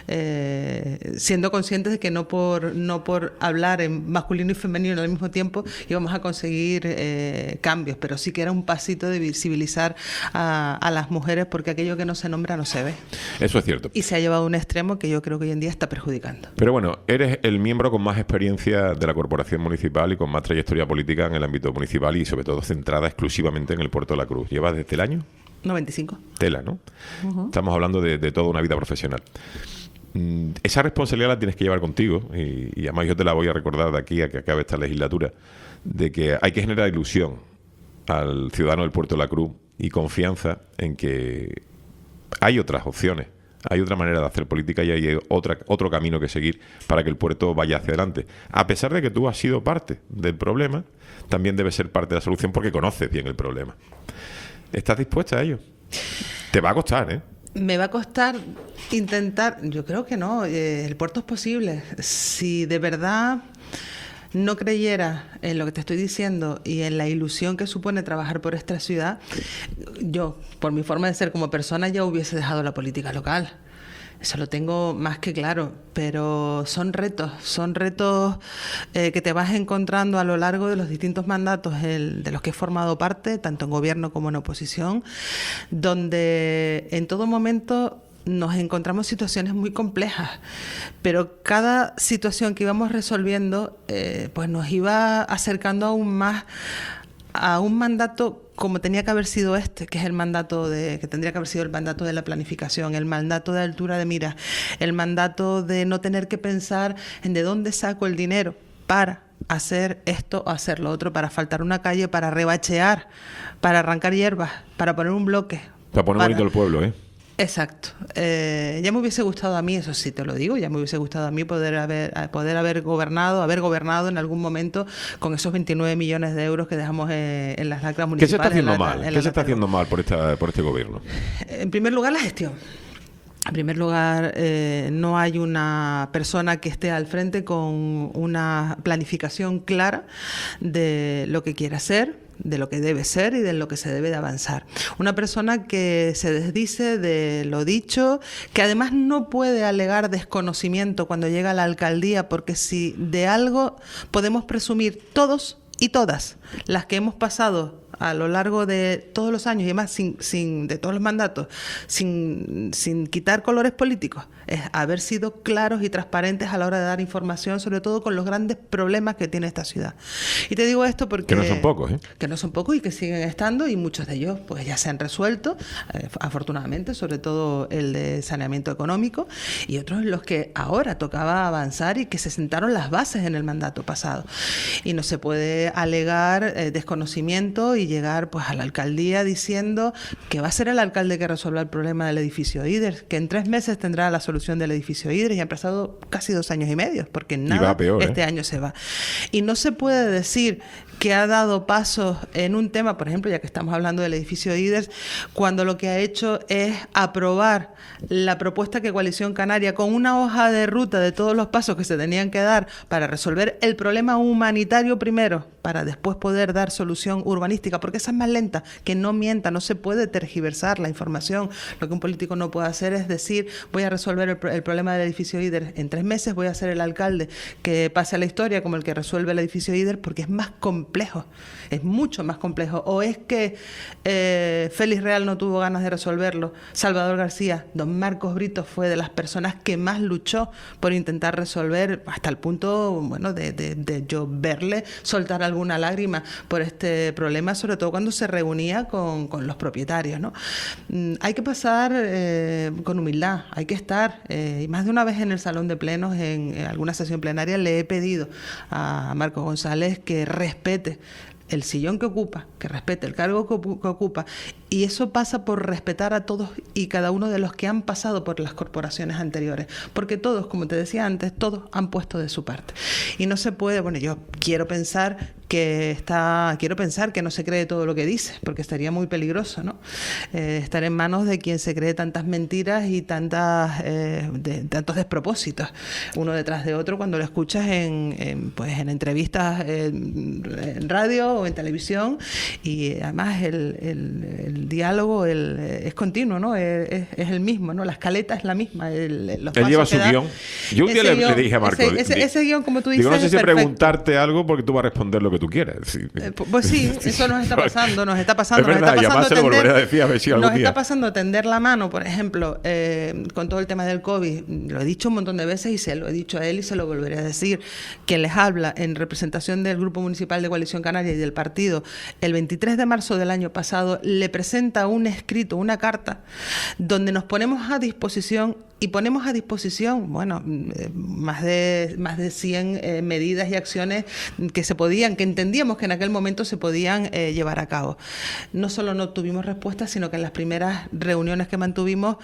eh, siendo conscientes de que no por no por hablar en masculino y femenino al mismo tiempo íbamos a conseguir eh, cambios, pero sí que era un pasito de visibilizar a, a las mujeres, porque aquello que no se nombra no se ve. Eso es cierto. Y se ha llevado a un extremo que yo creo que hoy en día está perjudicando. Pero bueno, eres el miembro con más experiencia de la corporación municipal y con más trayectoria política en el ámbito municipal y sobre todo centrada exclusivamente en el Puerto de la Cruz. ¿Llevas desde el año? noventa y cinco. Tela, ¿no? Uh-huh. Estamos hablando de, de toda una vida profesional. Mm, esa responsabilidad la tienes que llevar contigo y, y además yo te la voy a recordar de aquí a que acabe esta legislatura, de que hay que generar ilusión al ciudadano del Puerto de la Cruz y confianza en que hay otras opciones, hay otra manera de hacer política y hay otra, otro camino que seguir para que el puerto vaya hacia adelante. A pesar de que tú has sido parte del problema, también debes ser parte de la solución porque conoces bien el problema. ¿Estás dispuesta a ello? Te va a costar, ¿eh? Me va a costar intentar... Yo creo que no. Eh, el puerto es posible. Si de verdad no creyera en lo que te estoy diciendo y en la ilusión que supone trabajar por esta ciudad, yo, por mi forma de ser como persona, ya hubiese dejado la política local. Eso lo tengo más que claro, pero son retos, son retos eh, que te vas encontrando a lo largo de los distintos mandatos el, de los que he formado parte, tanto en gobierno como en oposición, donde en todo momento nos encontramos situaciones muy complejas, pero cada situación que íbamos resolviendo eh, pues nos iba acercando aún más a un mandato como tenía que haber sido este, que es el mandato de, que tendría que haber sido el mandato de la planificación, el mandato de altura de miras, el mandato de no tener que pensar en de dónde saco el dinero para hacer esto o hacer lo otro, para asfaltar una calle, para rebachear, para arrancar hierbas, para poner un bloque. Para poner bonito el pueblo, ¿eh? Exacto. Eh, ya me hubiese gustado a mí, eso sí te lo digo, ya me hubiese gustado a mí poder haber poder haber gobernado, haber gobernado en algún momento con esos veintinueve millones de euros que dejamos eh, en las lacras municipales. ¿Qué se está haciendo la, mal? ¿Qué se está haciendo mal por esta por este gobierno? En primer lugar, la gestión. En primer lugar, eh, no hay una persona que esté al frente con una planificación clara de lo que quiere hacer, de lo que debe ser y de lo que se debe de avanzar. Una persona que se desdice de lo dicho, que además no puede alegar desconocimiento cuando llega a la alcaldía, porque si de algo podemos presumir todos y todas las que hemos pasado a lo largo de todos los años y además sin, sin, de todos los mandatos, sin, sin quitar colores políticos, es haber sido claros y transparentes a la hora de dar información, sobre todo con los grandes problemas que tiene esta ciudad. Y te digo esto porque... Que no son pocos, ¿eh? Que no son pocos y que siguen estando, y muchos de ellos pues ya se han resuelto, eh, afortunadamente, sobre todo el de saneamiento económico, y otros los que ahora tocaba avanzar y que se sentaron las bases en el mandato pasado. Y no se puede alegar eh, desconocimiento y llegar pues a la alcaldía diciendo que va a ser el alcalde que resuelva el problema del edificio IDES, que en tres meses tendrá la solución del edificio IDES, y han pasado casi dos años y medio, porque nada peor, este ¿eh? año se va. Y no se puede decir que ha dado pasos en un tema, por ejemplo, ya que estamos hablando del edificio IDES, cuando lo que ha hecho es aprobar la propuesta que Coalición Canaria, con una hoja de ruta de todos los pasos que se tenían que dar para resolver el problema humanitario primero, para después poder dar solución urbanística, política, porque esa es más lenta, que no mienta, no se puede tergiversar la información. Lo que un político no puede hacer es decir, voy a resolver el, el problema del edificio Íder en tres meses, voy a ser el alcalde que pase a la historia como el que resuelve el edificio Íder, porque es más complejo, es mucho más complejo. O es que eh, Félix Real no tuvo ganas de resolverlo, Salvador García, don Marcos Brito fue de las personas que más luchó por intentar resolver, hasta el punto, bueno, de, de, de yo verle soltar alguna lágrima por este problema, sobre todo cuando se reunía con, con los propietarios, ¿no? Mm, hay que pasar eh, con humildad, hay que estar, eh, y más de una vez en el salón de plenos, en, en alguna sesión plenaria, le he pedido a Marcos González que respete el sillón que ocupa, que respete el cargo que, que ocupa, y eso pasa por respetar a todos y cada uno de los que han pasado por las corporaciones anteriores, porque todos, como te decía antes, todos han puesto de su parte. Y no se puede, bueno, yo quiero pensar que está, quiero pensar que no se cree todo lo que dice, porque estaría muy peligroso, ¿no? Eh, estar en manos de quien se cree tantas mentiras y tantas, eh, de, tantos despropósitos, uno detrás de otro, cuando lo escuchas en, en, pues, en entrevistas en, en radio o en televisión, y además el, el, el diálogo el, es continuo, ¿no? Es, es, es el mismo, ¿no? La escaleta es la misma. El, los Él lleva su guión. Yo un día le, guión, le dije a Marco, ese, ese, ese guión, como tú dices, digo, no sé si perfecto. preguntarte algo porque tú vas a responder lo que tú quieras. Sí. Eh, pues sí, eso nos está pasando, nos está pasando. Es verdad, nos está pasando y además se lo volveré a decir a ver si algún Nos día. está pasando a tender la mano, por ejemplo, eh, con todo el tema del COVID. Lo he dicho un montón de veces y se lo he dicho a él y se lo volveré a decir. Quien les habla en representación del Grupo Municipal de Coalición Canaria y del partido, el veintitrés de marzo del año pasado, le presenta un escrito, una carta, donde nos ponemos a disposición y ponemos a disposición, bueno, más de más de cien eh, medidas y acciones que se podían, que entendíamos que en aquel momento se podían eh, llevar a cabo. No solo no tuvimos respuesta, sino que en las primeras reuniones que mantuvimos,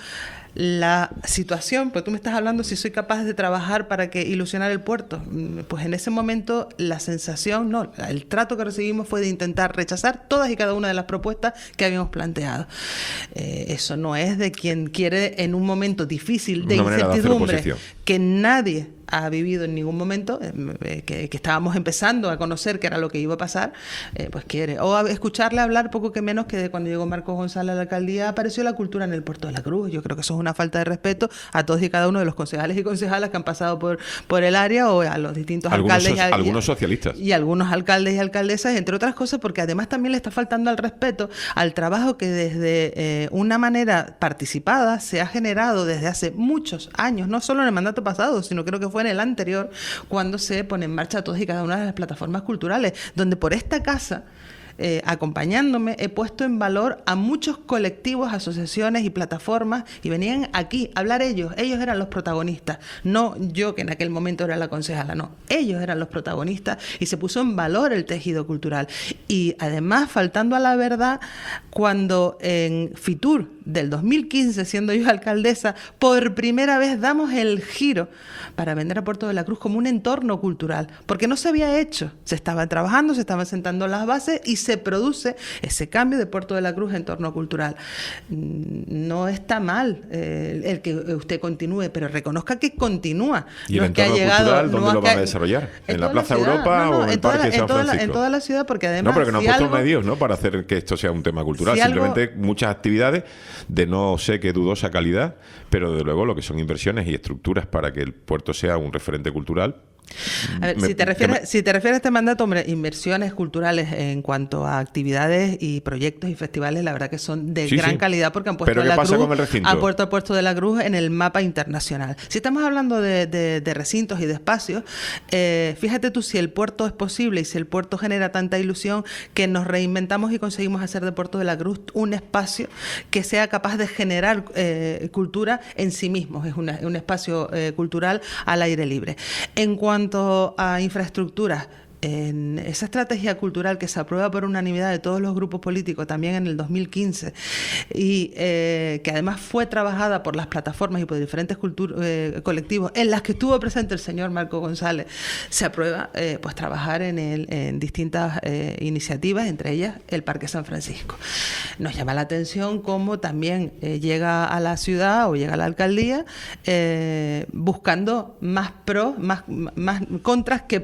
la situación, pues tú me estás hablando si soy capaz de trabajar para que ilusionar el puerto, pues en ese momento la sensación, no, el trato que recibimos fue de intentar rechazar todas y cada una de las propuestas que habíamos planteado. Eh, eso no es de quien quiere en un momento difícil de Una incertidumbre de que nadie ha vivido en ningún momento, eh, que, que estábamos empezando a conocer qué era lo que iba a pasar, eh, pues quiere. O a escucharle hablar poco que menos que de cuando llegó Marcos González a la alcaldía apareció la cultura en el Puerto de la Cruz. Yo creo que eso es una falta de respeto a todos y cada uno de los concejales y concejalas que han pasado por, por el área, o a los distintos algunos alcaldes. So- y, algunos socialistas. Y algunos alcaldes y alcaldesas, entre otras cosas, porque además también le está faltando al respeto al trabajo que desde eh, una manera participada se ha generado desde hace muchos años, no solo en el mandato pasado, sino creo que fue en el anterior, cuando se pone en marcha todas y cada una de las plataformas culturales, donde por esta casa, Eh, acompañándome, he puesto en valor a muchos colectivos, asociaciones y plataformas, y venían aquí a hablar ellos, ellos eran los protagonistas, no yo que en aquel momento era la concejala, no, ellos eran los protagonistas, y se puso en valor el tejido cultural. Y además, faltando a la verdad, cuando en Fitur del dos mil quince, siendo yo alcaldesa, por primera vez damos el giro para vender a Puerto de la Cruz como un entorno cultural, porque no se había hecho, se estaban trabajando, se estaban sentando las bases y se produce ese cambio de Puerto de la Cruz en entorno cultural. No está mal eh, el que usted continúe, pero reconozca que continúa. ¿Y no el es que ha entorno llegado, cultural dónde no lo que van ha, a desarrollar? ¿En, ¿En la Plaza la Europa no, no, o en el Parque la, San en toda, Francisco? la, en toda la ciudad, porque además... No, pero que no si han puesto algo, medios, ¿no?, para hacer que esto sea un tema cultural. Si Simplemente algo, muchas actividades de no sé qué dudosa calidad, pero desde luego lo que son inversiones y estructuras para que el puerto sea un referente cultural. A ver, me, si, te refieres, me... si te refieres a este mandato, hombre, inversiones culturales en cuanto a actividades y proyectos y festivales, la verdad que son de sí, gran sí. calidad, porque han puesto ¿Pero a qué la pasa Cruz, con el recinto? han puesto a Puerto de la Cruz en el mapa internacional. Si estamos hablando de, de, de recintos y de espacios, eh, fíjate tú si el puerto es posible y si el puerto genera tanta ilusión que nos reinventamos y conseguimos hacer de Puerto de la Cruz un espacio que sea capaz de generar eh, cultura en sí mismo. Es una, un espacio eh, cultural al aire libre. En cuanto a infraestructuras, en esa estrategia cultural que se aprueba por unanimidad de todos los grupos políticos también en el dos mil quince y eh, que además fue trabajada por las plataformas y por diferentes cultur- eh, colectivos en las que estuvo presente el señor Marco González, se aprueba eh, pues trabajar en, el, en distintas eh, iniciativas, entre ellas el Parque San Francisco. Nos llama la atención cómo también eh, llega a la ciudad o llega a la alcaldía eh, buscando más pros, más, más contras que pro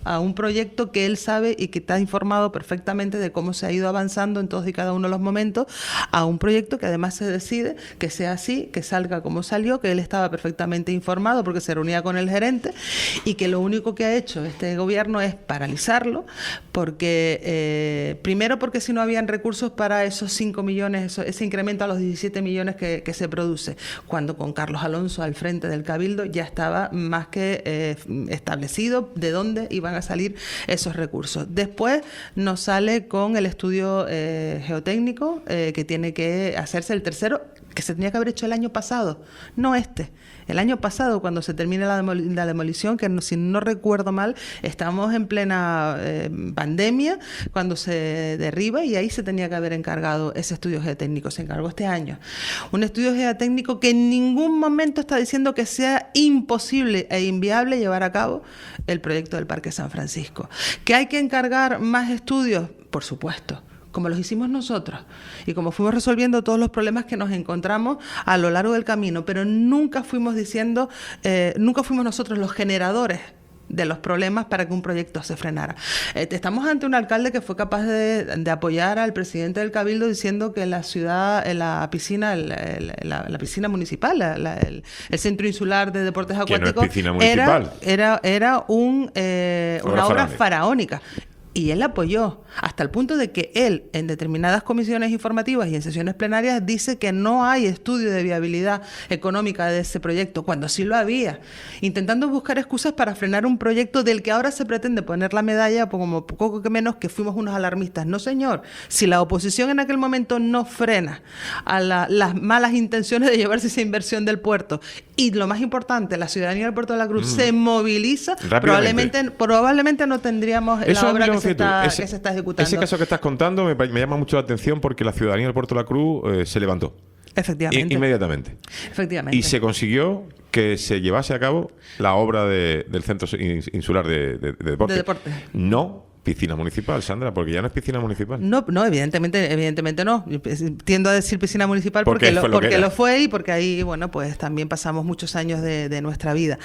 a un proyecto que él sabe y que está informado perfectamente de cómo se ha ido avanzando en todos y cada uno de los momentos, a un proyecto que además se decide que sea así, que salga como salió, que él estaba perfectamente informado porque se reunía con el gerente y que lo único que ha hecho este gobierno es paralizarlo porque, eh, primero porque si no habían recursos para esos cinco millones, eso, ese incremento a los diecisiete millones que, que se produce, cuando con Carlos Alonso al frente del Cabildo ya estaba más que eh, establecido de dónde iban a salir esos recursos. Después nos sale con el estudio eh, geotécnico eh, que tiene que hacerse el tercero, que se tenía que haber hecho el año pasado, no este. El año pasado, cuando se termine la, demol la demolición, que no, si no recuerdo mal, estamos en plena eh, pandemia, cuando se derriba, y ahí se tenía que haber encargado ese estudio geotécnico. Se encargó este año. Un estudio geotécnico que en ningún momento está diciendo que sea imposible e inviable llevar a cabo el proyecto del Parque San Francisco. ¿Que hay que encargar más estudios? Por supuesto, como los hicimos nosotros y como fuimos resolviendo todos los problemas que nos encontramos a lo largo del camino, pero nunca fuimos diciendo, eh, nunca fuimos nosotros los generadores de los problemas para que un proyecto se frenara. Eh, estamos ante un alcalde que fue capaz de, de apoyar al presidente del Cabildo diciendo que la ciudad, en la piscina, el, el, la, la piscina municipal, la, la, el, el Centro Insular de Deportes Acuáticos, no es piscina municipal. era, era, era un, eh, obra una obra faraónica. faraónica. Y él apoyó, hasta el punto de que él, en determinadas comisiones informativas y en sesiones plenarias, dice que no hay estudio de viabilidad económica de ese proyecto, cuando sí lo había, intentando buscar excusas para frenar un proyecto del que ahora se pretende poner la medalla, como poco que menos que fuimos unos alarmistas. No, señor, si la oposición en aquel momento no frena a la, las malas intenciones de llevarse esa inversión del puerto, y lo más importante, la ciudadanía del Puerto de la Cruz mm. se moviliza, probablemente, probablemente no tendríamos Eso la obra que se, está, ese, que se está ejecutando. Ese caso que estás contando me, me llama mucho la atención porque la ciudadanía del Puerto de la Cruz eh, se levantó. Efectivamente. I, inmediatamente. Efectivamente. Y se consiguió que se llevase a cabo la obra de, del Centro Insular de, de, de Deporte. De deporte. No piscina municipal, Sandra, porque ya no es piscina municipal. No, no, evidentemente, evidentemente no. Tiendo a decir piscina municipal porque, porque, lo, lo, porque lo fue y porque ahí, bueno, pues también pasamos muchos años de, de nuestra vida,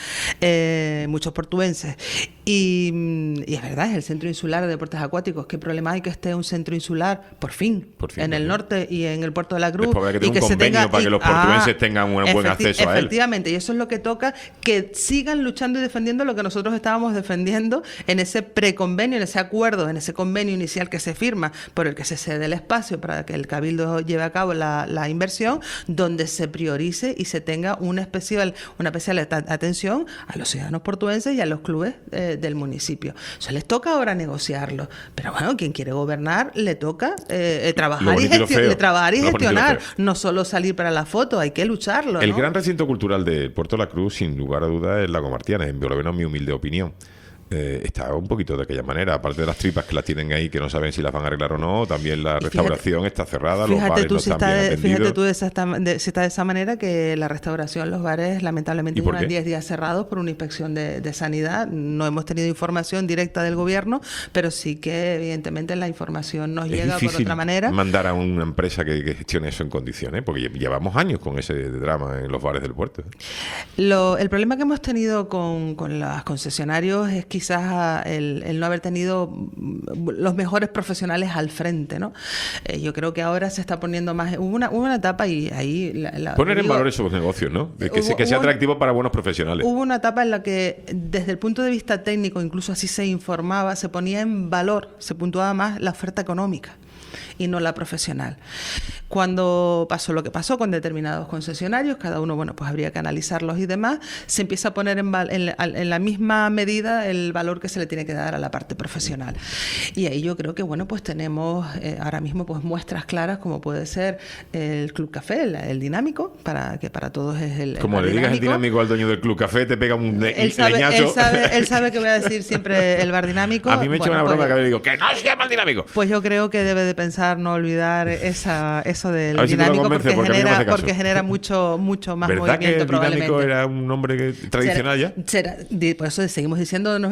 eh, muchos portuenses. Y, y es verdad, es el Centro Insular de Deportes Acuáticos. ¿Qué problema hay que esté un centro insular, por fin, por fin en el norte y en el Puerto de la Cruz? Después hay que tener y que un convenio se tenga, para y, que los portuenses ah, tengan un buen acceso a él. Efectivamente, y eso es lo que toca, que sigan luchando y defendiendo lo que nosotros estábamos defendiendo en ese preconvenio, en ese acuerdo, en ese convenio inicial que se firma, por el que se cede el espacio para que el Cabildo lleve a cabo la, la inversión, donde se priorice y se tenga una especial, una especial atención a los ciudadanos portuenses y a los clubes eh, del municipio. Eso les toca ahora negociarlo, pero bueno, quien quiere gobernar le toca eh, trabajar, y gestio trabajar y gestionar, no solo salir para la foto, hay que lucharlo. El ¿no? gran recinto cultural de Puerto de la Cruz, sin lugar a dudas, es Lago Martiana, en por lo menos mi humilde opinión. Eh, está un poquito de aquella manera, aparte de las tripas que las tienen ahí que no saben si las van a arreglar o no, también la restauración fíjate, está cerrada, los bares tú, no si están está bien de, atendidos. Fíjate tú de esa, de, si está de esa manera que la restauración, los bares lamentablemente llevan diez días cerrados por una inspección de, de sanidad. No hemos tenido información directa del gobierno, pero sí que evidentemente la información nos es llega por otra manera. Mandar a una empresa que, que gestione eso en condiciones, porque llevamos años con ese drama en los bares del puerto. Lo, el problema que hemos tenido con, con los concesionarios es quizás El, el no haber tenido los mejores profesionales al frente, ¿no? Eh, yo creo que ahora se está poniendo más... Hubo una, hubo una etapa y ahí... La, la, Poner digo, en valor esos negocios, ¿no? De que, hubo, se, que sea atractivo un, para buenos profesionales. Hubo una etapa en la que, desde el punto de vista técnico, incluso así se informaba, se ponía en valor, se puntuaba más la oferta económica y no la profesional. Cuando pasó lo que pasó con determinados concesionarios, cada uno, bueno, pues habría que analizarlos y demás, se empieza a poner en, en, en la misma medida el valor que se le tiene que dar a la parte profesional. Y ahí yo creo que, bueno, pues tenemos eh, ahora mismo pues muestras claras como puede ser el Club Café, el, el dinámico, para que para todos es el Como el le digas dinámico. El dinámico al dueño del Club Café, te pega un le él sabe, leñazo. Él sabe, él sabe que voy a decir siempre el bar dinámico. A mí me echa bueno, una broma pues, que le digo, ¡que no se llama el dinámico! Pues yo creo que debe de pensar no olvidar esa, eso del si dinámico convence, porque, porque, genera, porque genera mucho mucho más ¿verdad movimiento que el probablemente. dinámico era un nombre que, tradicional será, ya? Será, por eso seguimos diciendo, nos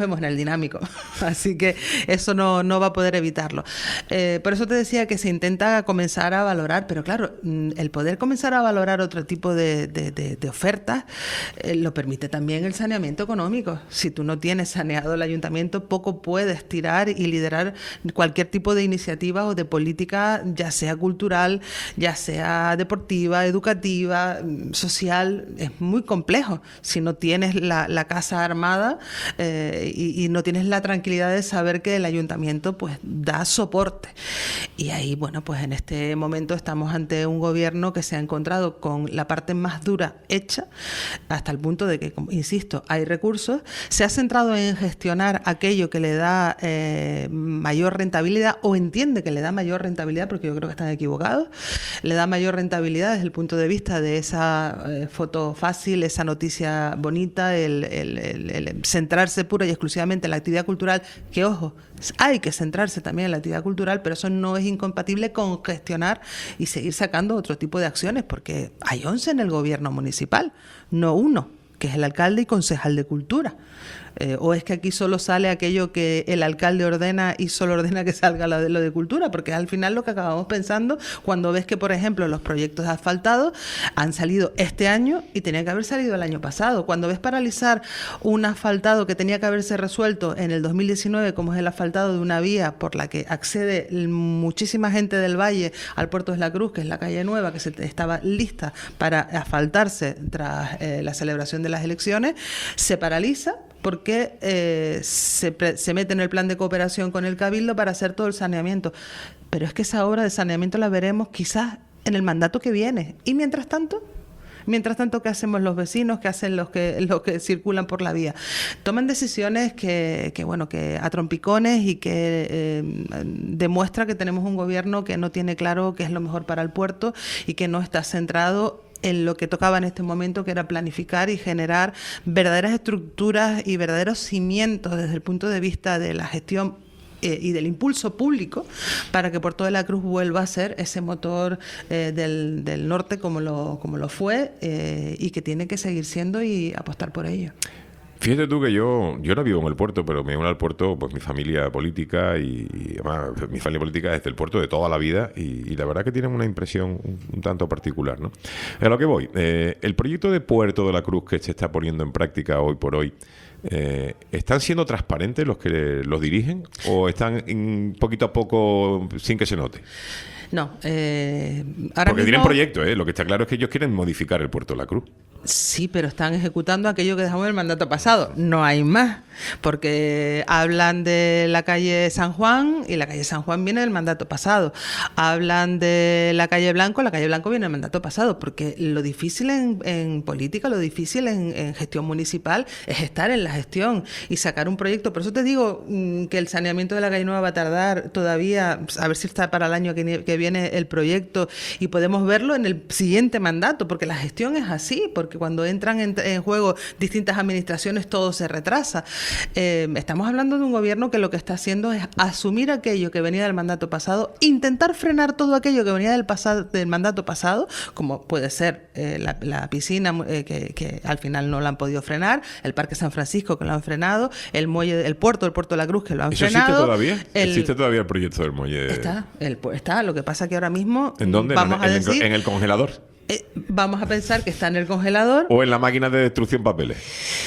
vemos en el dinámico, así que eso no, no va a poder evitarlo. Eh, por eso te decía que se intenta comenzar a valorar, pero claro, el poder comenzar a valorar otro tipo de, de, de, de ofertas eh, lo permite también el saneamiento económico. Si tú no tienes saneado el ayuntamiento, poco puedes tirar y liderar cualquier tipo de iniciativa o de política, ya sea cultural, ya sea deportiva, educativa, social. Es muy complejo si no tienes la, la casa armada eh, y, y no tienes la tranquilidad de saber que el ayuntamiento pues da soporte. Y ahí, bueno, pues en este momento estamos ante un gobierno que se ha encontrado con la parte más dura hecha, hasta el punto de que, insisto, hay recursos. Se ha centrado en gestionar aquello que le da eh, mayor rentabilidad, o entiende que le da mayor rentabilidad, porque yo creo que están equivocados. Le da mayor rentabilidad desde el punto de vista de esa eh, foto fácil, esa noticia bonita, el, el, el, el centrarse pura y exclusivamente en la actividad cultural, que ojo, hay que centrarse también en la actividad cultural, pero eso no es incompatible con gestionar y seguir sacando otro tipo de acciones, porque hay once en el gobierno municipal, no uno, que es el alcalde y concejal de cultura. Eh, o es que aquí solo sale aquello que el alcalde ordena y solo ordena que salga lo de, lo de cultura, porque al final lo que acabamos pensando cuando ves que, por ejemplo, los proyectos asfaltados han salido este año y tenían que haber salido el año pasado. Cuando ves paralizar un asfaltado que tenía que haberse resuelto en el dos mil diecinueve, como es el asfaltado de una vía por la que accede muchísima gente del Valle al Puerto de la Cruz, que es la calle nueva, que se estaba lista para asfaltarse tras eh, la celebración de las elecciones, se paraliza porque eh, se, pre, se mete en el plan de cooperación con el Cabildo para hacer todo el saneamiento. Pero es que esa obra de saneamiento la veremos quizás en el mandato que viene. Y mientras tanto, mientras tanto, ¿qué hacemos los vecinos? ¿Qué hacen los que, los que circulan por la vía? Toman decisiones que, que bueno, que a trompicones y que eh, demuestra que tenemos un gobierno que no tiene claro qué es lo mejor para el puerto y que no está centrado en lo que tocaba en este momento, que era planificar y generar verdaderas estructuras y verdaderos cimientos desde el punto de vista de la gestión eh, y del impulso público para que Puerto de la Cruz vuelva a ser ese motor eh, del, del norte como lo, como lo fue eh, y que tiene que seguir siendo y apostar por ello. Fíjate tú que yo yo no vivo en el puerto, pero me une al puerto pues mi familia política y, y además mi familia política es del puerto de toda la vida y, y la verdad que tienen una impresión un, un tanto particular, ¿no? A lo que voy, eh, el proyecto de Puerto de la Cruz que se está poniendo en práctica hoy por hoy, eh, ¿están siendo transparentes los que los dirigen o están en, poquito a poco sin que se note? No, eh, ahora Porque mismo... tienen proyectos, ¿eh? Lo que está claro es que ellos quieren modificar el Puerto de la Cruz. Sí, pero están ejecutando aquello que dejamos en el mandato pasado. No hay más, porque hablan de la calle San Juan y la calle San Juan viene del mandato pasado. Hablan de la calle Blanco, la calle Blanco viene del mandato pasado, porque lo difícil en, en política, lo difícil en, en gestión municipal es estar en la gestión y sacar un proyecto. Por eso te digo mmm, que el saneamiento de la calle Nueva va a tardar todavía, a ver si está para el año que, que viene el proyecto y podemos verlo en el siguiente mandato, porque la gestión es así, porque cuando entran en, en juego distintas administraciones todo se retrasa. Eh, estamos hablando de un gobierno que lo que está haciendo es asumir aquello que venía del mandato pasado, intentar frenar todo aquello que venía del, pasado, del mandato pasado, como puede ser eh, la, la piscina eh, que, que al final no la han podido frenar, el Parque San Francisco que lo han frenado, el muelle, el puerto, el Puerto de la Cruz que lo han ¿Eso frenado. ¿Existe todavía? El, ¿Existe todavía el proyecto del muelle? Está, el, está, lo que pasa que ahora mismo... ¿En dónde? Vamos ¿En, a en, decir, ¿En el congelador? Eh, vamos a pensar que está en el congelador. ¿O en la máquina de destrucción papeles?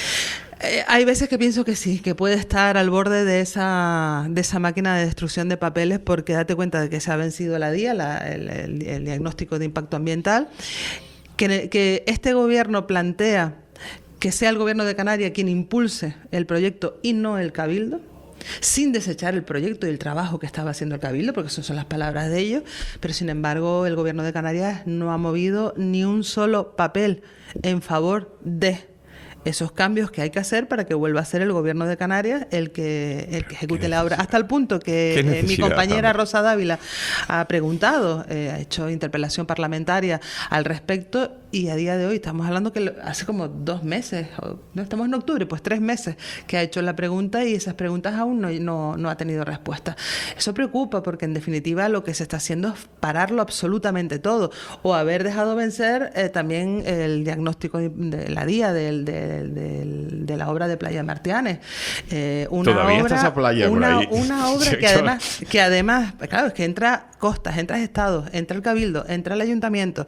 Eh, hay veces que pienso que sí, que puede estar al borde de esa de esa máquina de destrucción de papeles, porque date cuenta de que se ha vencido la D I A, la, el, el, el diagnóstico de impacto ambiental, que, que este gobierno plantea que sea el gobierno de Canarias quien impulse el proyecto y no el Cabildo, sin desechar el proyecto y el trabajo que estaba haciendo el Cabildo, porque esas son las palabras de ellos, pero sin embargo el gobierno de Canarias no ha movido ni un solo papel en favor de esos cambios que hay que hacer para que vuelva a ser el gobierno de Canarias el que el que ejecute la obra, hasta el punto que eh, mi compañera Rosa Dávila ha preguntado, eh, ha hecho interpelación parlamentaria al respecto y a día de hoy estamos hablando que hace como dos meses, no estamos en octubre, pues tres meses que ha hecho la pregunta y esas preguntas aún no, no, no ha tenido respuesta. Eso preocupa porque en definitiva lo que se está haciendo es pararlo absolutamente todo o haber dejado vencer eh, también el diagnóstico de la D I A de, de, de, de la obra de Playa Martianes. Eh, una Todavía obra, está esa playa una, por ahí. Una obra que además, que además, claro, es que entra Costas, entra Estados, entra el Cabildo, entra el Ayuntamiento.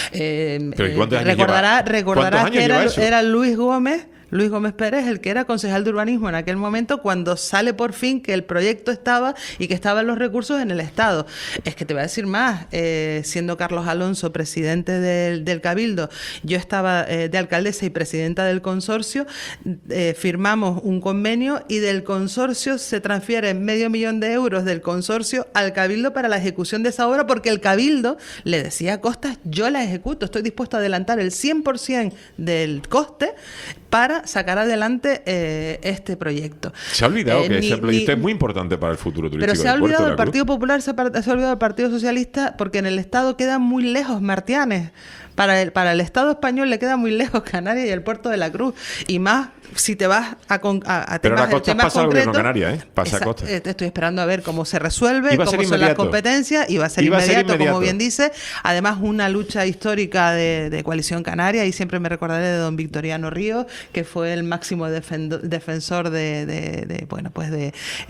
Eh, ¿Pero cuántos años recordará, lleva? recordarás ¿Cuántos que años era, lleva eso? era Luis Gómez. Luis Gómez Pérez, el que era concejal de urbanismo en aquel momento, cuando sale por fin que el proyecto estaba y que estaban los recursos en el Estado. Es que te voy a decir más, eh, siendo Carlos Alonso presidente del, del Cabildo, yo estaba eh, de alcaldesa y presidenta del consorcio, eh, firmamos un convenio y del consorcio se transfiere medio millón de euros del consorcio al Cabildo para la ejecución de esa obra, porque el Cabildo le decía a Costas, yo la ejecuto, estoy dispuesto a adelantar el cien por ciento del coste para sacar adelante eh, este proyecto. Se ha olvidado eh, que ni, ese proyecto ni, es muy importante para el futuro turístico. Pero se ha del Puerto olvidado de la el Cruz. Partido Popular, se, ha, se ha olvidado el Partido Socialista, porque en el Estado queda muy lejos Martianes. Para el, para el Estado español le queda muy lejos Canarias y el Puerto de la Cruz. Y más si te vas a, a, a Pero temas, la costa temas pasa al concretos. Gobierno de Canarias, ¿eh? Pasa a Esa, costa. eh, estoy esperando a ver cómo se resuelve, Iba a cómo ser son las inmediato. competencias. Y va a ser, Iba a ser inmediato, inmediato. como bien dice. Además, una lucha histórica de, de Coalición Canaria, y siempre me recordaré de don Victoriano Ríos, que fue el máximo defendo, defensor de, de, de, bueno, pues de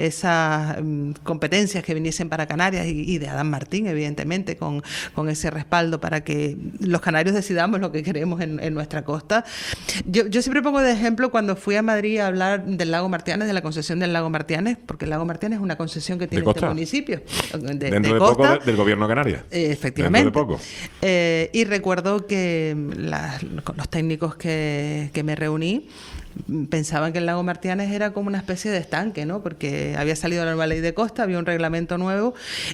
esas um, competencias que viniesen para Canarias, y, y de Adán Martín, evidentemente, con, con ese respaldo para que los canarios decidamos lo que queremos en, en nuestra costa. Yo, yo siempre pongo de ejemplo cuando fui a Madrid a hablar del lago Martianes, de la concesión del lago Martianes, porque el lago Martianes es una concesión que tiene este municipio. De, Dentro de, de costa, poco del Gobierno de Canarias. Eh, efectivamente. Dentro de poco. Eh, y recuerdo que la, con los técnicos que, que me reuní pensaban que el lago Martianes era como una especie de estanque, ¿no? Porque había salido la nueva ley de costa, había un reglamento nuevo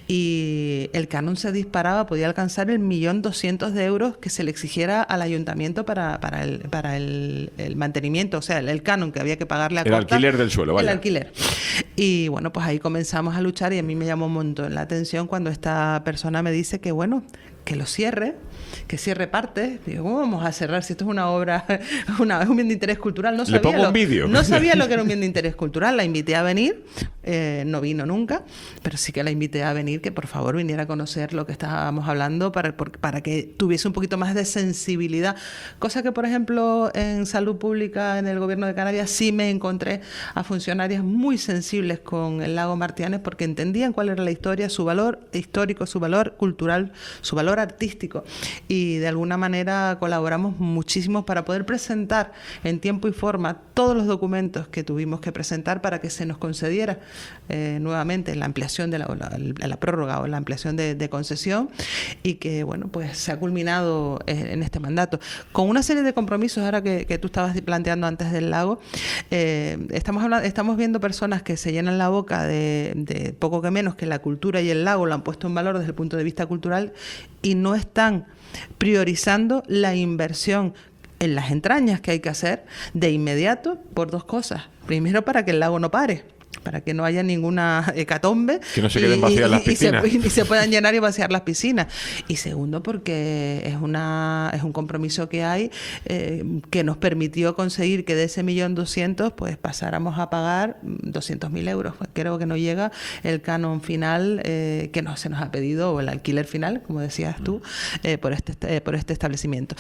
y el canon se disparaba, podía alcanzar el millón doscientos de euros que se le exigiera al ayuntamiento para, para, el, para el, el mantenimiento, o sea, el, el canon que había que pagarle a el costa. El alquiler del suelo, vaya. El alquiler. Y bueno, pues ahí comenzamos a luchar y a mí me llamó un montón la atención cuando esta persona me dice que, bueno, que lo cierre, que cierre parte. Digo, ¿cómo vamos a cerrar si esto es una obra, una, es un bien de interés cultural? No sabía, Le pongo lo, un vídeo. No sabía lo que era un bien de interés cultural. La invité a venir, eh, no vino nunca, pero sí que la invité a venir, que por favor viniera a conocer lo que estábamos hablando para, para que tuviese un poquito más de sensibilidad. Cosa que, por ejemplo, en salud pública, en el Gobierno de Canarias, sí me encontré a funcionarias muy sensibles con el lago Martianes porque entendían cuál era la historia, su valor histórico, su valor cultural, su valor artístico, y de alguna manera colaboramos muchísimo para poder presentar en tiempo y forma todos los documentos que tuvimos que presentar para que se nos concediera eh, nuevamente la ampliación de la, la, la prórroga o la ampliación de, de concesión, y que bueno, pues se ha culminado en este mandato con una serie de compromisos. Ahora que, que tú estabas planteando antes del lago, eh, estamos hablando, estamos viendo personas que se llenan la boca de, de poco que menos que la cultura y el lago lo han puesto en valor desde el punto de vista cultural, y no están priorizando la inversión en las entrañas que hay que hacer de inmediato por dos cosas. Primero, para que el lago no pare, para que no haya ninguna hecatombe, que no se queden vacías y, las piscinas y se, y se puedan llenar y vaciar las piscinas. Y segundo, porque es una es un compromiso que hay eh, que nos permitió conseguir que de ese millón doscientos pues pasáramos a pagar doscientos mil euros. Creo que no llega el canon final eh, que no, se nos ha pedido, o el alquiler final, como decías tú, eh, por este eh, por este establecimiento.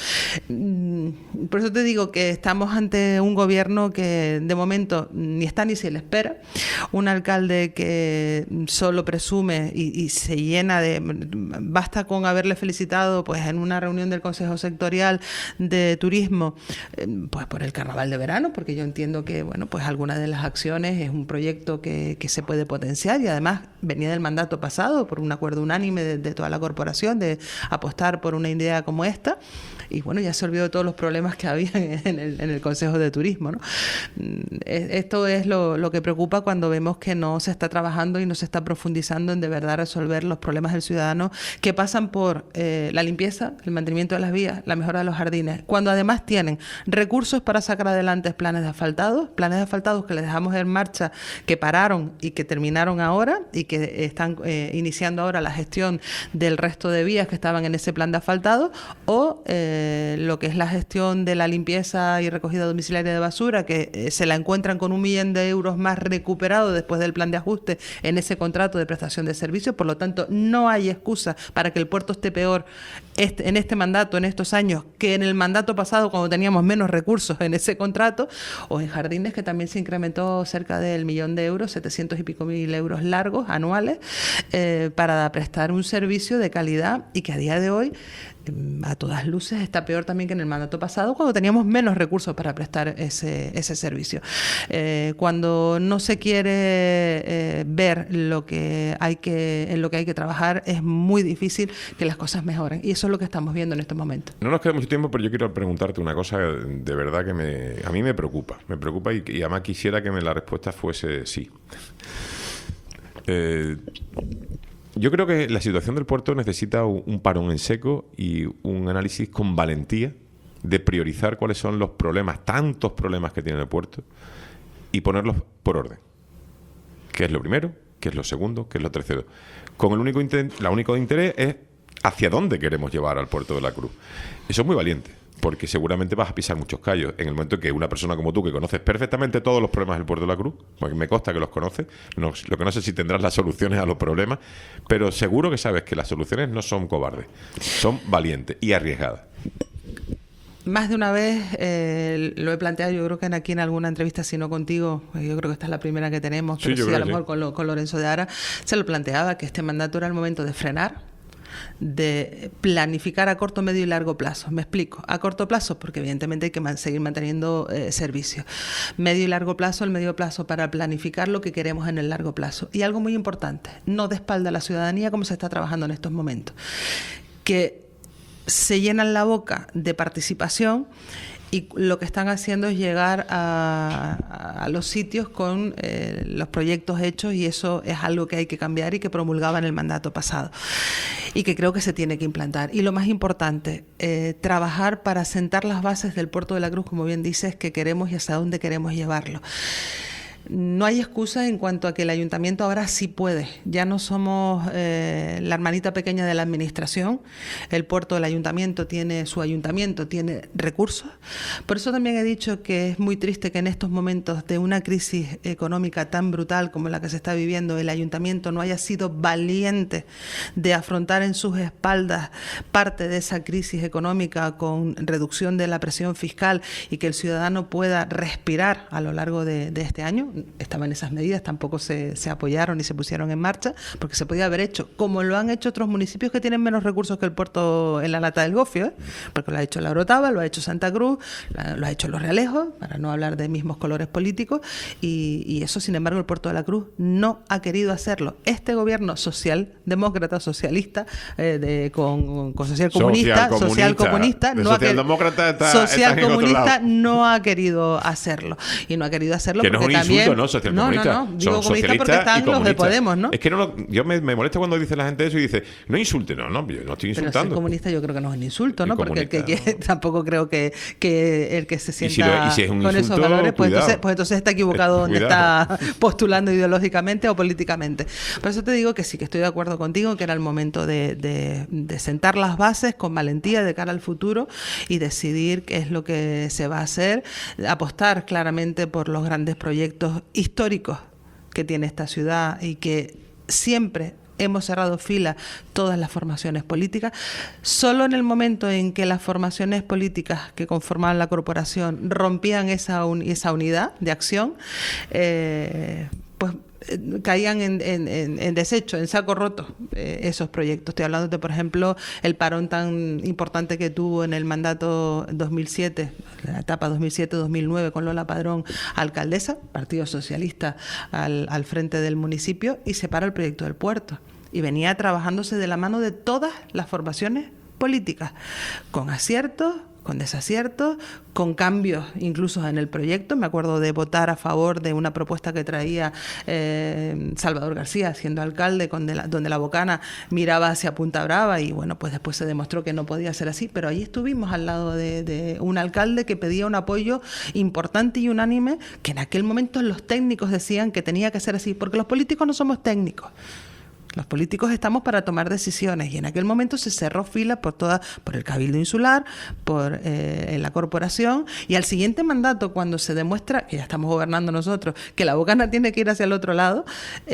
Por eso te digo que estamos ante un gobierno que de momento ni está ni se le espera, un alcalde que solo presume y, y se llena de... Basta con haberle felicitado pues en una reunión del Consejo Sectorial de Turismo eh, pues por el Carnaval de Verano, porque yo entiendo que bueno, pues alguna de las acciones es un proyecto que, que se puede potenciar, y además venía del mandato pasado por un acuerdo unánime de, de toda la corporación de apostar por una idea como esta. Y bueno, ya se olvidó de todos los problemas que había en el, en el Consejo de Turismo, ¿no? Esto es lo, lo que preocupa cuando cuando vemos que no se está trabajando y no se está profundizando en de verdad resolver los problemas del ciudadano, que pasan por eh, la limpieza, el mantenimiento de las vías, la mejora de los jardines, cuando además tienen recursos para sacar adelante planes de asfaltados, planes de asfaltados que les dejamos en marcha, que pararon y que terminaron ahora y que están eh, iniciando ahora la gestión del resto de vías que estaban en ese plan de asfaltado, o eh, lo que es la gestión de la limpieza y recogida domiciliaria de basura, que eh, se la encuentran con un millón de euros más recuperado después del plan de ajuste en ese contrato de prestación de servicios. Por lo tanto, no hay excusa para que el puerto esté peor este, en este mandato, en estos años, que en el mandato pasado, cuando teníamos menos recursos en ese contrato, o en jardines, que también se incrementó cerca del millón de euros, setecientos y pico mil euros largos anuales, eh, para prestar un servicio de calidad, y que a día de hoy, a todas luces, está peor también que en el mandato pasado, cuando teníamos menos recursos para prestar ese, ese servicio. Eh, cuando no se quiere eh, ver lo que hay que, en lo que hay que trabajar, es muy difícil que las cosas mejoren, y eso es lo que estamos viendo en estos momentos. No nos queda mucho tiempo, pero yo quiero preguntarte una cosa de verdad que me, a mí me preocupa, me preocupa y, y además quisiera que me, la respuesta fuese sí. Eh... Yo creo que la situación del puerto necesita un parón en seco y un análisis con valentía de priorizar cuáles son los problemas, tantos problemas que tiene el puerto, y ponerlos por orden. ¿Qué es lo primero? ¿Qué es lo segundo? ¿Qué es lo tercero? Con el único interés, la único interés es hacia dónde queremos llevar al puerto de la Cruz. Eso es muy valiente, porque seguramente vas a pisar muchos callos en el momento que una persona como tú, que conoces perfectamente todos los problemas del puerto de la Cruz, porque me consta que los conoces, no, lo que no sé si tendrás las soluciones a los problemas, pero seguro que sabes que las soluciones no son cobardes, son valientes y arriesgadas. Más de una vez eh, lo he planteado, yo creo que aquí en alguna entrevista, si no contigo, yo creo que esta es la primera que tenemos, pero sí, sí a lo mejor sí. con, lo, con Lorenzo de Ara, se lo planteaba, que este mandato era el momento de frenar, de planificar a corto, medio y largo plazo. Me explico. A corto plazo, porque evidentemente hay que man- seguir manteniendo eh, servicios. Medio y largo plazo, el medio plazo para planificar lo que queremos en el largo plazo. Y algo muy importante, no de espalda a la ciudadanía como se está trabajando en estos momentos. Que se llenan la boca de participación y lo que están haciendo es llegar a, a los sitios con eh, los proyectos hechos, y eso es algo que hay que cambiar y que promulgaba en el mandato pasado y que creo que se tiene que implantar. Y lo más importante, eh, trabajar para sentar las bases del puerto de la Cruz, como bien dices, que queremos y hasta dónde queremos llevarlo. No hay excusa en cuanto a que el ayuntamiento ahora sí puede. Ya no somos eh, la hermanita pequeña de la administración. El puerto del ayuntamiento tiene su ayuntamiento, tiene recursos. Por eso también he dicho que es muy triste que en estos momentos de una crisis económica tan brutal como la que se está viviendo, el ayuntamiento no haya sido valiente de afrontar en sus espaldas parte de esa crisis económica con reducción de la presión fiscal, y que el ciudadano pueda respirar a lo largo de, de este año. Estaban esas medidas, tampoco se, se apoyaron ni se pusieron en marcha, porque se podía haber hecho, como lo han hecho otros municipios que tienen menos recursos que el puerto en la Lata del Gofio, ¿eh? Porque lo ha hecho la Orotava, lo ha hecho Santa Cruz, lo ha hecho Los Realejos, para no hablar de mismos colores políticos, y, y eso, sin embargo, el puerto de la Cruz no ha querido hacerlo. Este gobierno socialdemócrata, socialista, eh, de, con, con social comunista, social comunista, no ha, está, social está comunista no ha querido hacerlo, y no ha querido hacerlo que porque no es un también... insulto, ¿no? Socialcomunista. No, no, no. Digo comunista porque están los de Podemos, ¿no? Es que no lo, yo me, me molesta cuando dice la gente eso y dice, no insulte, no, no, yo no estoy insultando. Pero ser comunista yo creo que no es un insulto, ¿no? Porque el que, que tampoco creo que, que el que se sienta y si lo, y si es un con insulto, esos valores, pues entonces, pues entonces está equivocado donde está postulando ideológicamente o políticamente. Por eso te digo que sí, que estoy de acuerdo contigo, que era el momento de, de, de sentar las bases con valentía de cara al futuro y decidir qué es lo que se va a hacer, apostar claramente por los grandes proyectos históricos que tiene esta ciudad y que siempre hemos cerrado fila todas las formaciones políticas. Solo en el momento en que las formaciones políticas que conformaban la corporación rompían esa, un, esa unidad de acción, eh, pues caían en, en, en desecho, en saco roto eh, esos proyectos. Estoy hablando de, por ejemplo, el parón tan importante que tuvo en el mandato dos mil siete, la etapa dos mil siete dos mil nueve con Lola Padrón, alcaldesa, Partido Socialista al, al frente del municipio, y se para el proyecto del puerto. Y venía trabajándose de la mano de todas las formaciones políticas, con aciertos, con desaciertos, con cambios incluso en el proyecto. Me acuerdo de votar a favor de una propuesta que traía eh, Salvador García, siendo alcalde, con de la, donde la Bocana miraba hacia Punta Brava, y bueno, pues después se demostró que no podía ser así, pero ahí estuvimos al lado de, de un alcalde que pedía un apoyo importante y unánime, que en aquel momento los técnicos decían que tenía que ser así, porque los políticos no somos técnicos. Los políticos estamos para tomar decisiones, y en aquel momento se cerró fila por toda, por el Cabildo Insular, por eh, la corporación, y al siguiente mandato, cuando se demuestra que ya estamos gobernando nosotros, que la Bocana tiene que ir hacia el otro lado,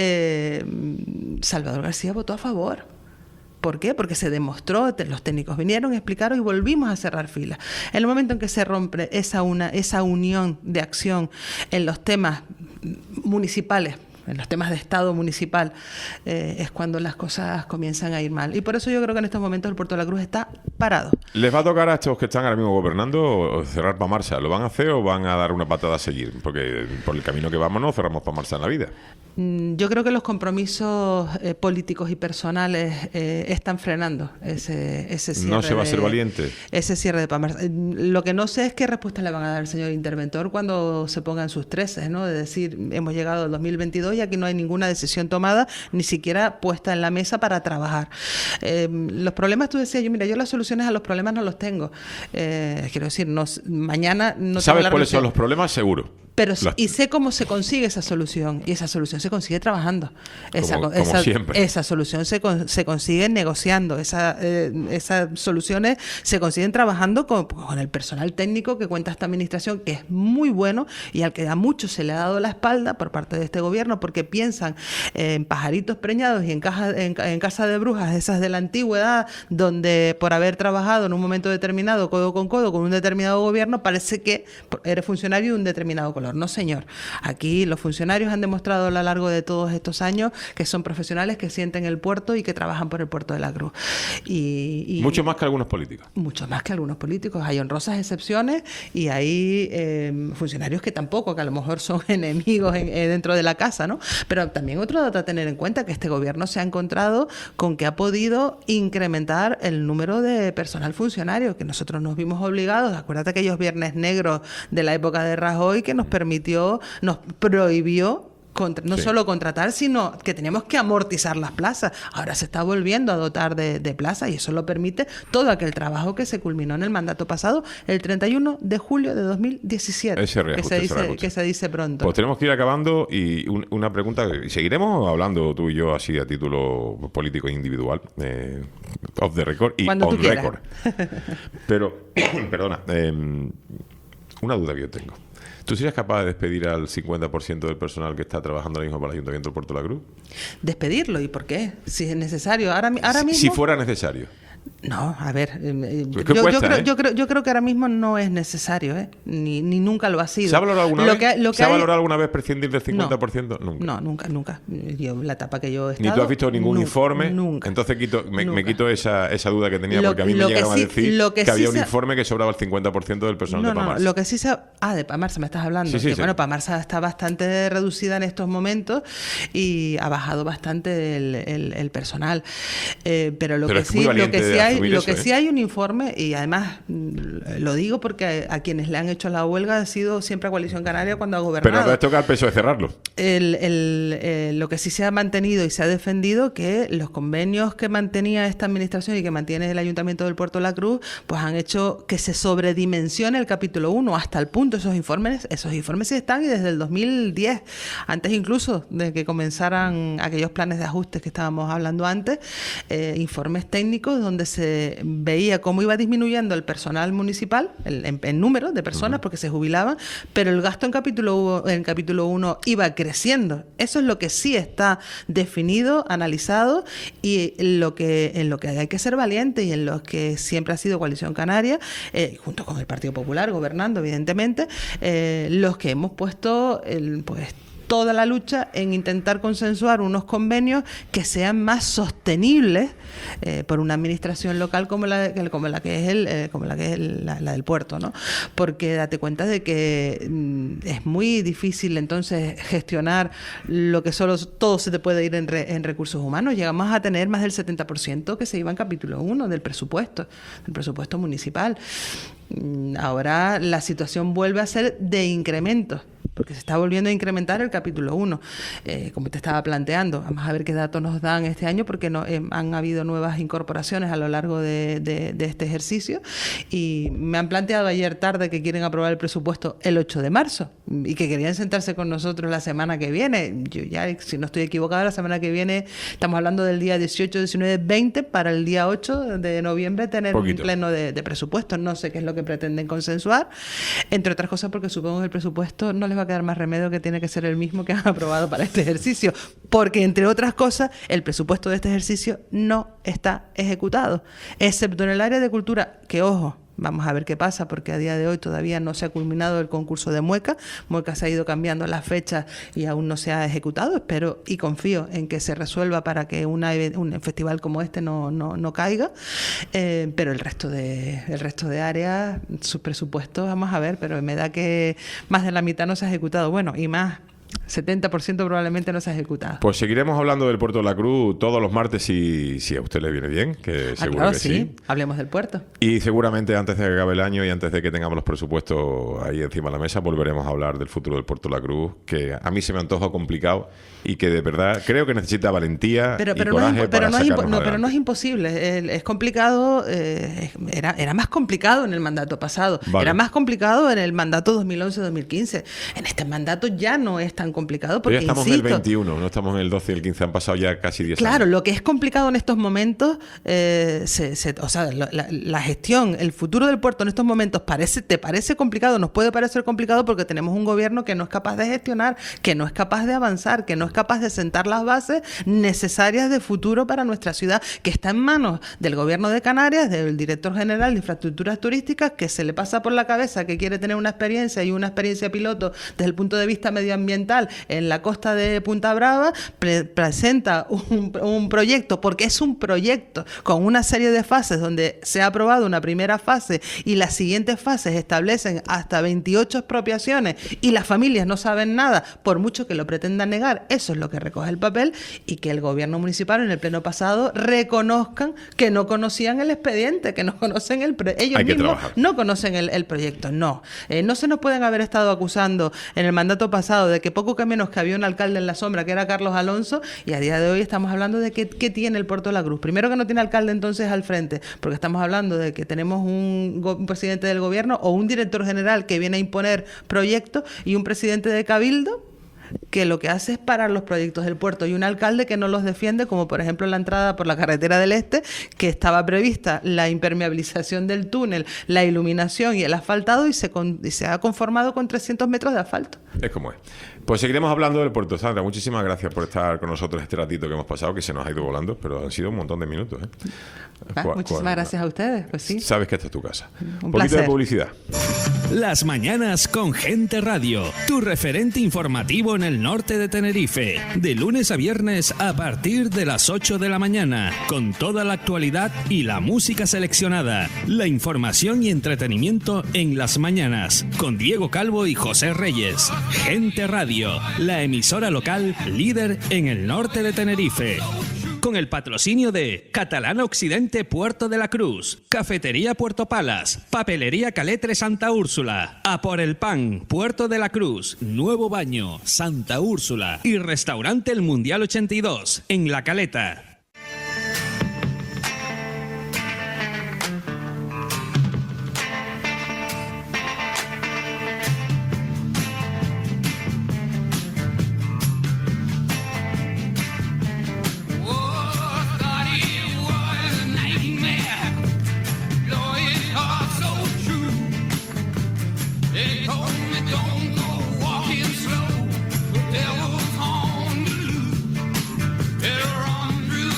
eh, Salvador García votó a favor. ¿Por qué? Porque se demostró, los técnicos vinieron, explicaron y volvimos a cerrar filas. En el momento en que se rompe esa, una, esa unión de acción en los temas municipales, en los temas de Estado municipal, eh, es cuando las cosas comienzan a ir mal. Y por eso yo creo que en estos momentos el Puerto de la Cruz está parado. ¿Les va a tocar a estos que están ahora mismo gobernando cerrar para marcha? ¿Lo van a hacer o van a dar una patada a seguir? Porque por el camino que vamos no cerramos para marcha en la vida. Yo creo que los compromisos eh, políticos y personales eh, están frenando ese, ese cierre. ¿No se va de, a ser valiente? Ese cierre de Pamarsa. Lo que no sé es qué respuesta le van a dar al señor interventor cuando se pongan sus treces, ¿no? De decir, hemos llegado al dos mil veintidós y aquí no hay ninguna decisión tomada, ni siquiera puesta en la mesa para trabajar. Eh, los problemas, tú decías, yo mira, yo las soluciones a los problemas no los tengo. Eh, quiero decir, no, mañana no ¿Sabes tengo cuáles son los problemas? Seguro. Pero Las... y sé cómo se consigue esa solución, y esa solución se consigue trabajando. Esa, como, como esa, siempre. esa solución se, con, se consigue negociando, esa, eh, esas soluciones se consiguen trabajando con, con el personal técnico que cuenta esta administración, que es muy bueno y al que a muchos se le ha dado la espalda por parte de este gobierno, porque piensan en pajaritos preñados y en, caja, en, en casa de brujas, esas de la antigüedad, donde por haber trabajado en un momento determinado, codo con codo, con un determinado gobierno, parece que eres funcionario de un determinado color. No, señor. Aquí los funcionarios han demostrado a lo largo de todos estos años que son profesionales que sienten el puerto y que trabajan por el Puerto de la Cruz. Y, y mucho más que algunos políticos. Mucho más que algunos políticos. Hay honrosas excepciones y hay eh, funcionarios que tampoco, que a lo mejor son enemigos en, eh, dentro de la casa, ¿no? Pero también otro dato a tener en cuenta, que este gobierno se ha encontrado con que ha podido incrementar el número de personal funcionario, que nosotros nos vimos obligados. Acuérdate aquellos viernes negros de la época de Rajoy que nos permitió, nos prohibió contra, no sí. solo contratar, sino que teníamos que amortizar las plazas. Ahora se está volviendo a dotar de, de plazas, y eso lo permite todo aquel trabajo que se culminó en el mandato pasado, el treinta y uno de julio de dos mil diecisiete. Ese reajuste, que, se dice, ese que se dice pronto. Pues tenemos que ir acabando, y un, una pregunta, y seguiremos hablando tú y yo así a título político individual, eh, off the record y Cuando on record. Pero, perdona, eh, una duda que yo tengo. ¿Tú serías capaz de despedir al cincuenta por ciento del personal que está trabajando ahora mismo para el Ayuntamiento del Puerto de la Cruz? ¿Despedirlo? ¿Y por qué? Si es necesario. Ahora, ahora mismo... Si fuera necesario. No, a ver, eh, pues yo, cuesta, yo, creo, ¿eh? yo, creo, yo creo que ahora mismo no es necesario, ¿eh? ni, ni nunca lo ha sido. ¿Se ha valorado alguna lo vez, que, lo que ¿se ha hay... valorado alguna vez prescindir del cincuenta por ciento? No, nunca. No, nunca, nunca. Yo, la etapa que yo he estado... ¿Ni tú has visto ningún nunca, informe? Nunca. Entonces quito, me, nunca. me quito esa, esa duda que tenía, lo, porque a mí me llegaron sí, a decir que, que había sí un se... informe que sobraba el cincuenta por ciento del personal no, de Pamarsa. No, lo que sí se... Ah, de Pamarsa me estás hablando. Sí, sí, que, sí. Bueno, Pamarsa está bastante reducida en estos momentos y ha bajado bastante el, el, el personal. Eh, pero lo pero que es sí, lo que sí hay, lo eso, que ¿eh? sí hay un informe, y además lo digo porque a, a quienes le han hecho la huelga ha sido siempre a Coalición Canaria cuando ha gobernado. Pero no toca el peso de cerrarlo. El, el, eh, lo que sí se ha mantenido y se ha defendido, que los convenios que mantenía esta administración y que mantiene el Ayuntamiento del Puerto de la Cruz, pues han hecho que se sobredimensione el capítulo uno hasta el punto. Esos informes, esos informes sí están, y desde el dos mil diez, antes incluso de que comenzaran aquellos planes de ajustes que estábamos hablando antes, eh, informes técnicos donde se veía cómo iba disminuyendo el personal municipal, el, en, en número de personas, uh-huh. porque se jubilaban, pero el gasto en capítulo en capítulo uno iba creciendo. Eso es lo que sí está definido, analizado, y lo que en lo que hay que ser valiente, y en lo que siempre ha sido Coalición Canaria, eh, junto con el Partido Popular gobernando, evidentemente, eh, los que hemos puesto el, pues toda la lucha en intentar consensuar unos convenios que sean más sostenibles eh, por una administración local como la, como la que es el, eh, como la que es el, la, la del puerto, ¿no? Porque date cuenta de que mm, es muy difícil entonces gestionar lo que solo todo se te puede ir en, re, en recursos humanos. Llegamos a tener más del setenta por ciento que se iba en capítulo uno del presupuesto, del presupuesto municipal. Ahora la situación vuelve a ser de incrementos, porque se está volviendo a incrementar el capítulo uno, eh, como te estaba planteando. Vamos a ver qué datos nos dan este año, porque no, eh, han habido nuevas incorporaciones a lo largo de, de, de este ejercicio, y me han planteado ayer tarde que quieren aprobar el presupuesto el ocho de marzo y que querían sentarse con nosotros la semana que viene. Yo ya, si no estoy equivocada, la semana que viene estamos hablando del día dieciocho, diecinueve, veinte, para el día ocho de noviembre tener Poquito. un pleno de, de presupuesto. No sé qué es lo que pretenden consensuar, entre otras cosas porque supongo que el presupuesto no les va a quedar más remedio que tiene que ser el mismo que han aprobado para este ejercicio, porque entre otras cosas el presupuesto de este ejercicio no está ejecutado, excepto en el área de cultura, que ojo, vamos a ver qué pasa, porque a día de hoy todavía no se ha culminado el concurso de Mueca. Mueca se ha ido cambiando las fechas y aún no se ha ejecutado. Espero y confío en que se resuelva para que una, un festival como este no, no, no caiga. Eh, pero el resto de el resto de áreas, sus presupuestos, vamos a ver, pero me da que más de la mitad no se ha ejecutado. Bueno, y más, setenta por ciento probablemente no se ha ejecutado. Pues seguiremos hablando del Puerto de la Cruz todos los martes si, si a usted le viene bien, que ah, seguro claro, que sí. sí. Hablemos del puerto. Y seguramente antes de que acabe el año y antes de que tengamos los presupuestos ahí encima de la mesa, volveremos a hablar del futuro del Puerto de la Cruz, que a mí se me antoja complicado y que de verdad creo que necesita valentía pero, pero y coraje no es, para pero no sacarnos es, no, pero no es imposible. Es, es complicado. Eh, era, era más complicado en el mandato pasado. Vale. Era más complicado en el mandato dos mil once dos mil quince. En este mandato ya no es tan complicado porque, estamos insisto, en el veintiuno, no estamos en el doce y el quince, han pasado ya casi diez claro, años. Claro, lo que es complicado en estos momentos, eh, se, se, o sea, la, la gestión, el futuro del puerto en estos momentos parece, te parece complicado, nos puede parecer complicado porque tenemos un gobierno que no es capaz de gestionar, que no es capaz de avanzar, que no es capaz de sentar las bases necesarias de futuro para nuestra ciudad, que está en manos del gobierno de Canarias, del director general de infraestructuras turísticas, que se le pasa por la cabeza que quiere tener una experiencia y una experiencia piloto desde el punto de vista medioambiental en la costa de Punta Brava, pre presenta un, un proyecto, porque es un proyecto con una serie de fases donde se ha aprobado una primera fase y las siguientes fases establecen hasta veintiocho expropiaciones y las familias no saben nada, por mucho que lo pretendan negar. Eso es lo que recoge el papel, y que el gobierno municipal en el pleno pasado reconozcan que no conocían el expediente, que no conocen el pro ellos mismos trabajar. no conocen el, el proyecto. No, eh, no se nos pueden haber estado acusando en el mandato pasado de que poco que menos que había un alcalde en la sombra que era Carlos Alonso, y a día de hoy estamos hablando de que, que tiene el Puerto de la Cruz. Primero, que no tiene alcalde entonces al frente, porque estamos hablando de que tenemos un, un presidente del gobierno o un director general que viene a imponer proyectos y un presidente de cabildo que lo que hace es parar los proyectos del puerto, y un alcalde que no los defiende, como por ejemplo la entrada por la carretera del Este, que estaba prevista la impermeabilización del túnel, la iluminación y el asfaltado, y se, con, y se ha conformado con trescientos metros de asfalto. Es como es. Pues seguiremos hablando del puerto. Sandra, muchísimas gracias por estar con nosotros este ratito que hemos pasado, que se nos ha ido volando, pero han sido un montón de minutos, ¿eh? Ah, muchísimas gracias a ustedes. Pues sí. Sabes que esta es tu casa. Un, un placer. poquito de publicidad. Las mañanas con Gente Radio, tu referente informativo en el norte de Tenerife, de lunes a viernes a partir de las ocho de la mañana, con toda la actualidad y la música seleccionada, la información y entretenimiento en las mañanas, con Diego Calvo y José Reyes. Gente Radio, la emisora local líder en el norte de Tenerife. Con el patrocinio de Catalana Occidente Puerto de la Cruz, Cafetería Puerto Palas, Papelería Caletre Santa Úrsula, A por el Pan Puerto de la Cruz, Nuevo Baño Santa Úrsula y Restaurante El Mundial ochenta y dos en La Caleta. Run through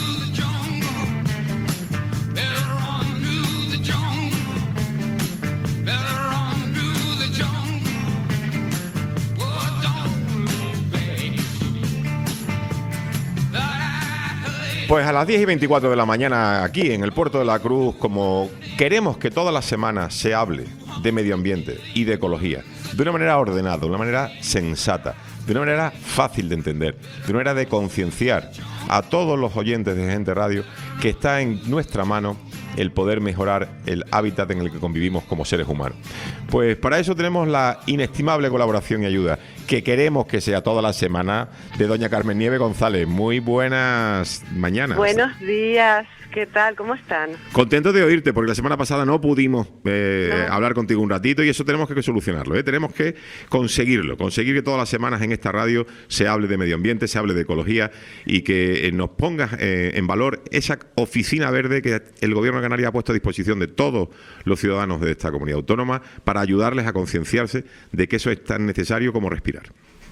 Pues a las diez y veinticuatro de la mañana aquí en el Puerto de la Cruz, como queremos que todas las semanas se hable de medio ambiente y de ecología, de una manera ordenada, de una manera sensata, de una manera fácil de entender, de una manera de concienciar a todos los oyentes de Gente Radio que está en nuestra mano el poder mejorar el hábitat en el que convivimos como seres humanos. Pues para eso tenemos la inestimable colaboración y ayuda que queremos que sea toda la semana de doña Carmen Nieves González. Muy buenas mañanas. Buenos días. ¿Qué tal? ¿Cómo están? Contento de oírte, porque la semana pasada no pudimos eh, no. hablar contigo un ratito y eso tenemos que solucionarlo, ¿eh? Tenemos que conseguirlo, conseguir que todas las semanas en esta radio se hable de medio ambiente, se hable de ecología y que eh, nos pongas eh, en valor esa oficina verde que el Gobierno de Canarias ha puesto a disposición de todos los ciudadanos de esta comunidad autónoma para ayudarles a concienciarse de que eso es tan necesario como respirar.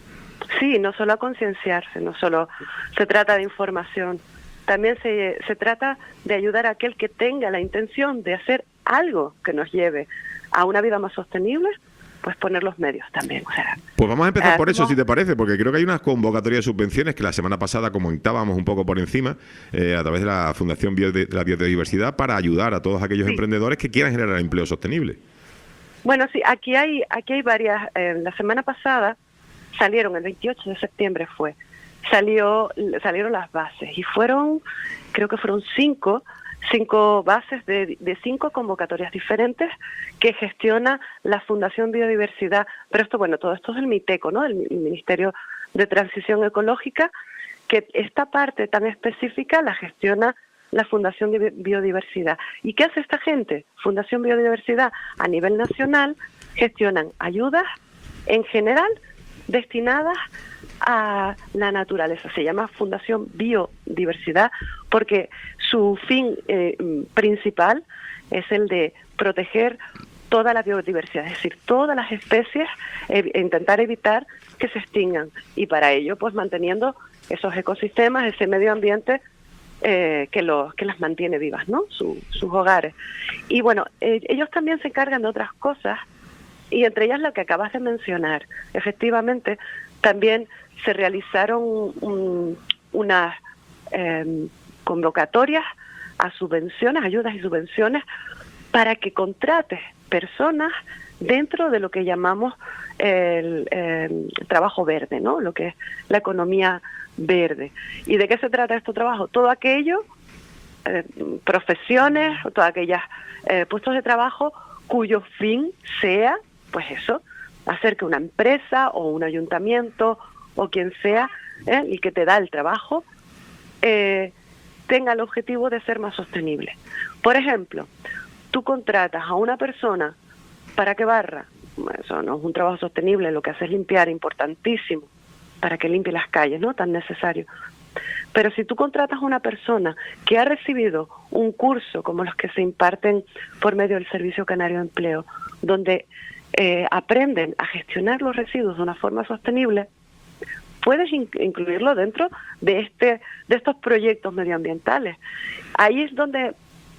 Sí, no solo a concienciarse, no solo se trata de información. También se, se trata de ayudar a aquel que tenga la intención de hacer algo que nos lleve a una vida más sostenible, pues poner los medios también. O sea, pues vamos a empezar eh, por eso, no, si te parece, porque creo que hay unas convocatorias de subvenciones que la semana pasada comentábamos un poco por encima, eh, a través de la Fundación Bio de la Biodiversidad, para ayudar a todos aquellos sí. emprendedores que quieran generar empleo sostenible. Bueno, sí, aquí hay, aquí hay varias. Eh, la semana pasada salieron, el veintiocho de septiembre fue, salió salieron las bases y fueron, creo que fueron cinco, cinco bases de, de cinco convocatorias diferentes que gestiona la Fundación Biodiversidad. Pero esto, bueno, todo esto es el MITECO, ¿no? El Ministerio de Transición Ecológica, que esta parte tan específica la gestiona la Fundación Biodiversidad. ¿Y qué hace esta gente? Fundación Biodiversidad a nivel nacional gestionan ayudas en general destinadas a la naturaleza. Se llama Fundación Biodiversidad porque su fin eh, principal es el de proteger toda la biodiversidad, es decir, todas las especies, e intentar evitar que se extingan y para ello pues manteniendo esos ecosistemas, ese medio ambiente eh, que, los, que las mantiene vivas, ¿no? Su, sus hogares. Y bueno, eh, ellos también se encargan de otras cosas y entre ellas lo que acabas de mencionar. Efectivamente, también se realizaron un, unas eh, convocatorias a subvenciones, ayudas y subvenciones para que contrates personas dentro de lo que llamamos el, el trabajo verde, ¿no? Lo que es la economía verde. ¿Y de qué se trata este trabajo? Todo aquello, eh, profesiones, todas aquellas eh, puestos de trabajo cuyo fin sea, pues eso, hacer que una empresa o un ayuntamiento o quien sea, ¿eh? y que te da el trabajo, eh, tenga el objetivo de ser más sostenible. Por ejemplo, tú contratas a una persona para que barra, eso no es un trabajo sostenible, lo que hace es limpiar, importantísimo, para que limpie las calles, ¿no? Tan necesario. Pero si tú contratas a una persona que ha recibido un curso como los que se imparten por medio del Servicio Canario de Empleo, donde eh, aprenden a gestionar los residuos de una forma sostenible, puedes in- incluirlo dentro de este de estos proyectos medioambientales. Ahí es donde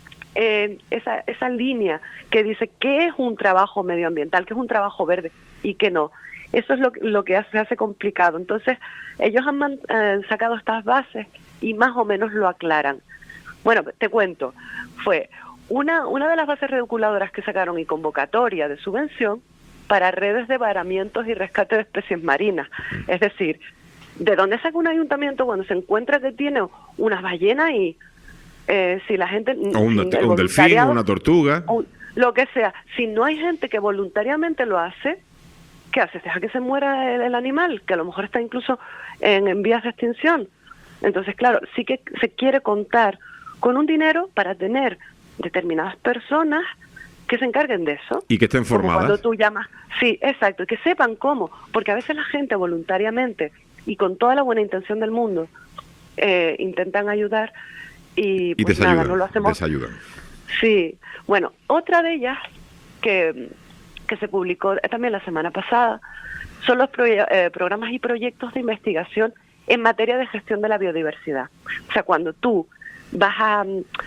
eh, esa, esa línea que dice qué es un trabajo medioambiental, qué es un trabajo verde y qué no. Eso es lo, lo que hace, hace complicado. Entonces, ellos han man, eh, sacado estas bases y más o menos lo aclaran. Bueno, te cuento, fue una, una de las bases reguladoras que sacaron y convocatoria de subvención para redes de varamientos y rescate de especies marinas. Es decir, ¿de dónde saca un ayuntamiento cuando se encuentra que tiene unas ballenas y eh, si la gente... O un, sin, un delfín, o una tortuga. O lo que sea. Si no hay gente que voluntariamente lo hace, ¿qué haces? Deja que se muera el, el animal, que a lo mejor está incluso en, en vías de extinción. Entonces, claro, sí que se quiere contar con un dinero para tener determinadas personas que se encarguen de eso. Y que estén formadas. Como cuando tú llamas. Sí, exacto, y que sepan cómo, porque a veces la gente voluntariamente y con toda la buena intención del mundo eh, intentan ayudar y, y pues desayudan, nada, no lo hacemos. Desayudan. Sí, bueno, otra de ellas que, que se publicó también la semana pasada son los pro, eh, programas y proyectos de investigación en materia de gestión de la biodiversidad. O sea, cuando tú vas a,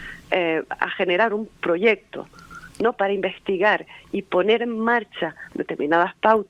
eh, a generar un proyecto, ¿no?, para investigar y poner en marcha determinadas pautas,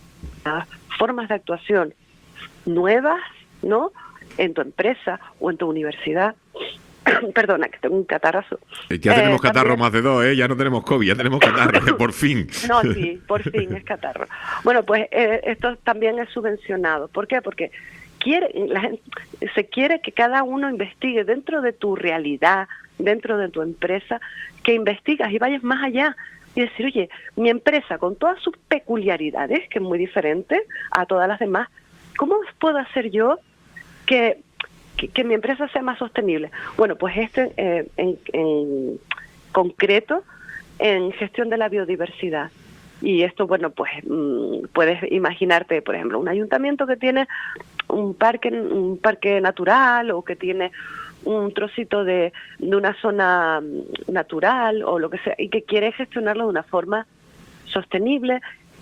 formas de actuación nuevas, ¿no?, en tu empresa o en tu universidad, Perdona, que tengo un catarrazo. Es que ya tenemos eh, catarro también... más de dos, ¿eh? Ya no tenemos COVID, ya tenemos catarro, por fin. No, sí, por fin es catarro. Bueno, pues eh, esto también es subvencionado. ¿Por qué? Porque quiere, la gente, se quiere que cada uno investigue dentro de tu realidad, dentro de tu empresa, que investigas y vayas más allá y decir, oye, mi empresa con todas sus peculiaridades, que es muy diferente a todas las demás, ¿cómo puedo hacer yo que, que, que mi empresa sea más sostenible? Bueno, pues este eh, en, en concreto en gestión de la biodiversidad. Y esto, bueno, pues mmm, puedes imaginarte, por ejemplo, un ayuntamiento que tiene un parque, un parque natural o que tiene un trocito de, de una zona natural o lo que sea, y que quiere gestionarlo de una forma sostenible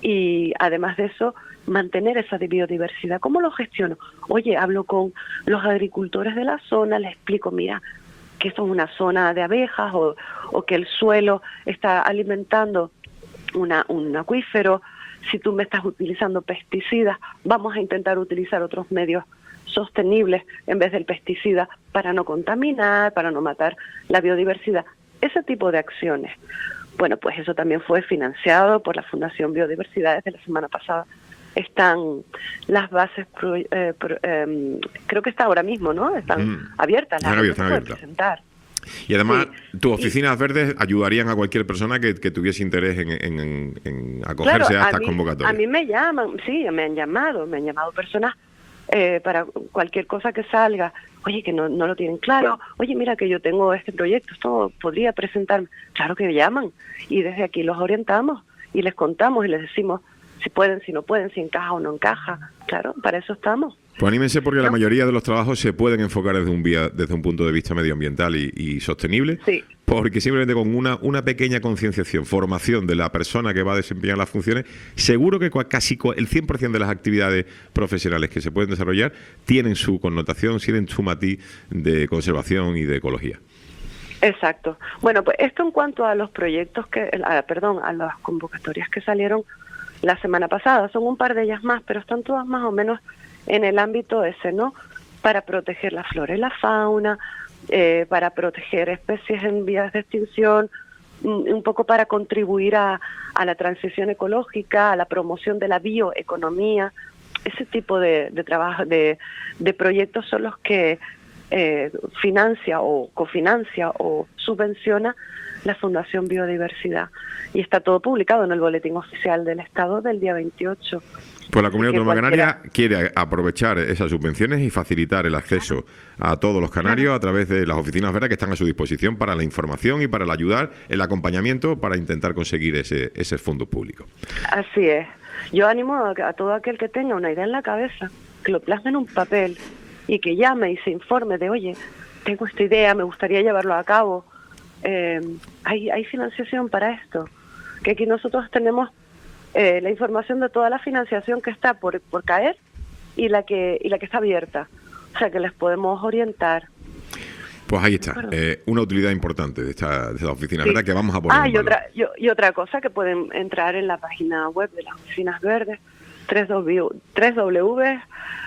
y además de eso mantener esa biodiversidad. ¿Cómo lo gestiono? Oye, hablo con los agricultores de la zona, les explico, mira, que esto es una zona de abejas o, o que el suelo está alimentando una, un acuífero. Si tú me estás utilizando pesticidas, vamos a intentar utilizar otros medios sostenibles en vez del pesticida para no contaminar, para no matar la biodiversidad. Ese tipo de acciones. Bueno, pues eso también fue financiado por la Fundación Biodiversidad desde la semana pasada. Están las bases, pro, eh, pro, eh, creo que está ahora mismo, ¿no? Están mm. abiertas, las están abiertas, abiertas. Presentar. Y además, sí. tus oficinas y, verdes ayudarían a cualquier persona que, que tuviese interés en, en, en, en acogerse claro, a estas a mí, convocatorias. A mí me llaman, sí, me han llamado, me han llamado personas eh, para cualquier cosa que salga. Oye, que no, no lo tienen claro. Oye, mira que yo tengo este proyecto, esto podría presentarme. Claro que llaman. Y desde aquí los orientamos y les contamos y les decimos si pueden, si no pueden, si encaja o no encaja. Claro, para eso estamos. Pues anímense porque ¿no? La mayoría de los trabajos se pueden enfocar desde un, vía, desde un punto de vista medioambiental y, y sostenible. Sí. Porque simplemente con una, una pequeña concienciación, formación de la persona que va a desempeñar las funciones, seguro que casi el cien por ciento de las actividades profesionales que se pueden desarrollar tienen su connotación, tienen su matiz de conservación y de ecología. Exacto. Bueno, pues esto en cuanto a los proyectos que, a, perdón, a las convocatorias que salieron la semana pasada. Son un par de ellas más, pero están todas más o menos en el ámbito ese, ¿no? Para proteger la flora y la fauna, eh, para proteger especies en vías de extinción, un poco para contribuir a, a la transición ecológica, a la promoción de la bioeconomía. Ese tipo de, de trabajo, de, de proyectos son los que eh, financia o cofinancia o subvenciona la Fundación Biodiversidad. Y está todo publicado en el Boletín Oficial del Estado del día veintiocho. Pues la Comunidad Autónoma cualquiera... Canaria quiere aprovechar esas subvenciones y facilitar el acceso a todos los canarios a través de las oficinas verdes que están a su disposición para la información y para el ayudar, el acompañamiento para intentar conseguir ese, ese fondo público. Así es. Yo animo a, a todo aquel que tenga una idea en la cabeza, que lo plasme en un papel y que llame y se informe de, oye, tengo esta idea, me gustaría llevarlo a cabo. Eh, hay, hay financiación para esto. Que aquí nosotros tenemos eh, la información de toda la financiación que está por, por caer y la que y la que está abierta. O sea, que les podemos orientar. Pues ahí está, eh, una utilidad importante de esta, de esta oficina, sí. ¿verdad? Que vamos a poner Ah, en y valor. otra, y, y otra cosa, que pueden entrar en la página web de las Oficinas Verdes, doble u doble u doble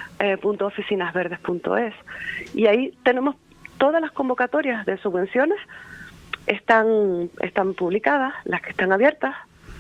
u punto oficinas verdes punto es. Y ahí tenemos todas las convocatorias de subvenciones, están, están publicadas, las que están abiertas,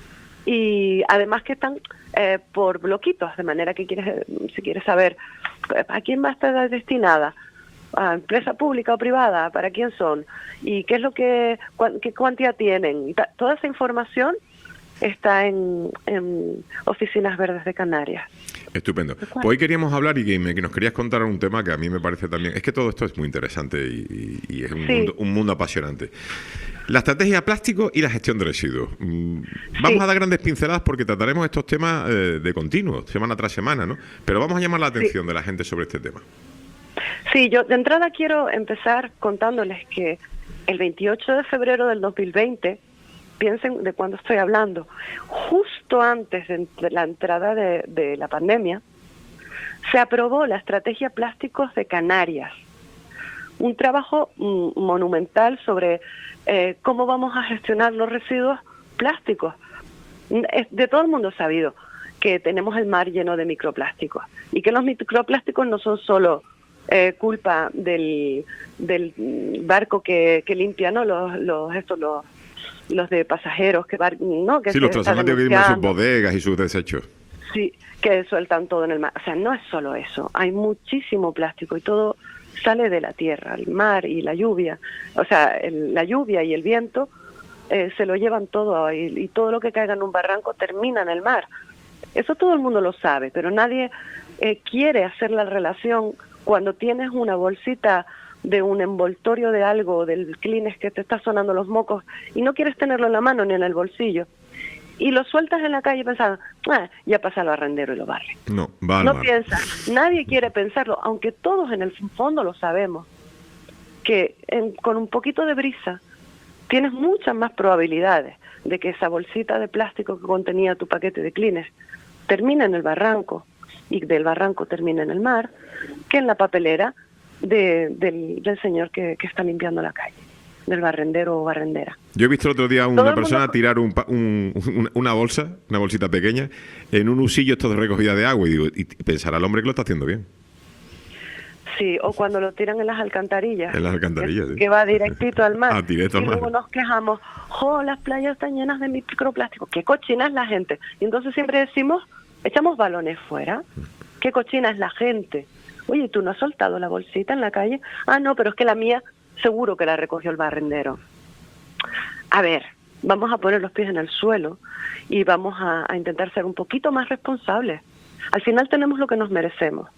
y además que están eh, por bloquitos, de manera que quieres, si quieres saber a quién va a estar destinada, a empresa pública o privada, para quién son y qué es lo que, cuán, qué cuantía tienen. Toda esa información está en, en Oficinas Verdes de Canarias. Estupendo. Pues hoy queríamos hablar y que, me, que nos querías contar un tema que a mí me parece también... Es que todo esto es muy interesante y, y, y es un, sí. mundo, un mundo apasionante. La estrategia plástico y la gestión de residuos. Vamos sí. a dar grandes pinceladas porque trataremos estos temas eh, de continuo, semana tras semana, ¿no? Pero vamos a llamar la atención sí. de la gente sobre este tema. Sí, yo de entrada quiero empezar contándoles que el veintiocho de febrero del dos mil veinte... piensen de cuándo estoy hablando, justo antes de la entrada de, de la pandemia, se aprobó la Estrategia Plásticos de Canarias, un trabajo mm, monumental sobre eh, cómo vamos a gestionar los residuos plásticos. De todo el mundo sabido que tenemos el mar lleno de microplásticos y que los microplásticos no son solo eh, culpa del, del barco que, que limpia, ¿no? Los, los, estos, los, los de pasajeros que, bar, ¿no? que sí, los transatlánticos que limpian sus bodegas y sus desechos. Sí, que sueltan todo en el mar. O sea, no es solo eso. Hay muchísimo plástico y todo sale de la tierra, el mar y la lluvia. O sea, el, la lluvia y el viento eh, se lo llevan todo y, y todo lo que caiga en un barranco termina en el mar. Eso todo el mundo lo sabe, pero nadie eh, quiere hacer la relación cuando tienes una bolsita de un envoltorio de algo, del Kleenex que te está sonando los mocos y no quieres tenerlo en la mano ni en el bolsillo. Y lo sueltas en la calle pensando, ah, ya pasa al barrendero y lo barre. No, va al No mar. piensa, nadie quiere pensarlo, aunque todos en el fondo lo sabemos, que en, con un poquito de brisa tienes muchas más probabilidades de que esa bolsita de plástico que contenía tu paquete de Kleenex termine en el barranco y del barranco termine en el mar, que en la papelera de, del, del señor que, que está limpiando la calle, del barrendero o barrendera. Yo he visto el otro día a una persona mundo... tirar un, un, un, una bolsa, una bolsita pequeña, en un usillo esto de recogida de agua y digo, y pensará el hombre que lo está haciendo bien. Sí, o cuando lo tiran en las alcantarillas. En las alcantarillas, que, sí. que va directito al mar. Ah, directo al y mar. luego nos quejamos, ¡oh, las playas están llenas de microplástico! ¡Qué cochina es la gente! Y entonces siempre decimos, echamos balones fuera. ¡Qué cochina es la gente! Oye, ¿tú no has soltado la bolsita en la calle? Ah, no, pero es que la mía seguro que la recogió el barrendero. A ver, vamos a poner los pies en el suelo y vamos a, a intentar ser un poquito más responsables. Al final tenemos lo que nos merecemos.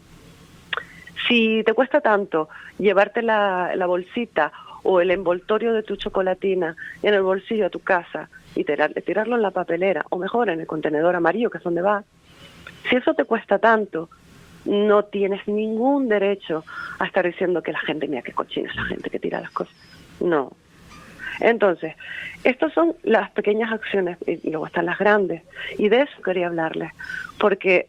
Si te cuesta tanto llevarte la, la bolsita o el envoltorio de tu chocolatina en el bolsillo a tu casa y tirar, tirarlo en la papelera, o mejor en el contenedor amarillo, que es donde va, si eso te cuesta tanto, no tienes ningún derecho a estar diciendo que la gente, mira qué cochina es la gente que tira las cosas. No. Entonces, estas son las pequeñas acciones y luego están las grandes. Y de eso quería hablarles. Porque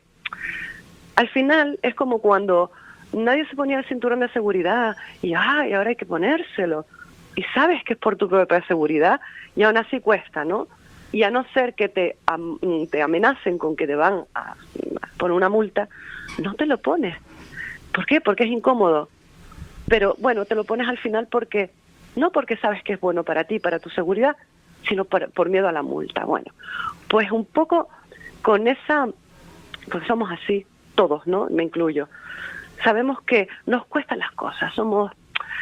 al final es como cuando nadie se ponía el cinturón de seguridad y, ay, ahora hay que ponérselo. Y sabes que es por tu propia seguridad y aún así cuesta, ¿no? Y a no ser que te, am, te amenacen con que te van a poner una multa, no te lo pones. ¿Por qué? Porque es incómodo. Pero bueno, te lo pones al final porque, no porque sabes que es bueno para ti, para tu seguridad, sino por, por miedo a la multa. Bueno, pues un poco con esa, pues somos así, todos, ¿no? Me incluyo. Sabemos que nos cuestan las cosas, somos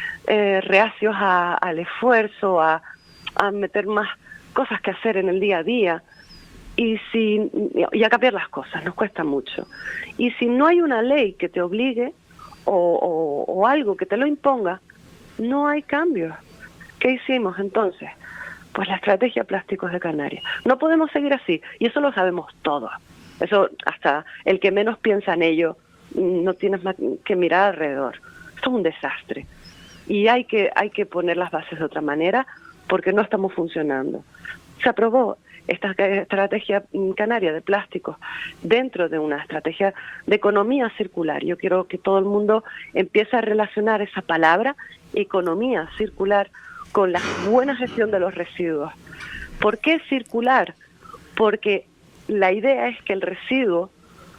eh, reacios a, al esfuerzo, a, a meter más cosas que hacer en el día a día y, si, y a cambiar las cosas, nos cuesta mucho. Y si no hay una ley que te obligue o, o, o algo que te lo imponga, no hay cambios. ¿Qué hicimos entonces? Pues la estrategia Plásticos de Canarias. No podemos seguir así y eso lo sabemos todos. Eso hasta el que menos piensa en ello no tienes más que mirar alrededor. Esto es un desastre y hay que hay que poner las bases de otra manera porque no estamos funcionando. Se aprobó esta estrategia canaria de plásticos dentro de una estrategia de economía circular. Yo quiero que todo el mundo empiece a relacionar esa palabra, economía circular, con la buena gestión de los residuos. ¿Por qué circular? Porque la idea es que el residuo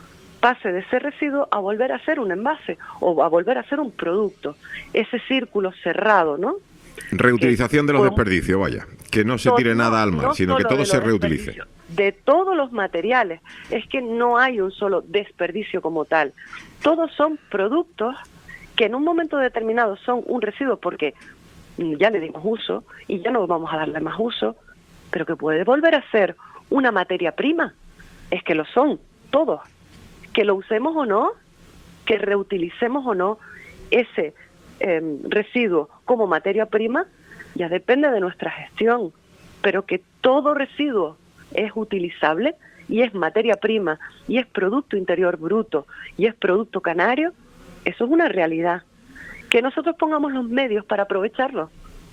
pase de ser residuo a volver a ser un envase o a volver a ser un producto. Ese círculo cerrado, ¿no? Reutilización de los desperdicios, vaya. Que no se tire nada al mar, no sino que todo se reutilice. De todos los materiales. Es que no hay un solo desperdicio como tal. Todos son productos que en un momento determinado son un residuo porque ya le dimos uso y ya no vamos a darle más uso, pero que puede volver a ser una materia prima. Es que lo son todos. Que lo usemos o no, que reutilicemos o no ese eh, residuo como materia prima, ya depende de nuestra gestión, pero que todo residuo es utilizable y es materia prima y es producto interior bruto y es producto canario, eso es una realidad. Que nosotros pongamos los medios para aprovecharlo,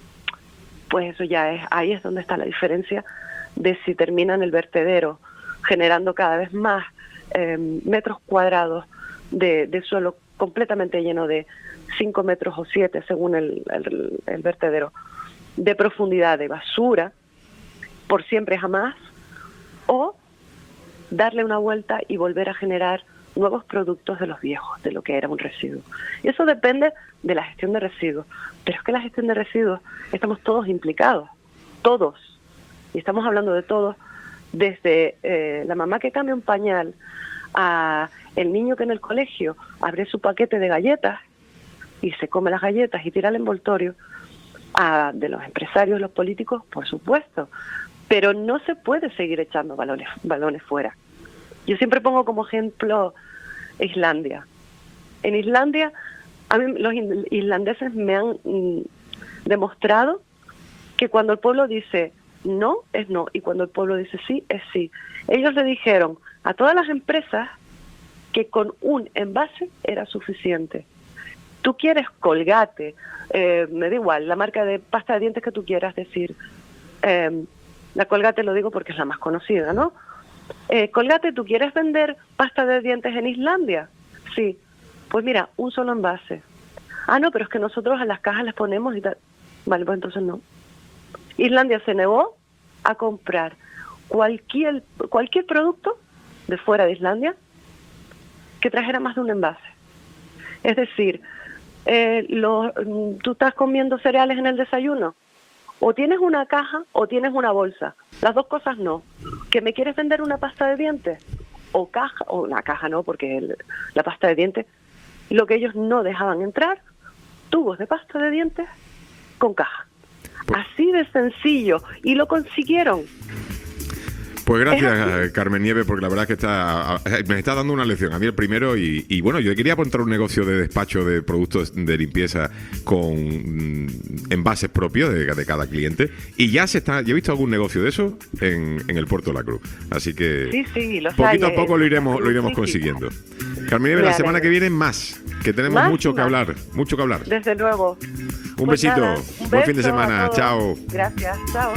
pues eso ya es, ahí es donde está la diferencia de si termina en el vertedero generando cada vez más eh, metros cuadrados de, de suelo completamente lleno de cinco metros o siete según el, el, el vertedero de profundidad de basura por siempre jamás, o darle una vuelta y volver a generar nuevos productos de los viejos, de lo que era un residuo. Y eso depende de la gestión de residuos. Pero es que la gestión de residuos estamos todos implicados, todos. Y estamos hablando de todos, desde eh, la mamá que cambia un pañal, a el niño que en el colegio abre su paquete de galletas y se come las galletas y tira el envoltorio, a de los empresarios, los políticos, por supuesto. Pero no se puede seguir echando balones, balones fuera. Yo siempre pongo como ejemplo Islandia. En Islandia, a mí los islandeses me han mm, demostrado que cuando el pueblo dice no, es no, y cuando el pueblo dice sí, es sí. Ellos le dijeron a todas las empresas que con un envase era suficiente. Tú quieres Colgate, eh, me da igual, la marca de pasta de dientes que tú quieras decir. Eh, la Colgate lo digo porque es la más conocida, ¿no? Eh, Colgate, ¿tú quieres vender pasta de dientes en Islandia? Sí. Pues mira, un solo envase. Ah, no, pero es que nosotros a las cajas les ponemos y tal. Vale, pues entonces no. Islandia se negó a comprar cualquier cualquier producto de fuera de Islandia que trajera más de un envase. Es decir, eh, lo, tú estás comiendo cereales en el desayuno, o tienes una caja o tienes una bolsa. Las dos cosas no. ¿Que me quieres vender una pasta de dientes? O caja, o una caja no, porque el, la pasta de dientes, lo que ellos no dejaban entrar, tubos de pasta de dientes con caja. Así de sencillo. Y lo consiguieron. Pues gracias, Carmen Nieves, porque la verdad es que está, me está dando una lección. A mí el primero, y, y bueno, yo quería apuntar un negocio de despacho de productos de limpieza con mm, envases propios de, de cada cliente, y ya se está, yo he visto algún negocio de eso en, en el Puerto de la Cruz. Así que sí, sí, los poquito hay, a poco eh, lo iremos, lo iremos sí, consiguiendo. sí. Carmen Nieves, la semana que viene más, que tenemos ¿Más? mucho que Más. hablar, mucho que hablar. Desde luego. Un Pues besito, nada, un buen fin de beso semana, a todos. chao. Gracias, chao.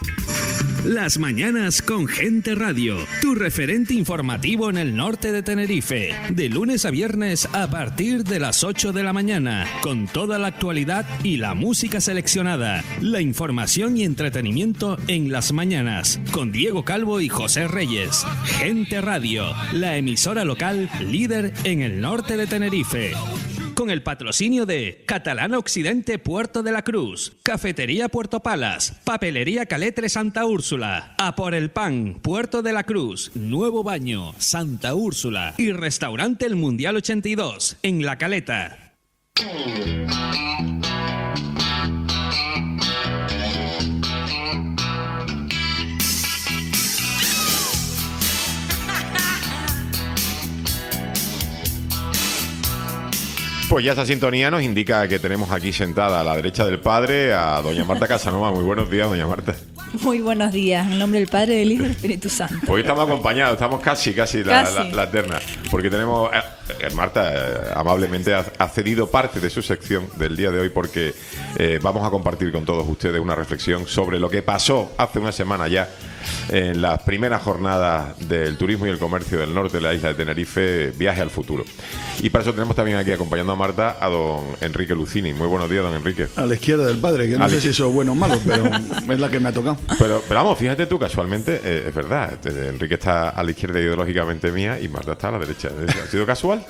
Las mañanas con Gente Radio, tu referente informativo en el norte de Tenerife, de lunes a viernes a partir de las ocho de la mañana, con toda la actualidad y la música seleccionada, la información y entretenimiento en las mañanas, con Diego Calvo y José Reyes. Gente Radio, la emisora local líder en el norte de Tenerife. Con el patrocinio de Catalana Occidente Puerto de la Cruz, Cafetería Puerto Palas, Papelería Caletre Santa Úrsula, A por el Pan Puerto de la Cruz, Nuevo Baño Santa Úrsula y Restaurante El Mundial ochenta y dos en La Caleta. Pues ya esa sintonía nos indica que tenemos aquí sentada a la derecha del padre a doña Marta Casanova. Muy buenos días, doña Marta. Muy buenos días, en nombre del Padre, del Hijo y del Espíritu Santo. Hoy estamos acompañados, estamos casi, casi la, Casi. la, la terna. Porque tenemos, eh, eh, Marta eh, amablemente ha, ha cedido parte de su sección del día de hoy porque eh, vamos a compartir con todos ustedes una reflexión sobre lo que pasó hace una semana ya en las primeras jornadas del turismo y el comercio del norte de la isla de Tenerife, Viaje al Futuro. Y para eso tenemos también aquí acompañando a Marta a don Enrique Lucini. Muy buenos días, don Enrique. A la izquierda del padre, que no A sé la- si eso es bueno o malo, pero es la que me ha tocado. Pero, pero vamos, fíjate tú, casualmente, eh, es verdad, eh, Enrique está a la izquierda ideológicamente mía y Marta está a la derecha. ¿Ha sido casual?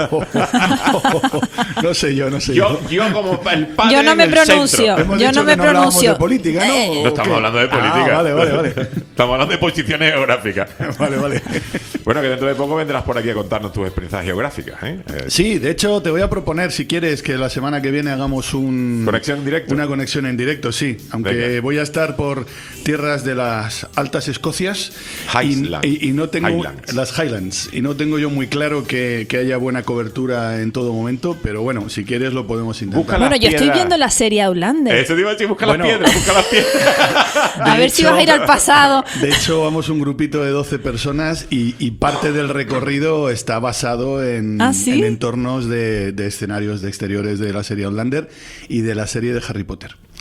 No sé yo, no sé yo. Yo como el padre Yo no en me el pronuncio, centro. Hemos yo dicho no me que no hablábamos pronuncio. de política, ¿no? Eh, No estamos ¿O qué? hablando de política. Ah, vale, vale, vale. Estamos hablando de posiciones geográficas. Vale, vale. Bueno, que dentro de poco vendrás por aquí a contarnos tus experiencias geográficas, ¿eh? Eh, Sí, de hecho te voy a proponer, si quieres, que la semana que viene hagamos un ¿Conexión en directo? una conexión en directo, sí. Aunque Venga. voy a estar por tierras de las Altas Escocias y, Highlands. y- y no tengo Highlands. las Highlands y no tengo yo muy claro que, que haya buena cobertura en todo momento, pero bueno, si quieres lo podemos intentar. Busca Bueno, las yo estoy piedras. viendo la serie Outlander. Eso te iba a decir, busca Bueno. las piedras, busca las piedras. A De ver si hecho- vas a ir al pasado. De hecho, vamos un grupito de doce personas y, y parte del recorrido está basado en, ¿Ah, sí? en entornos de, de escenarios de exteriores de la serie Outlander y de la serie de Harry Potter.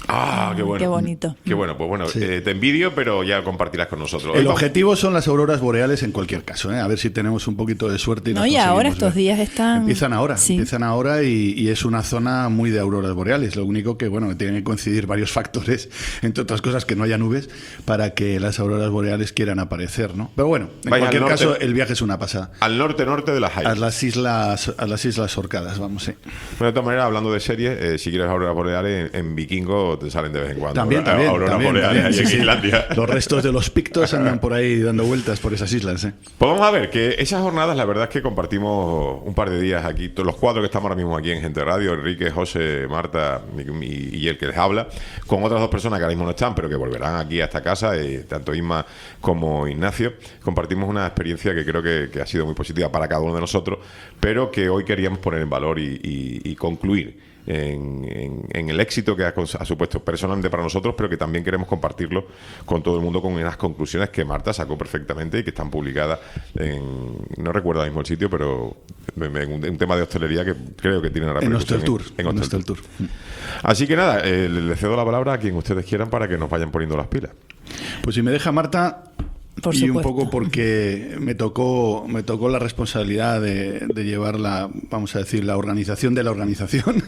Ah, qué bueno. Qué bonito. Qué bueno, pues bueno, sí. eh, te envidio, pero ya compartirás con nosotros. El objetivo son las auroras boreales en cualquier caso, ¿eh? A ver si tenemos un poquito de suerte y no, y ahora estos ver. días están... Empiezan ahora, sí. empiezan ahora y, y es una zona muy de auroras boreales. Lo único que, bueno, tienen que coincidir varios factores, entre otras cosas que no haya nubes, para que las auroras boreales quieran aparecer, ¿no? Pero bueno, en Vaya, cualquier norte, caso, el viaje es una pasada. Al norte-norte de las Hayas. A las islas, a las islas Orcadas, vamos, sí. Bueno, de todas maneras, hablando de series, eh, si quieres auroras boreales, en, en Vikingo te salen de vez en cuando. También, también, auroras también, boreales también, en sí, Islandia. Sí. Los restos de los pictos andan por ahí dando vueltas por esas islas, ¿eh? Pues vamos a ver, que esas jornadas, la verdad es que compartimos un par de días aquí, todos los cuatro que estamos ahora mismo aquí en Gente Radio, Enrique, José, Marta y, y el que les habla, con otras dos personas que ahora mismo no están, pero que volverán aquí a esta casa, eh, tanto Isma como Ignacio. Compartimos una experiencia que creo que, que ha sido muy positiva para cada uno de nosotros, pero que hoy queríamos poner en valor y, y, y concluir. En, en, en el éxito que ha, ha supuesto personalmente para nosotros, pero que también queremos compartirlo con todo el mundo, con unas conclusiones que Marta sacó perfectamente y que están publicadas en, no recuerdo ahora mismo el sitio, pero en un, un tema de hostelería que creo que tiene una repercusión en Hostel Tour, en, en Hostel Tour. Así que nada, eh, le cedo la palabra a quien ustedes quieran para que nos vayan poniendo las pilas. Pues si me deja Marta, Por y supuesto. un poco porque me tocó me tocó la responsabilidad de, de llevar la, vamos a decir, la organización de la organización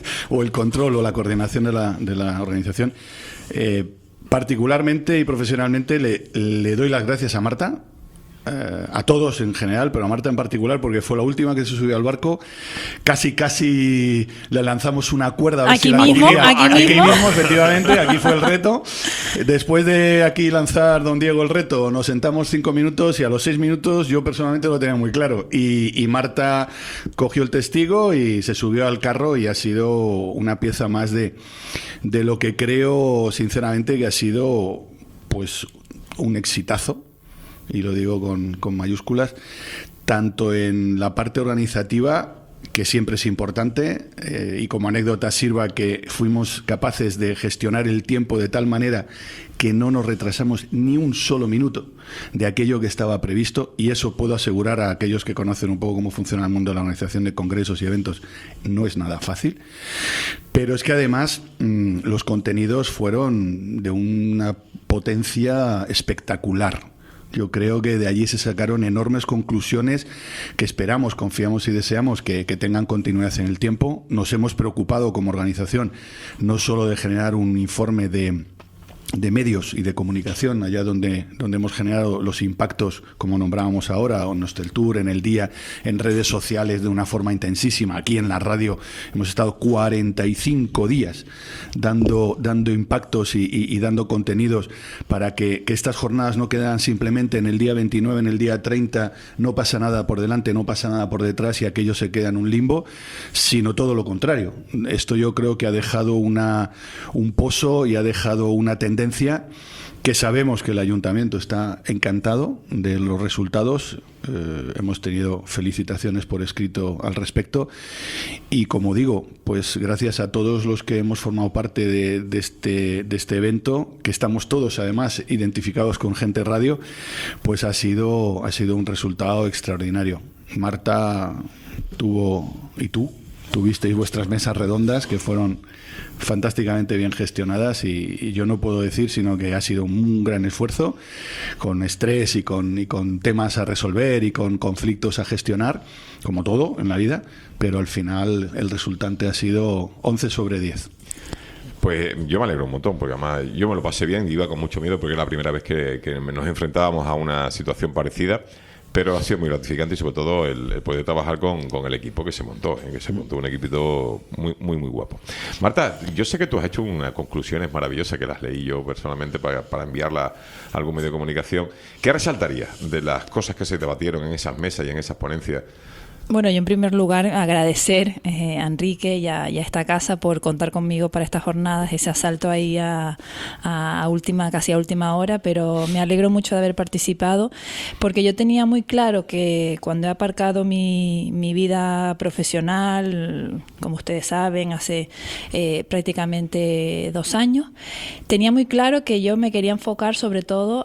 o el control o la coordinación de la, de la organización. Eh, particularmente y profesionalmente le, le doy las gracias a Marta, eh, a todos en general, pero a Marta en particular, porque fue la última que se subió al barco. Casi, casi le lanzamos una cuerda a ver aquí si la mismo, cogía. aquí, aquí mismo. mismo, efectivamente, aquí fue el reto. Después de aquí lanzar, don Diego, el reto, nos sentamos cinco minutos y a los seis minutos yo personalmente lo tenía muy claro. Y, y Marta cogió el testigo y se subió al carro y ha sido una pieza más de, de lo que creo, sinceramente, que ha sido pues un exitazo. Y lo digo con, con mayúsculas, tanto en la parte organizativa, que siempre es importante, eh, y como anécdota sirva que fuimos capaces de gestionar el tiempo de tal manera que no nos retrasamos ni un solo minuto de aquello que estaba previsto, y eso puedo asegurar a aquellos que conocen un poco cómo funciona el mundo de la organización de congresos y eventos, no es nada fácil. Pero es que además mmm, los contenidos fueron de una potencia espectacular. Yo creo que de allí se sacaron enormes conclusiones que esperamos, confiamos y deseamos que, que tengan continuidad en el tiempo. Nos hemos preocupado como organización no solo de generar un informe de, de medios y de comunicación, allá donde, donde hemos generado los impactos, como nombrábamos ahora, en Hostel Tour, en el día, en redes sociales de una forma intensísima. Aquí en la radio hemos estado cuarenta y cinco días dando, dando impactos y, y, y dando contenidos para que, que estas jornadas no quedaran simplemente en el día veintinueve, en el día treinta, no pasa nada por delante, no pasa nada por detrás y aquello se queda en un limbo, sino todo lo contrario. Esto yo creo que ha dejado una, un pozo y ha dejado una tendencia que sabemos que el ayuntamiento está encantado de los resultados. Eh, hemos tenido felicitaciones por escrito al respecto y, como digo, pues gracias a todos los que hemos formado parte de, de, este, de este evento, que estamos todos además identificados con Gente Radio, pues ha sido, ha sido un resultado extraordinario. Marta tuvo, y tú, tuvisteis vuestras mesas redondas que fueron fantásticamente bien gestionadas y, y yo no puedo decir sino que ha sido un gran esfuerzo, con estrés y con, y con temas a resolver y con conflictos a gestionar, como todo en la vida, pero al final el resultante ha sido once sobre diez. Pues yo me alegro un montón, porque además yo me lo pasé bien, iba con mucho miedo porque era la primera vez que, que nos enfrentábamos a una situación parecida. Pero ha sido muy gratificante y sobre todo el, el poder trabajar con, con el equipo que se montó, ¿eh? que se montó un equipito muy, muy, muy guapo. Marta, yo sé que tú has hecho unas conclusiones maravillosas que las leí yo personalmente para, para enviarlas a algún medio de comunicación. ¿Qué resaltarías de las cosas que se debatieron en esas mesas y en esas ponencias? Bueno, yo en primer lugar agradecer eh, a Enrique y a, y a esta casa por contar conmigo para estas jornadas, ese asalto ahí a, a, a última, casi a última hora, pero me alegro mucho de haber participado porque yo tenía muy claro que cuando he aparcado mi, mi vida profesional, como ustedes saben, hace eh, prácticamente dos años, tenía muy claro que yo me quería enfocar sobre todo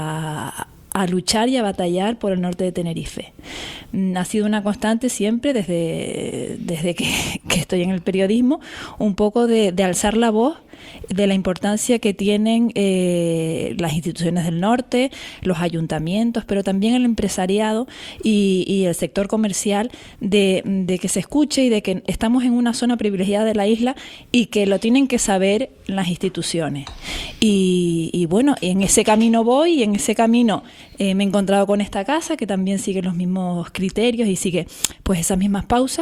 a a luchar y a batallar por el norte de Tenerife. Ha sido una constante siempre desde, desde que, que estoy en el periodismo, un poco de, de alzar la voz de la importancia que tienen eh, las instituciones del norte, los ayuntamientos, pero también el empresariado y, y el sector comercial, de, de que se escuche y de que estamos en una zona privilegiada de la isla y que lo tienen que saber las instituciones. Y, y bueno, en ese camino voy y en ese camino eh, me he encontrado con esta casa que también sigue los mismos criterios y sigue pues esas mismas pausas.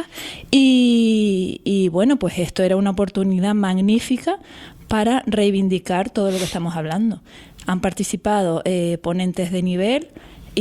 Y, y bueno, pues esto era una oportunidad magnífica para reivindicar todo lo que estamos hablando. Han participado eh, ponentes de nivel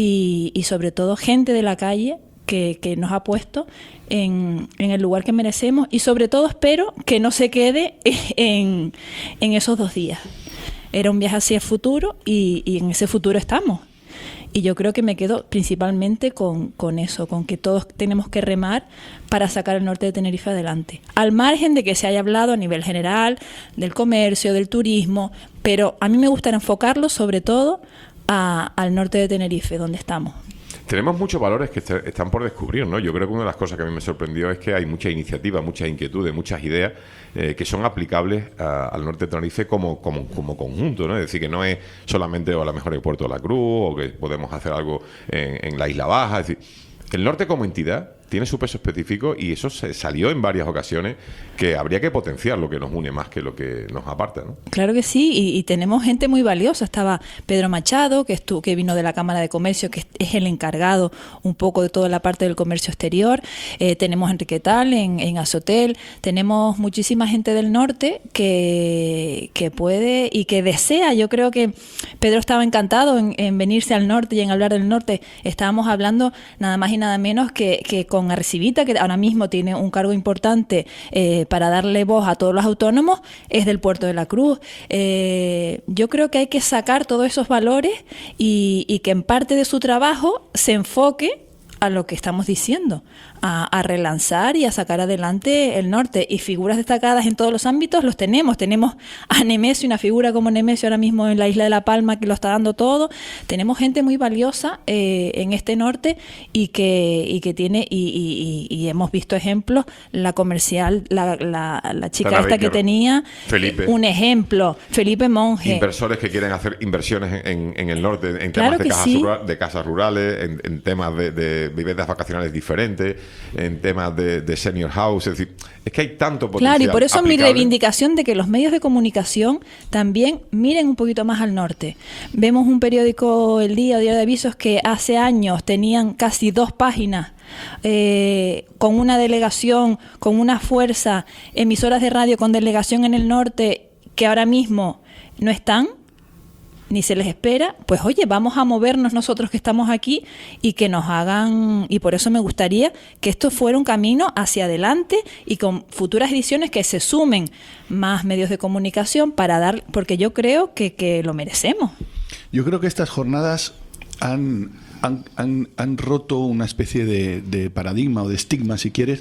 y, y sobre todo gente de la calle que, que nos ha puesto en, en el lugar que merecemos y sobre todo espero que no se quede en, en esos dos días. Era un viaje hacia el futuro y, y en ese futuro estamos. Y yo creo que me quedo principalmente con, con eso, con que todos tenemos que remar para sacar el norte de Tenerife adelante. Al margen de que se haya hablado a nivel general del comercio, del turismo, pero a mí me gusta enfocarlo sobre todo a, al norte de Tenerife, donde estamos. Tenemos muchos valores que est- están por descubrir, ¿no? Yo creo que una de las cosas que a mí me sorprendió es que hay mucha iniciativa, muchas inquietudes, muchas ideas eh, que son aplicables a, al norte de Tenerife como, como, como conjunto, ¿no? Es decir, que no es solamente o a lo mejor el Puerto de la Cruz o que podemos hacer algo en, en la Isla Baja. Es decir, el norte como entidad tiene su peso específico y eso se salió en varias ocasiones, que habría que potenciar lo que nos une más que lo que nos aparta, ¿no? Claro que sí, y, y tenemos gente muy valiosa. Estaba Pedro Machado, que estuvo, que vino de la Cámara de Comercio, que es el encargado un poco de toda la parte del comercio exterior. Eh, tenemos a Enrique Tal en, en Azotel. Tenemos muchísima gente del norte que, que puede y que desea. Yo creo que Pedro estaba encantado en, en venirse al norte y en hablar del norte. Estábamos hablando nada más y nada menos que, que con Arcivita, que ahora mismo tiene un cargo importante eh, para darle voz a todos los autónomos, es del Puerto de la Cruz. Eh, yo creo que hay que sacar todos esos valores y, y que en parte de su trabajo se enfoque a lo que estamos diciendo, a, a relanzar y a sacar adelante el norte. Y figuras destacadas en todos los ámbitos los tenemos. Tenemos a Nemesio, una figura como Nemesio ahora mismo en la isla de La Palma que lo está dando todo. Tenemos gente muy valiosa eh, en este norte y que y que tiene y, y, y hemos visto ejemplos. La comercial, la, la, la chica Sara esta Baker, que tenía Felipe. un ejemplo, Felipe Monge. Inversores que quieren hacer inversiones en, en el norte, en Claro temas de que casas, sí. rura- de casas rurales, en, en temas de, de viviendas vacacionales diferentes, en temas de, de senior house. Es decir, es que hay tanto potencial. Claro, y por eso mi aplicable. reivindicación de que los medios de comunicación también miren un poquito más al norte. Vemos un periódico, El Día, Diario de Avisos, que hace años tenían casi dos páginas eh, con una delegación, con una fuerza, emisoras de radio con delegación en el norte que ahora mismo no están ni se les espera. Pues oye, vamos a movernos nosotros que estamos aquí y que nos hagan, y por eso me gustaría que esto fuera un camino hacia adelante y con futuras ediciones que se sumen más medios de comunicación para dar, porque yo creo que, que lo merecemos. Yo creo que estas jornadas han, han, han, han roto una especie de, de paradigma o de estigma, si quieres,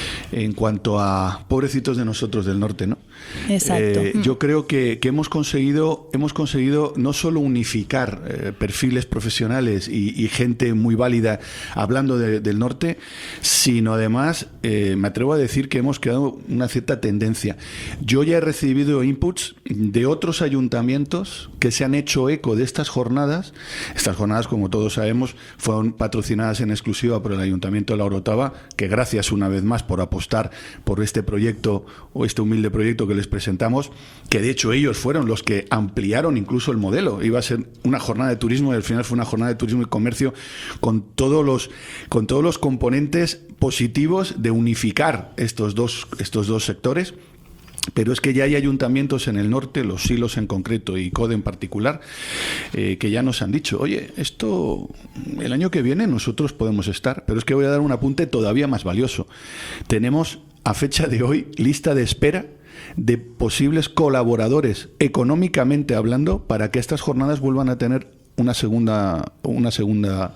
en cuanto a pobrecitos de nosotros del norte, ¿no? Exacto. Eh, Mm. Yo creo que, que hemos conseguido hemos conseguido no solo unificar eh, perfiles profesionales y, y gente muy válida hablando de- del norte, sino además, eh, me atrevo a decir que hemos creado una cierta tendencia. Yo ya he recibido inputs de otros ayuntamientos que se han hecho eco de estas jornadas. Estas jornadas, como todos sabemos, fueron patrocinadas en exclusiva por el Ayuntamiento de La Orotava, que gracias una vez más por apostar por este proyecto o este humilde proyecto que les presentamos, que de hecho ellos fueron los que ampliaron incluso el modelo. Iba a ser una jornada de turismo y al final fue una jornada de turismo y comercio con todos los con todos los componentes positivos de unificar estos dos estos dos sectores. Pero es que ya hay ayuntamientos en el norte, Los Silos en concreto y CODE en particular, eh, que ya nos han dicho, oye, esto el año que viene nosotros podemos estar. Pero es que voy a dar un apunte todavía más valioso. Tenemos a fecha de hoy lista de espera de posibles colaboradores económicamente hablando para que estas jornadas vuelvan a tener una segunda una segunda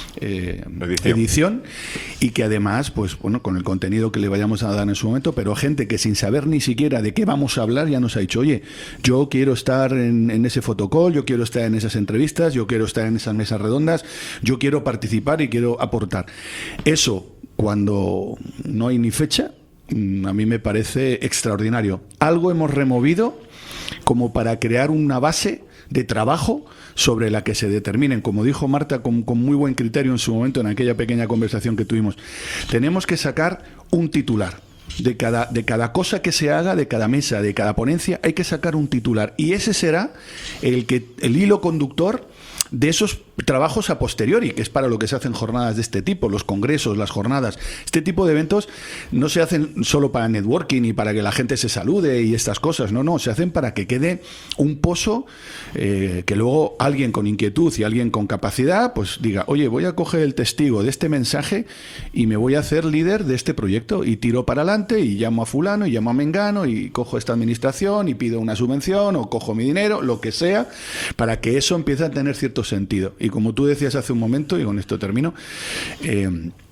eh, Edición. edición y que además, pues bueno, con el contenido que le vayamos a dar en su momento, pero gente que sin saber ni siquiera de qué vamos a hablar ya nos ha dicho, oye, yo quiero estar en, en ese fotocall, yo quiero estar en esas entrevistas, yo quiero estar en esas mesas redondas, yo quiero participar y quiero aportar. Eso, cuando no hay ni fecha, a mí me parece extraordinario. Algo hemos removido como para crear una base de trabajo sobre la que se determinen, como dijo Marta con, con muy buen criterio en su momento en aquella pequeña conversación que tuvimos. Tenemos que sacar un titular. De cada, de cada cosa que se haga, de cada mesa, de cada ponencia, hay que sacar un titular. Y ese será el, que, el hilo conductor de esos trabajos a posteriori, que es para lo que se hacen jornadas de este tipo, los congresos, las jornadas. Este tipo de eventos no se hacen solo para networking y para que la gente se salude y estas cosas, no, no, se hacen para que quede un pozo eh, que luego alguien con inquietud y alguien con capacidad, pues diga, oye, voy a coger el testigo de este mensaje y me voy a hacer líder de este proyecto y tiro para adelante y llamo a fulano y llamo a mengano y cojo esta administración y pido una subvención o cojo mi dinero, lo que sea, para que eso empiece a tener cierto sentido. Y como tú decías hace un momento, y con esto termino, eh,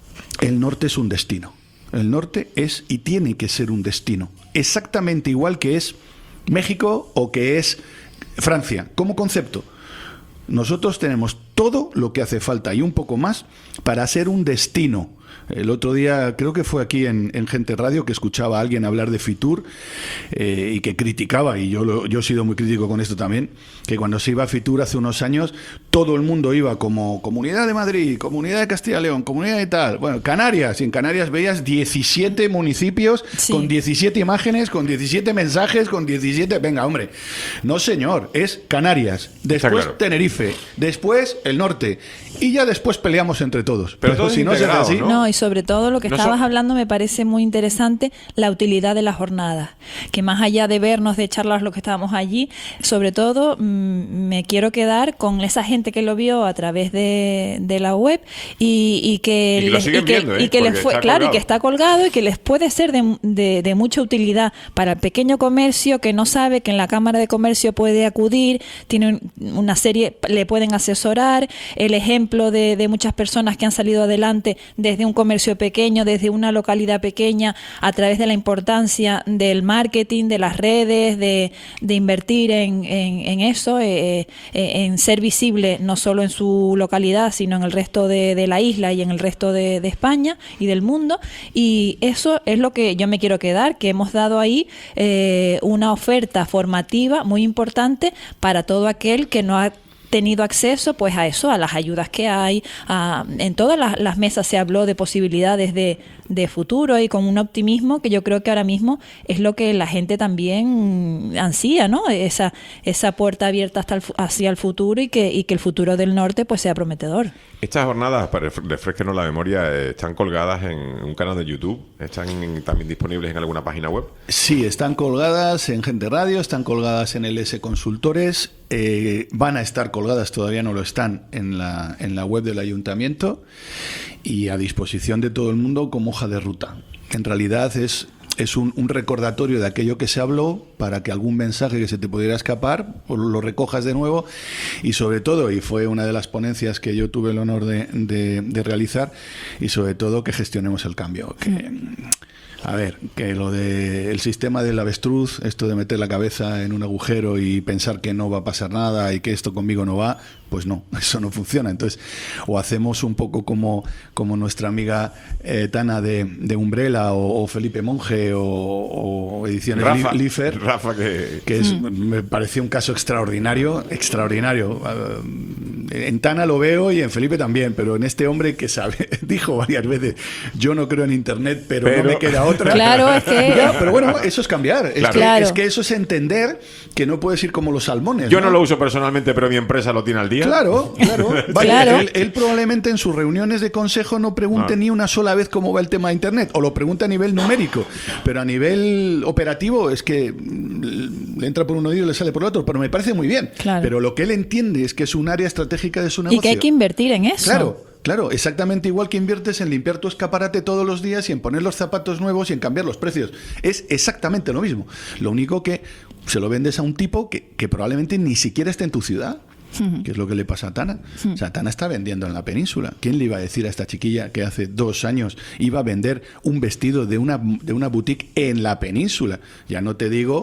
el norte es un destino. El norte es y tiene que ser un destino. Exactamente igual que es México o que es Francia. Como concepto, nosotros tenemos todo lo que hace falta y un poco más para ser un destino. El otro día, creo que fue aquí en, en Gente Radio, que escuchaba a alguien hablar de Fitur eh, y que criticaba, y yo, lo, yo he sido muy crítico con esto también, que cuando se iba a Fitur hace unos años, todo el mundo iba como Comunidad de Madrid, Comunidad de Castilla y León, Comunidad de tal, bueno, Canarias, y en Canarias veías diecisiete municipios, sí, con diecisiete imágenes, con diecisiete mensajes, con diecisiete... Venga, hombre, no señor, es Canarias, después claro. Tenerife, después el norte, y ya después peleamos entre todos. Pero, Pero si no se así, ¿no? No, y sobre todo lo que no estabas so... hablando me parece muy interesante, la utilidad de la jornada, que más allá de vernos, de charlar lo que estábamos allí, sobre todo mmm, me quiero quedar con esa gente que lo vio a través de, de la web y, y que, y que les, y que, viendo, ¿eh? y que les fue, claro, colgado. y que está colgado y que les puede ser de, de, de mucha utilidad para el pequeño comercio que no sabe que en la Cámara de Comercio puede acudir, tiene una serie, le pueden asesorar, el ejemplo de, de muchas personas que han salido adelante desde un comercio pequeño, desde una localidad pequeña, a través de la importancia del marketing, de las redes, de, de invertir en, en, en eso, eh, eh, en ser visible no solo en su localidad, sino en el resto de, de la isla y en el resto de, de España y del mundo. Y eso es lo que yo me quiero quedar, que hemos dado ahí eh, una oferta formativa muy importante para todo aquel que no ha tenido acceso pues a eso, a las ayudas que hay, a, en todas las, las mesas se habló de posibilidades de, de futuro y con un optimismo que yo creo que ahora mismo es lo que la gente también ansía, ¿no? Esa, esa puerta abierta hasta el, hacia el futuro y que, y que el futuro del norte pues sea prometedor. Estas jornadas, para refresquenos la memoria, eh, están colgadas en un canal de YouTube, están en, también disponibles en alguna página web. Sí, están colgadas en Gente Radio, están colgadas en L S Consultores, eh, van a estar colgadas, todavía no lo están, en la, en la web del Ayuntamiento y a disposición de todo el mundo como hoja de ruta. En realidad es... Es un, un recordatorio de aquello que se habló para que algún mensaje que se te pudiera escapar pues lo recojas de nuevo y sobre todo, y fue una de las ponencias que yo tuve el honor de, de, de realizar, y sobre todo que gestionemos el cambio. Que, a ver, que lo del sistema del avestruz, esto de meter la cabeza en un agujero y pensar que no va a pasar nada y que esto conmigo no va, pues no, eso no funciona. Entonces, o hacemos un poco como, como nuestra amiga eh, Tana de, de Umbrella o, o Felipe Monge o, o Ediciones Rafa, Lifer, Rafa que, que es, mm. me pareció un caso extraordinario, extraordinario. En Tana lo veo y en Felipe también, pero en este hombre que sabe, dijo varias veces, yo no creo en Internet, pero, pero... no me queda otra. Claro, es que... Ya, pero bueno, eso es cambiar. Es, claro. que, Claro. es que eso es entender que no puedes ir como los salmones. Yo ¿no? no lo uso personalmente, pero mi empresa lo tiene al día. Claro, claro. Vale, Claro. Él, él probablemente en sus reuniones de consejo no pregunte No. ni una sola vez cómo va el tema de Internet, o lo pregunta a nivel numérico, pero a nivel operativo es que mm, le entra por un oído y le sale por el otro, pero me parece muy bien. Claro. Pero lo que él entiende es que es un área estratégica de su Y negocio. que hay que invertir en eso. Claro. Claro, exactamente igual que inviertes en limpiar tu escaparate todos los días y en poner los zapatos nuevos y en cambiar los precios. Es exactamente lo mismo. Lo único que se lo vendes a un tipo que, que probablemente ni siquiera esté en tu ciudad. Uh-huh. Que es lo que le pasa a Tana. Uh-huh. O sea, Tana está vendiendo en la península. ¿Quién le iba a decir a esta chiquilla que hace dos años iba a vender un vestido de una, de una boutique en la península? Ya no te digo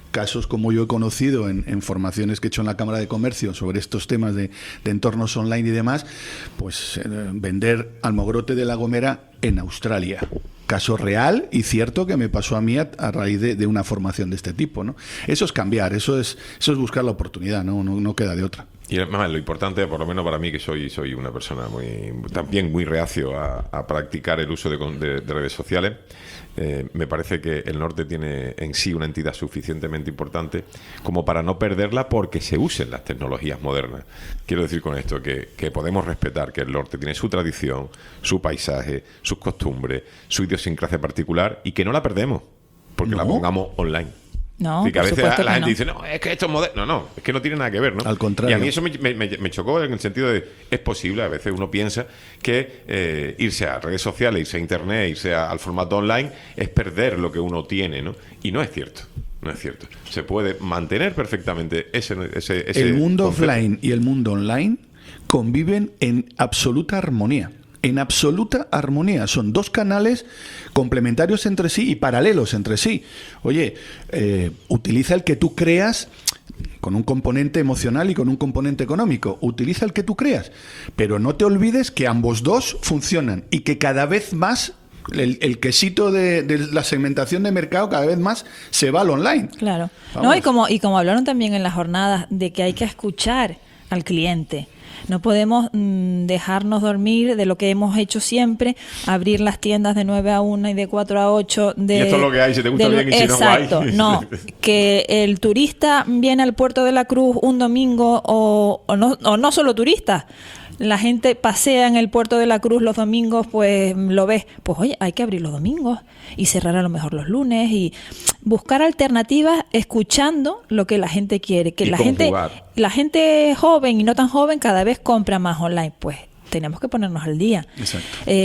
casos como yo he conocido en, en formaciones que he hecho en la Cámara de Comercio sobre estos temas de, de entornos online y demás, pues eh, vender almogrote de La Gomera en Australia. Caso real y cierto que me pasó a mí a, a raíz de, de una formación de este tipo, ¿no? Eso es cambiar, eso es, eso es buscar la oportunidad, ¿no? No, no queda de otra. Y además, lo importante, por lo menos para mí, que soy soy una persona muy también muy reacio a, a practicar el uso de, de, de redes sociales, eh, me parece que el norte tiene en sí una entidad suficientemente importante como para no perderla porque se usen las tecnologías modernas. Quiero decir con esto que, que podemos respetar que el norte tiene su tradición, su paisaje, sus costumbres, su idiosincrasia particular y que no la perdemos porque ¿no? la pongamos online. No, sí, que a veces la, la gente no. dice, no, es que esto es moderno. No, no, es que no tiene nada que ver, ¿no? Al contrario. Y a mí eso me, me, me chocó en el sentido de, es posible, a veces uno piensa que eh, irse a redes sociales, irse a internet, irse a, al formato online, es perder lo que uno tiene, ¿no? Y no es cierto. No es cierto. Se puede mantener perfectamente ese... ese, ese el mundo concepto. Offline y el mundo online conviven en absoluta armonía. En absoluta armonía. Son dos canales complementarios entre sí y paralelos entre sí. Oye, eh, utiliza el que tú creas con un componente emocional y con un componente económico. Utiliza el que tú creas. Pero no te olvides que ambos dos funcionan y que cada vez más el, el quesito de, de la segmentación de mercado cada vez más se va al online. Claro. Vamos. No, y como, y como hablaron también en las jornadas de que hay que escuchar al cliente. No podemos mmm, dejarnos dormir de lo que hemos hecho siempre, abrir las tiendas de nueve a una y de cuatro a ocho. De, y esto es lo que hay, si te gusta de, bien y si exacto, no, no hay. No, que el turista viene al Puerto de la Cruz un domingo o, o, no, o no solo turistas. La gente pasea en el Puerto de la Cruz los domingos, pues lo ves. Pues oye, hay que abrir los domingos y cerrar a lo mejor los lunes y buscar alternativas escuchando lo que la gente quiere. Que y la conjugar. gente, la gente joven y no tan joven cada vez compra más online. Pues tenemos que ponernos al día. Exacto,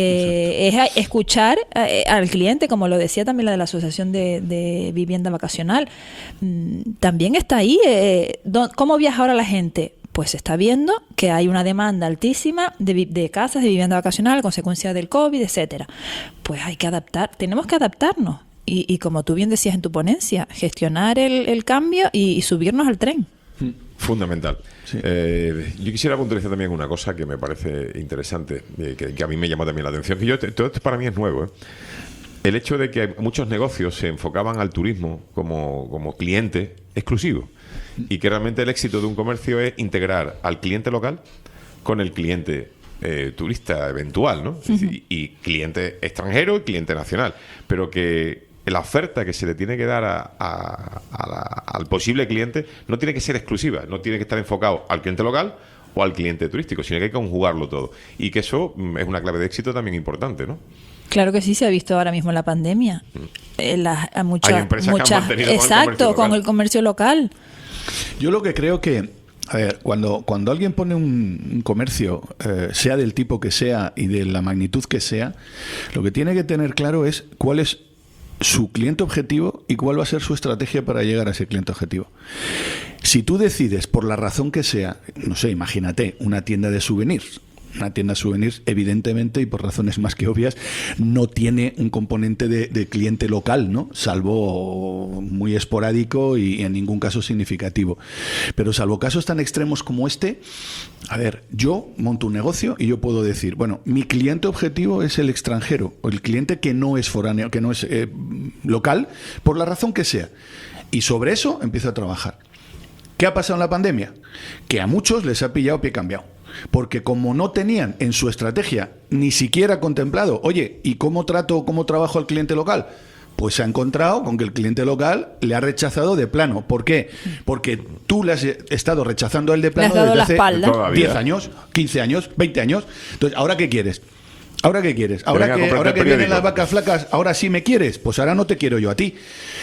eh, exacto. Es escuchar eh, al cliente, como lo decía también la de la Asociación de, de Vivienda Vacacional. Mm, también está ahí. Eh, ¿Cómo viaja ahora la gente? Pues se está viendo que hay una demanda altísima de, de casas de vivienda vacacional a consecuencia del COVID, etcétera. Pues hay que adaptar, tenemos que adaptarnos. Y, y como tú bien decías en tu ponencia, gestionar el, el cambio y, y subirnos al tren. Fundamental. Sí. Eh, yo quisiera puntualizar también una cosa que me parece interesante, eh, que, que a mí me llamó también la atención, que yo todo esto para mí es nuevo, ¿eh? El hecho de que muchos negocios se enfocaban al turismo como, como cliente exclusivo y que realmente el éxito de un comercio es integrar al cliente local con el cliente eh, turista eventual, ¿no? Es decir, y cliente extranjero y cliente nacional, pero que la oferta que se le tiene que dar a, a, a la, al posible cliente no tiene que ser exclusiva, no tiene que estar enfocado al cliente local o al cliente turístico, sino que hay que conjugarlo todo y que eso es una clave de éxito también importante, ¿no? Claro que sí, se ha visto ahora mismo en la pandemia. Eh, la, a mucha, Hay empresas muchas, que han mantenido exacto, con el comercio local. Yo lo que creo que, a ver, cuando, cuando alguien pone un, un comercio, eh, sea del tipo que sea y de la magnitud que sea, lo que tiene que tener claro es cuál es su cliente objetivo y cuál va a ser su estrategia para llegar a ese cliente objetivo. Si tú decides, por la razón que sea, no sé, imagínate, una tienda de souvenirs, una tienda de souvenirs, evidentemente, y por razones más que obvias, no tiene un componente de, de cliente local, ¿no? Salvo muy esporádico y en ningún caso significativo. Pero salvo casos tan extremos como este, a ver, yo monto un negocio y yo puedo decir, bueno, mi cliente objetivo es el extranjero, o el cliente que no es foráneo, que no es eh, local, por la razón que sea. Y sobre eso empiezo a trabajar. ¿Qué ha pasado en la pandemia? Que a muchos les ha pillado pie cambiado. Porque como no tenían en su estrategia ni siquiera contemplado, oye, ¿y cómo trato, cómo trabajo al cliente local? Pues se ha encontrado con que el cliente local le ha rechazado de plano. ¿Por qué? Porque tú le has estado rechazando a él de plano desde hace diez años, quince años, veinte años. Entonces, ¿ahora qué quieres? ¿Ahora qué quieres? Ahora que, ahora que vienen las vacas flacas, ¿ahora sí me quieres? Pues ahora no te quiero yo a ti.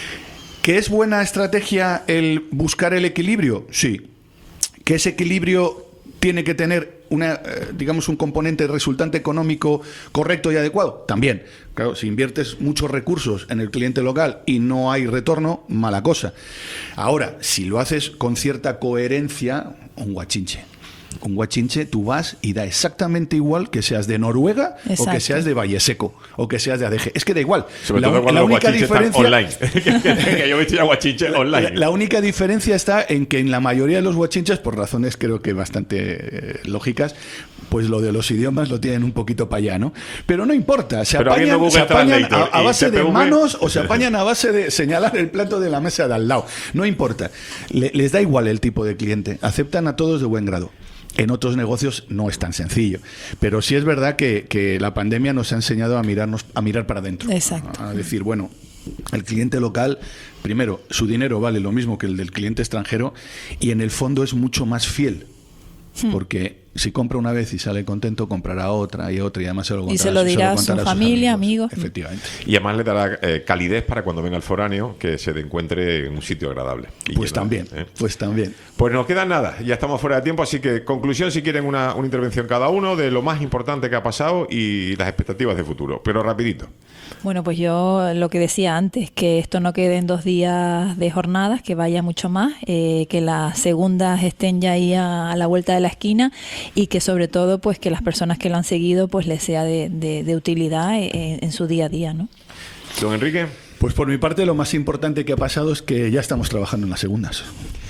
¿Que es buena estrategia el buscar el equilibrio? Sí. ¿Que ese equilibrio tiene que tener una, eh, digamos, un componente resultante económico correcto y adecuado? También. Claro, si inviertes muchos recursos en el cliente local y no hay retorno, mala cosa. Ahora, si lo haces con cierta coherencia, un guachinche. Un guachinche, tú vas y da exactamente igual que seas de Noruega Exacto. o que seas de Valleseco o que seas de Adeje. Es que da igual. Sobre la, todo cuando la los única guachinches diferencia están online. que, que yo he visto ya guachinches online. La, la única diferencia está en que en la mayoría de los guachinches, por razones creo que bastante eh, lógicas, pues lo de los idiomas lo tienen un poquito para allá, ¿no? Pero no importa, se Pero apañan, Google se apañan a, Translator a y base C P V. de manos o se apañan a base de señalar el plato de la mesa de al lado. No importa. Le- les da igual el tipo de cliente. Aceptan a todos de buen grado. En otros negocios no es tan sencillo, pero sí es verdad que, que la pandemia nos ha enseñado a mirarnos, a mirar para adentro, Exacto. a decir, bueno, el cliente local, primero, su dinero vale lo mismo que el del cliente extranjero y en el fondo es mucho más fiel, porque si compra una vez y sale contento, comprará otra y otra y además se lo contará, Y se lo dirá a su contará sus familia, amigos. Efectivamente. Y además le dará eh, calidez para cuando venga el foráneo, que se le encuentre en un sitio agradable. Y Pues lleno, también, ¿eh? pues también. Pues nos queda nada, ya estamos fuera de tiempo, así que conclusión, si quieren una, una intervención cada uno de lo más importante que ha pasado y las expectativas de futuro, pero rapidito. Bueno, pues yo lo que decía antes, que esto no quede en dos días de jornadas, que vaya mucho más, eh, que las segundas estén ya ahí a, a la vuelta de la esquina y que sobre todo pues que las personas que lo han seguido pues les sea de, de, de utilidad en, en su día a día, ¿no? Don Enrique. Pues por mi parte lo más importante que ha pasado es que ya estamos trabajando en las segundas.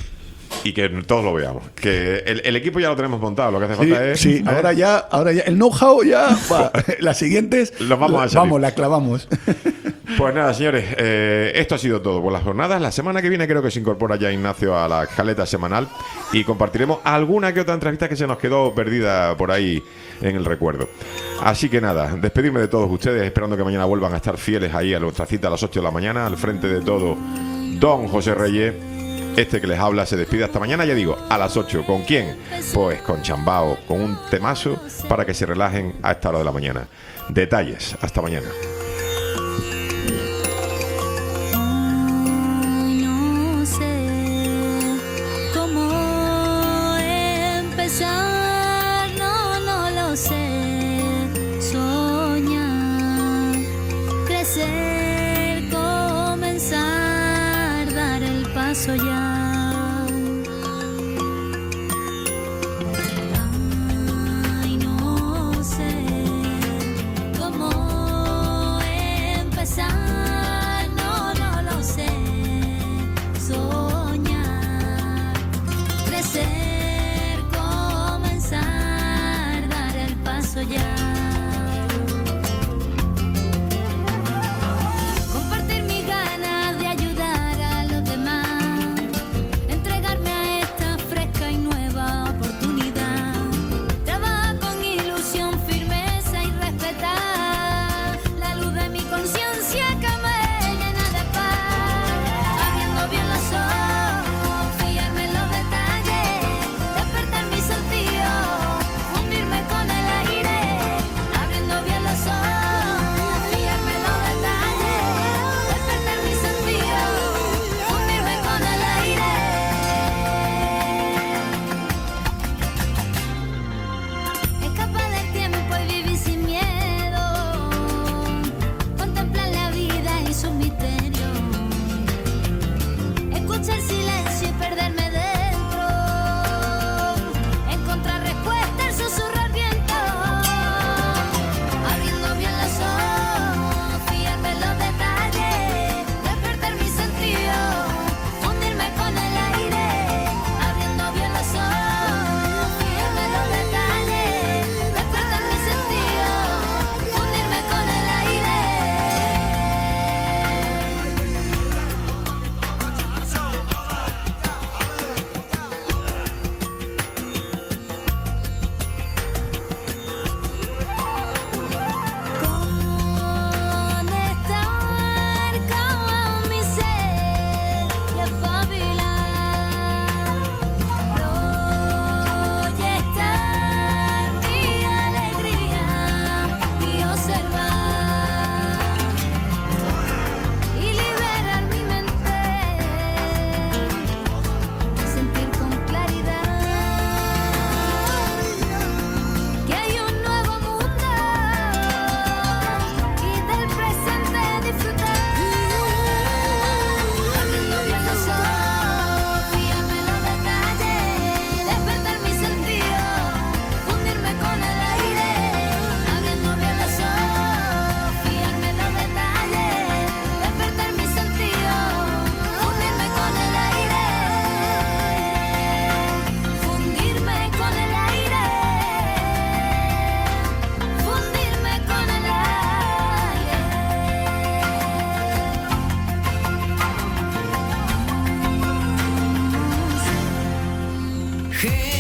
Y que todos lo veamos. Que el, el equipo ya lo tenemos montado, lo que hace Sí, falta es... sí, ¿eh? ahora ya, ahora ya, el know-how ya va. Las siguientes Los vamos a salir. vamos, la clavamos. Pues nada, señores, eh, esto ha sido todo por las jornadas. La semana que viene creo que se incorpora ya Ignacio a la escaleta semanal y compartiremos alguna que otra entrevista que se nos quedó perdida por ahí en el recuerdo. Así que nada, despedirme de todos ustedes, esperando que mañana vuelvan a estar fieles ahí a nuestra cita a las ocho de la mañana, al frente de todo, don José Reyes. Este que les habla se despide hasta mañana, ya digo, a las ocho. ¿Con quién? Pues con Chambao, con un temazo para que se relajen a esta hora de la mañana. Detalles, hasta mañana. No sé cómo empezar, no, no lo sé. Soñar, crecer, comenzar, dar el paso ya. Ay, no sé cómo empezar, no, no lo sé. Soñar, crecer, comenzar, dar el paso ya. Compartir mis ganas de ayudar a los demás, entregarme a esta fresca y nueva oportunidad. Trabajar con ilusión, firmeza y respetar la luz de mi conciencia que me llena de paz. Abriendo bien los ojos, fijarme en los detalles, despertar mis sentidos, fundirme con el aire. Hey.